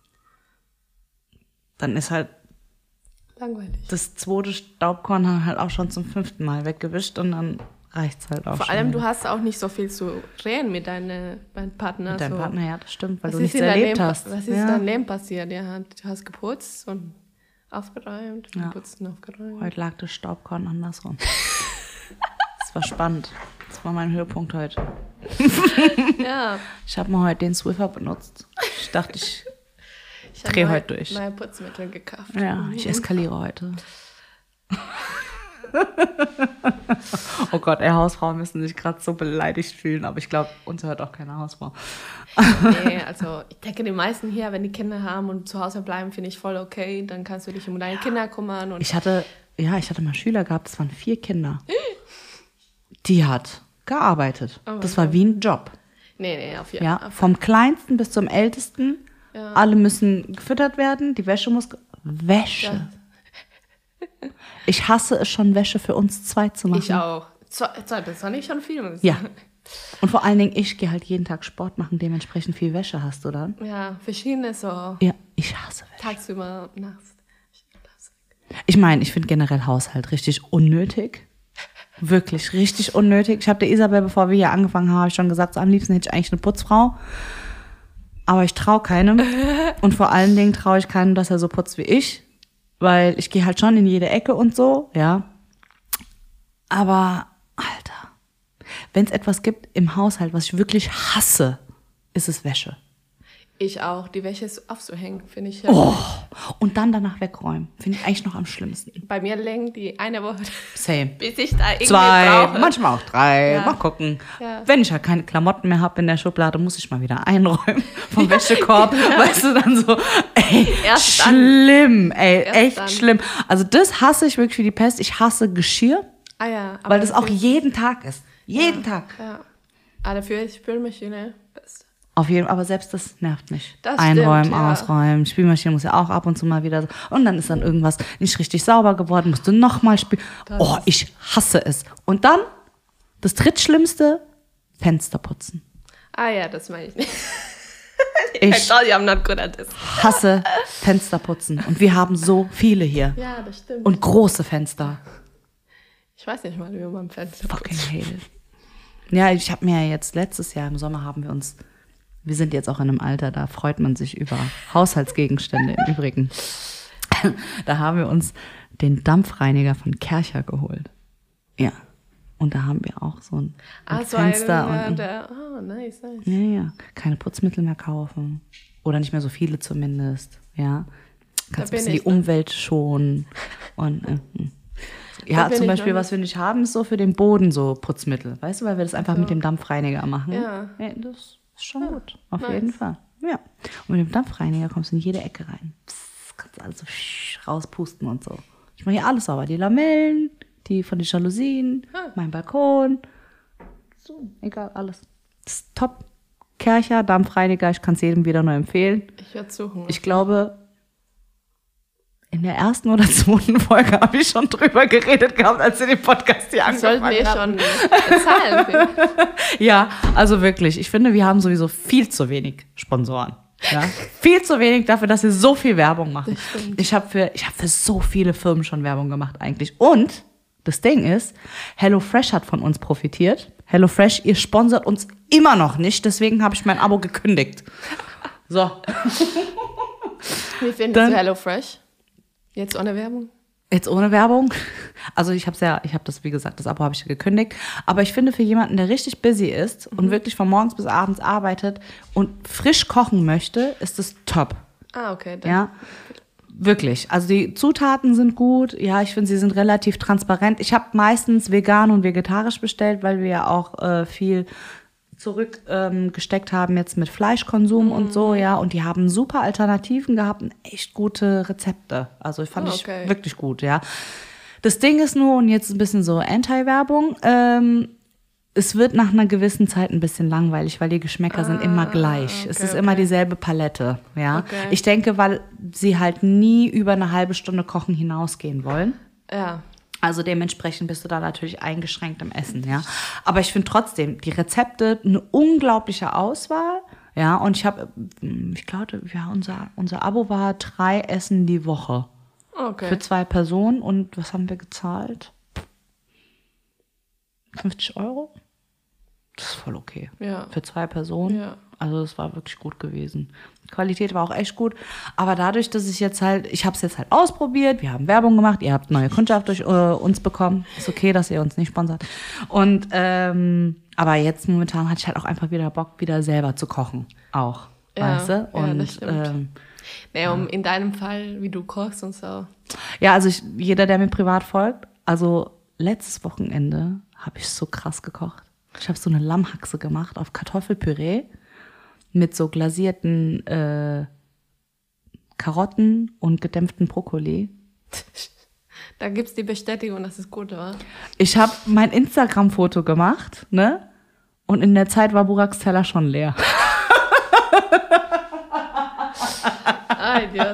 dann ist halt Langweilig. das zweite Staubkorn halt auch schon zum fünften Mal weggewischt und dann reicht's halt auch Vor schon allem, wieder. du hast auch nicht so viel zu reden mit deinem deinem Partner. Mit deinem so. Partner, ja, das stimmt, weil Was du ist nichts in deinem erlebt Leben, hast. Was ist ja. in deinem Leben passiert? Ja, du hast geputzt und aufgeräumt, Ja. geputzt und aufgeräumt. Heute lag das Staubkorn andersrum. Das war spannend. Das war mein Höhepunkt heute. Ja, Ich habe mal heute den Swiffer benutzt. Ich dachte, ich, ich habe Dreh neue, heute durch. neue Putzmittel gekauft. ja, ich eskaliere heute. Oh Gott, ey, Hausfrauen müssen sich gerade so beleidigt fühlen, aber ich glaube, uns hört auch keine Hausfrau. Nee, also ich denke, die meisten hier, wenn die Kinder haben und zu Hause bleiben, finde ich voll okay. Dann kannst du dich um deine Kinder kümmern. Und Ich hatte, ja, ich hatte mal Schüler gehabt, das waren vier Kinder. Die hat gearbeitet. Oh mein Das war wie ein Job. Nee, nee, auf jeden Ja, Fall. vom Kleinsten bis zum Ältesten. Ja. Alle müssen gefüttert werden. Die Wäsche muss... Ge- Wäsche. Ja. Ich hasse es schon, Wäsche für uns zwei zu machen. Ich auch. Zwei, zwei, das war nicht schon viel. muss ich Ja. sagen. Und vor allen Dingen, ich gehe halt jeden Tag Sport machen, dementsprechend viel Wäsche hast du dann. Ja, verschiedene so. Ja, ich hasse Wäsche. Tagsüber, nachts. Ich meine, ich finde generell Haushalt richtig unnötig. Wirklich, richtig unnötig. Ich habe der Isabel, bevor wir hier angefangen haben, habe ich schon gesagt, so am liebsten hätte ich eigentlich eine Putzfrau. Aber ich traue keinem. Und vor allen Dingen traue ich keinem, dass er so putzt wie ich. Weil ich gehe halt schon in jede Ecke und so, ja. Aber, Alter, wenn es etwas gibt im Haushalt, was ich wirklich hasse, ist es Wäsche. Ich auch. Die Wäsche ist aufzuhängen, finde ich. Ja. Oh, und dann danach wegräumen. Finde ich eigentlich noch am schlimmsten. Bei mir längst die eine Woche, Same. bis ich da irgendwie Zwei, brauche. manchmal auch drei. Ja. Mal gucken. Ja. Wenn ich ja keine Klamotten mehr habe in der Schublade, muss ich mal wieder einräumen vom Wäschekorb. Weißt du, dann so, ey, Erst dann. schlimm, ey, Erst echt dann. schlimm. Also das hasse ich wirklich wie die Pest. Ich hasse Geschirr, Ah ja. aber weil das auch dafür- jeden Tag ist. Jeden Tag. Ja. Aber dafür ist Spülmaschine best. Auf jeden Fall, aber selbst das nervt mich. Das Einräumen, stimmt, ja. ausräumen. Spülmaschine muss ja auch ab und zu mal wieder so. Und dann ist dann irgendwas nicht richtig sauber geworden, musst du nochmal spülen. Oh, ich hasse es. Und dann, das drittschlimmste, Fenster putzen. Ah ja, das meine ich nicht. Ich I told you I'm not good at this. hasse Fenster putzen. Und wir haben so viele hier. Ja, das stimmt. Und große Fenster. ich weiß nicht mal, wie man Fenster Fucking putzt. hate it. Ja, ich habe mir jetzt letztes Jahr im Sommer haben wir uns, wir sind jetzt auch in einem Alter, da freut man sich über Haushaltsgegenstände im Übrigen. Da haben wir uns den Dampfreiniger von Kärcher geholt. Ja. Und da haben wir auch so ein, ein Ah, so Fenster. einen, äh, und, der, oh, nice, nice. ja, ja. Keine Putzmittel mehr kaufen. Oder nicht mehr so viele zumindest. Ja. Kannst Da ein bin bisschen die ich, ne? Umwelt schonen. Und, äh, hm. Da ja, bin zum ich Beispiel, noch was wir nicht haben, ist so für den Boden so Putzmittel. Weißt du, weil wir das einfach mit dem Dampfreiniger machen. Ja. Das ist schon gut. Auf nice. jeden Fall. Ja. Und mit dem Dampfreiniger kommst du in jede Ecke rein. Psst, kannst du alles so rauspusten und so. Ich mache hier alles sauber. Die Lamellen, die von den Jalousien, mein Balkon. So, egal, alles. Das ist top. Kärcher, Dampfreiniger, ich kann es jedem wieder nur empfehlen. Ich werde suchen. Ich glaube, in der ersten oder zweiten Folge habe ich schon drüber geredet gehabt, als wir den Podcast hier sollten angefangen wir haben. schon bezahlen. Ja, also wirklich. Ich finde, wir haben sowieso viel zu wenig Sponsoren. Ja? Viel zu wenig dafür, dass wir so viel Werbung machen. Das stimmt. Ich habe für, ich hab für so viele Firmen schon Werbung gemacht eigentlich. Und das Ding ist, HelloFresh hat von uns profitiert. HelloFresh, ihr sponsert uns immer noch nicht. Deswegen habe ich mein Abo gekündigt. So. Wie findest Dann- du HelloFresh? Jetzt ohne Werbung? Jetzt ohne Werbung. Also ich habe ja, ich habe das, wie gesagt, das Abo habe ich gekündigt. Aber ich finde, für jemanden, der richtig busy ist und wirklich von morgens bis abends arbeitet und frisch kochen möchte, ist es top. Ah, okay. Dann. Ja, wirklich. Also die Zutaten sind gut. Ja, ich finde, sie sind relativ transparent. Ich habe meistens vegan und vegetarisch bestellt, weil wir ja auch äh, viel zurückgesteckt ähm, gesteckt haben jetzt mit Fleischkonsum Mhm. und so, ja. Und die haben super Alternativen gehabt und echt gute Rezepte. Also ich fand Ah, ich okay. wirklich gut, ja. Das Ding ist nur, und jetzt ein bisschen so Anti-Werbung, ähm, es wird nach einer gewissen Zeit ein bisschen langweilig, weil die Geschmäcker sind immer gleich. Es okay, ist immer okay. dieselbe Palette, ja. Okay. Ich denke, weil sie halt nie über eine halbe Stunde kochen hinausgehen wollen. Ja. Also dementsprechend bist du da natürlich eingeschränkt im Essen, ja. Aber ich finde trotzdem, die Rezepte, eine unglaubliche Auswahl, ja. Und ich habe, ich glaube, ja, unser, unser Abo war drei Essen die Woche Okay. für zwei Personen. Und was haben wir gezahlt? fünfzig Euro? Das ist voll okay. Ja. Für zwei Personen. Ja. Also das war wirklich gut gewesen. Die Qualität war auch echt gut. Aber dadurch, dass ich jetzt halt, ich habe es jetzt halt ausprobiert, wir haben Werbung gemacht, ihr habt neue Kundschaft durch äh, uns bekommen. Ist okay, dass ihr uns nicht sponsert. Und ähm, aber jetzt momentan hatte ich halt auch einfach wieder Bock, wieder selber zu kochen. Auch. Ja, weißt du? ja, Und das stimmt. ähm, Nee, um in deinem Fall, wie du kochst und so. ja, also ich, jeder, der mir privat folgt, also letztes Wochenende habe ich so krass gekocht. Ich habe so eine Lammhaxe gemacht auf Kartoffelpüree mit so glasierten äh, Karotten und gedämpften Brokkoli. Da gibt's die Bestätigung, dass es gut war. Ich habe mein Instagram-Foto gemacht, ne? Und in der Zeit war Buraks Teller schon leer. Ay, Dios.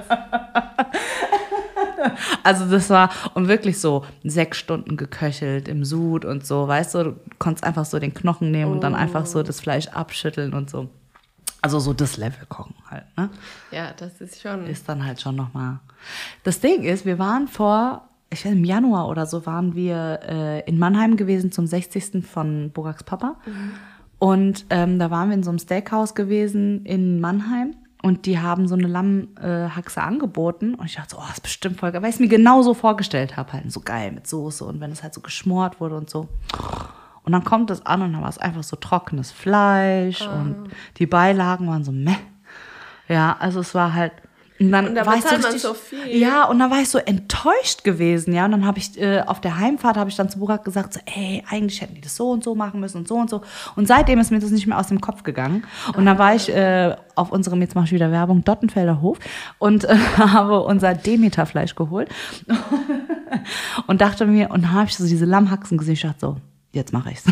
Also das war und wirklich so sechs Stunden geköchelt im Sud und so, weißt du, du konntest einfach so den Knochen nehmen und dann einfach so das Fleisch abschütteln und so. Also so das Level kochen halt, ne? Ja, das ist schon... Ist dann halt schon nochmal. Das Ding ist, wir waren vor, ich weiß, im Januar oder so, waren wir äh, in Mannheim gewesen zum sechzigsten von Buraks Papa. Mhm. Und ähm, da waren wir in so einem Steakhouse gewesen in Mannheim. Und die haben so eine Lammhaxe äh, angeboten. Und ich dachte so, oh, das ist bestimmt voll geil. Weil ich es mir genau so vorgestellt habe. Halt so geil mit Soße. Und wenn es halt so geschmort wurde und so. Und dann kommt das an und dann war es einfach so trockenes Fleisch. Oh. Und die Beilagen waren so meh. Ja, also es war halt... Und dann Und da war ich so, bezahlt man richtig, so viel. Ja, und dann war ich so enttäuscht gewesen, ja. Und dann habe ich äh, auf der Heimfahrt habe ich dann zu Burak gesagt, so, ey, eigentlich hätten die das so und so machen müssen und so und so. Und seitdem ist mir das nicht mehr aus dem Kopf gegangen. Und dann war ich äh, auf unserem, jetzt mache ich wieder Werbung, Dottenfelder Hof und äh, habe unser Demeter-Fleisch geholt. Und dachte mir, und dann habe ich so diese Lammhaxen gesehen, ich dachte so, jetzt mache ich's.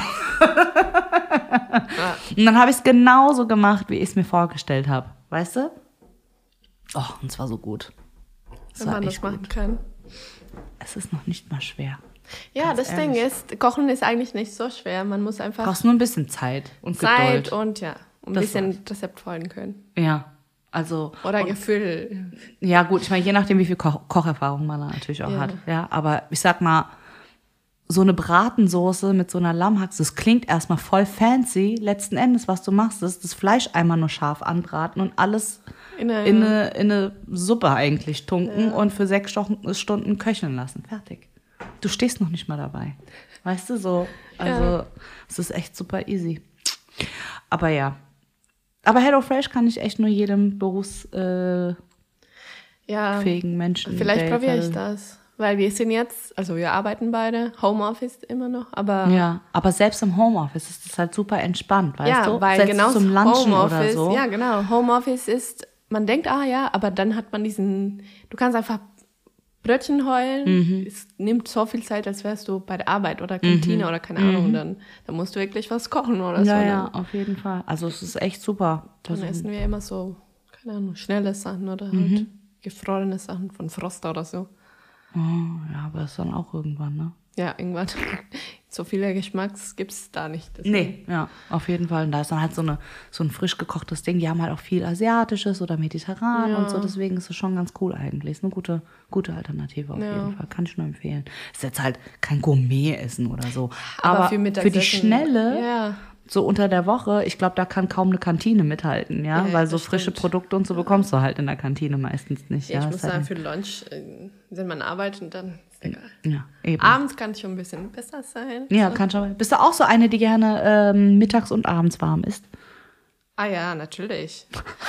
Und dann habe ich es genauso gemacht, wie ich es mir vorgestellt habe. Weißt du? Oh, und es war so gut. Es Wenn war man echt das machen gut. kann. Es ist noch nicht mal schwer. Ja, Ganz das ehrlich. Ding ist, Kochen ist eigentlich nicht so schwer. Man muss Du einfach brauchst nur ein bisschen Zeit und Zeit Geduld. und ja, ein Das bisschen Rezept folgen können. Ja, also Oder und, Gefühl. ja gut, ich meine, je nachdem, wie viel Ko- Kocherfahrung man da natürlich auch Ja. hat. Ja, aber ich sag mal, so eine Bratensoße mit so einer Lammhaxe, das klingt erstmal voll fancy. Letzten Endes, was du machst, ist das Fleisch einmal nur scharf anbraten und alles In eine- in eine, in eine Suppe eigentlich tunken und für sechs Stunden, Stunden köcheln lassen. Fertig. Du stehst noch nicht mal dabei. Weißt du, so. Also, Ja. es ist echt super easy. Aber ja. Aber HelloFresh kann ich echt nur jedem berufsfähigen äh, Ja, Menschen. vielleicht der probiere jetzt ich halt- das. Weil wir sind jetzt, also wir arbeiten beide, Homeoffice immer noch, aber Ja, aber selbst im Homeoffice ist das halt super entspannt, weißt ja, du? weil Selbst genau zum Lunchen Homeoffice, oder so. ja genau, Homeoffice ist, man denkt, ah ja, aber dann hat man diesen, du kannst einfach Brötchen heulen, Mhm. es nimmt so viel Zeit, als wärst du bei der Arbeit oder Kantine oder keine Ahnung, dann, dann musst du wirklich was kochen oder Mhm. Ja, so. ja, Dann, auf jeden Fall. Also es ist echt super. dann Das- essen wir immer so, keine Ahnung, schnelle Sachen oder halt Mhm. gefrorene Sachen von Froster oder so. Oh, ja, aber ist dann auch irgendwann, ne? Ja, irgendwann. So viele Geschmacks gibt es da nicht. deswegen. Nee, ja, auf jeden Fall. Und da ist dann halt so, eine, so ein frisch gekochtes Ding. Die haben halt auch viel Asiatisches oder Mediterran Ja. und so. Deswegen ist es schon ganz cool eigentlich. Ist eine gute, gute Alternative auf Ja. jeden Fall. Kann ich nur empfehlen. Ist jetzt halt kein Gourmet-Essen oder so. Aber Aber, für für, Mittagessen- die Schnelle, Ja. so unter der Woche, ich glaube, da kann kaum eine Kantine mithalten, ja. Ja, Weil so das frische stimmt. Produkte und so bekommst du halt in der Kantine meistens nicht. Ja, Ja, ich Ist muss halt sagen, nicht- für Lunch, äh, wenn man arbeitet, dann ist egal. ja, eben. Abends kann es schon ein bisschen besser sein. Ja, kann schon. Bist du auch so eine, die gerne ähm, mittags und abends warm isst? Ah ja, natürlich.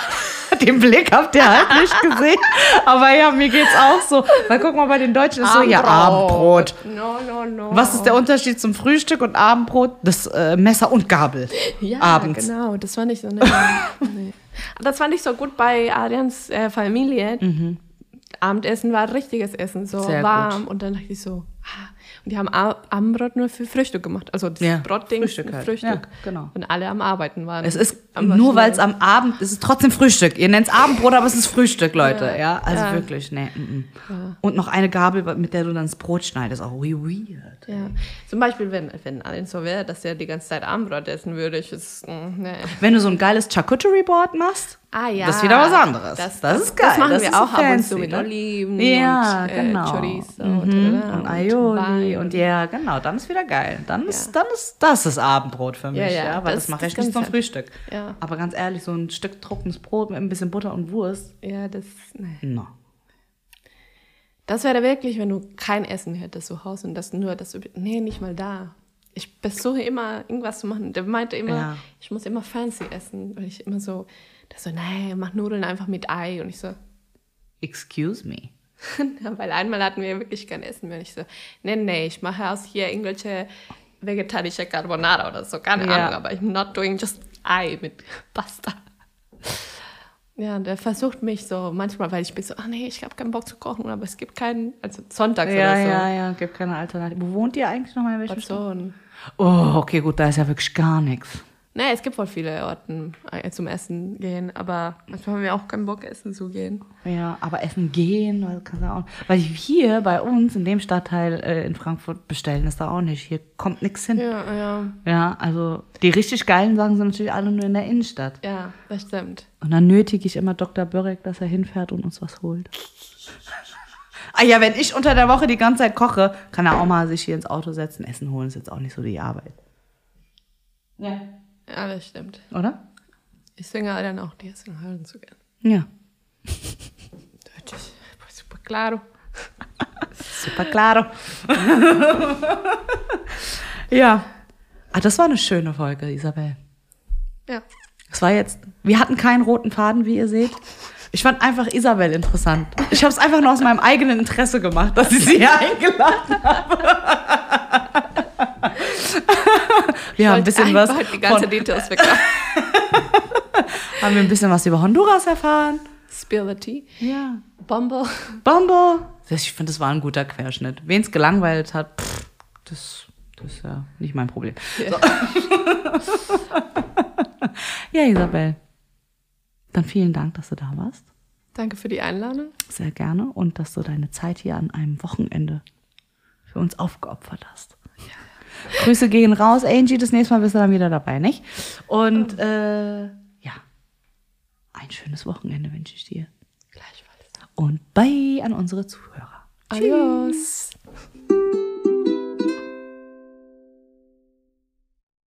Den Blick habt ihr halt nicht gesehen. Aber ja, mir geht's auch so. Weil guck mal, bei den Deutschen ist so, ja, Abendbrot. No, no, no. Was ist der Unterschied zum Frühstück und Abendbrot? Das äh, Messer und Gabel. Ja, abends. genau. Das fand ich so nett. Nee. Das fand ich so gut bei Adrians äh, Familie. Abendessen war richtiges Essen, so Sehr warm. gut. Und dann dachte ich so, ah. Und die haben A- Abendbrot nur für Frühstück gemacht. Also das Ja, Brotding Frühstück Frühstück. halt. Frühstück. Ja, genau. Und alle am Arbeiten waren. Es ist Am nur, weil es schnell. am Abend, es ist trotzdem Frühstück. Ihr nennt es Abendbrot, aber es ist Frühstück, Leute. Ja, Ja. also Ja. wirklich, nee. Mm, mm. Und noch eine Gabel, mit der du dann das Brot schneidest. Auch wie weird. Ja. Zum Beispiel, wenn, wenn Adrian so wäre, dass er die ganze Zeit Abendbrot essen würde, ich ist, mm, nee. Wenn du so ein geiles Charcuterie-Board machst, Ah ja. das ist wieder was anderes. Das, Das ist geil. Das machen Das wir ist auch ab und fancy, zu mit ne? Oliven ja, und äh, genau. Chorizo Mhm. und, und, und Aioli Wein und ja, genau, dann ist wieder geil. Dann ist, Ja. dann ist das ist Abendbrot für mich, Ja, ja, ja, weil das- das, mache das ich nicht kann zum sein. Frühstück. Ja. Aber ganz ehrlich, so ein Stück trockenes Brot mit ein bisschen Butter und Wurst, Ja, das, nee. no. Das wäre wirklich, wenn du kein Essen hättest zu Hause und das nur, das, nee, nicht mal da. Ich versuche immer, irgendwas zu machen. Der meinte immer, Ja. ich muss immer fancy essen, weil ich immer so, der so, nee, mach Nudeln einfach mit Ei. Und ich so, Excuse me. ja, weil einmal hatten wir wirklich kein Essen mehr. Und ich so, nee, nee, ich mache aus hier irgendwelche vegetarische Carbonara oder so, keine Ja. Ahnung, aber I'm not doing just Ei mit Pasta. Ja, der versucht mich so manchmal, weil ich bin so, ach nee, ich habe keinen Bock zu kochen, aber es gibt keinen, also sonntags Ja, oder so. ja, ja, gibt keine Alternative. Wo wohnt ihr eigentlich nochmal? In welchem Bad Stadt? Sohn. Oh, okay, gut, da ist ja wirklich gar nichts. Naja, es gibt voll viele Orte äh, zum Essen gehen, aber manchmal haben wir auch keinen Bock, essen zu gehen. Ja, aber essen gehen, weil, kannst du auch, weil hier bei uns in dem Stadtteil äh, in Frankfurt bestellen ist da auch nicht. Hier kommt nichts hin. Ja, ja, Ja, also die richtig geilen Sachen sind natürlich alle nur in der Innenstadt. ja, das stimmt. Und dann nötige ich immer Doktor Börek, dass er hinfährt und uns was holt. Ah ja, wenn ich unter der Woche die ganze Zeit koche, kann er auch mal sich hier ins Auto setzen, Essen holen. Ist jetzt auch nicht so die Arbeit. Ja. Ja, das stimmt. Oder? Ich singe dann auch die Essen hören zu gehen. Ja. Deutsch ist super claro. Super claro. Ja. Ah, das war eine schöne Folge, Isabel. Ja. Es war jetzt, wir hatten keinen roten Faden, wie ihr seht. Ich fand einfach Isabel interessant. Ich habe es einfach nur aus meinem eigenen Interesse gemacht, dass ich sie hier eingeladen habe. Wir haben ein bisschen was Die ganze von, Details weg. haben wir ein bisschen was über Honduras erfahren. Spill the tea. Ja. Bumble. Bumble. Ich finde, das war ein guter Querschnitt. Wen es gelangweilt hat, pff, das, das ist ja nicht mein Problem. Ja. So. Ja, Isabel. Dann vielen Dank, dass du da warst. Danke für die Einladung. Sehr gerne. Und dass du deine Zeit hier an einem Wochenende für uns aufgeopfert hast. Ja. Grüße gehen raus, Angie. Das nächste Mal bist du dann wieder dabei, nicht? Und äh, ja, ein schönes Wochenende wünsche ich dir. Gleichfalls. Und bye an unsere Zuhörer. Adios.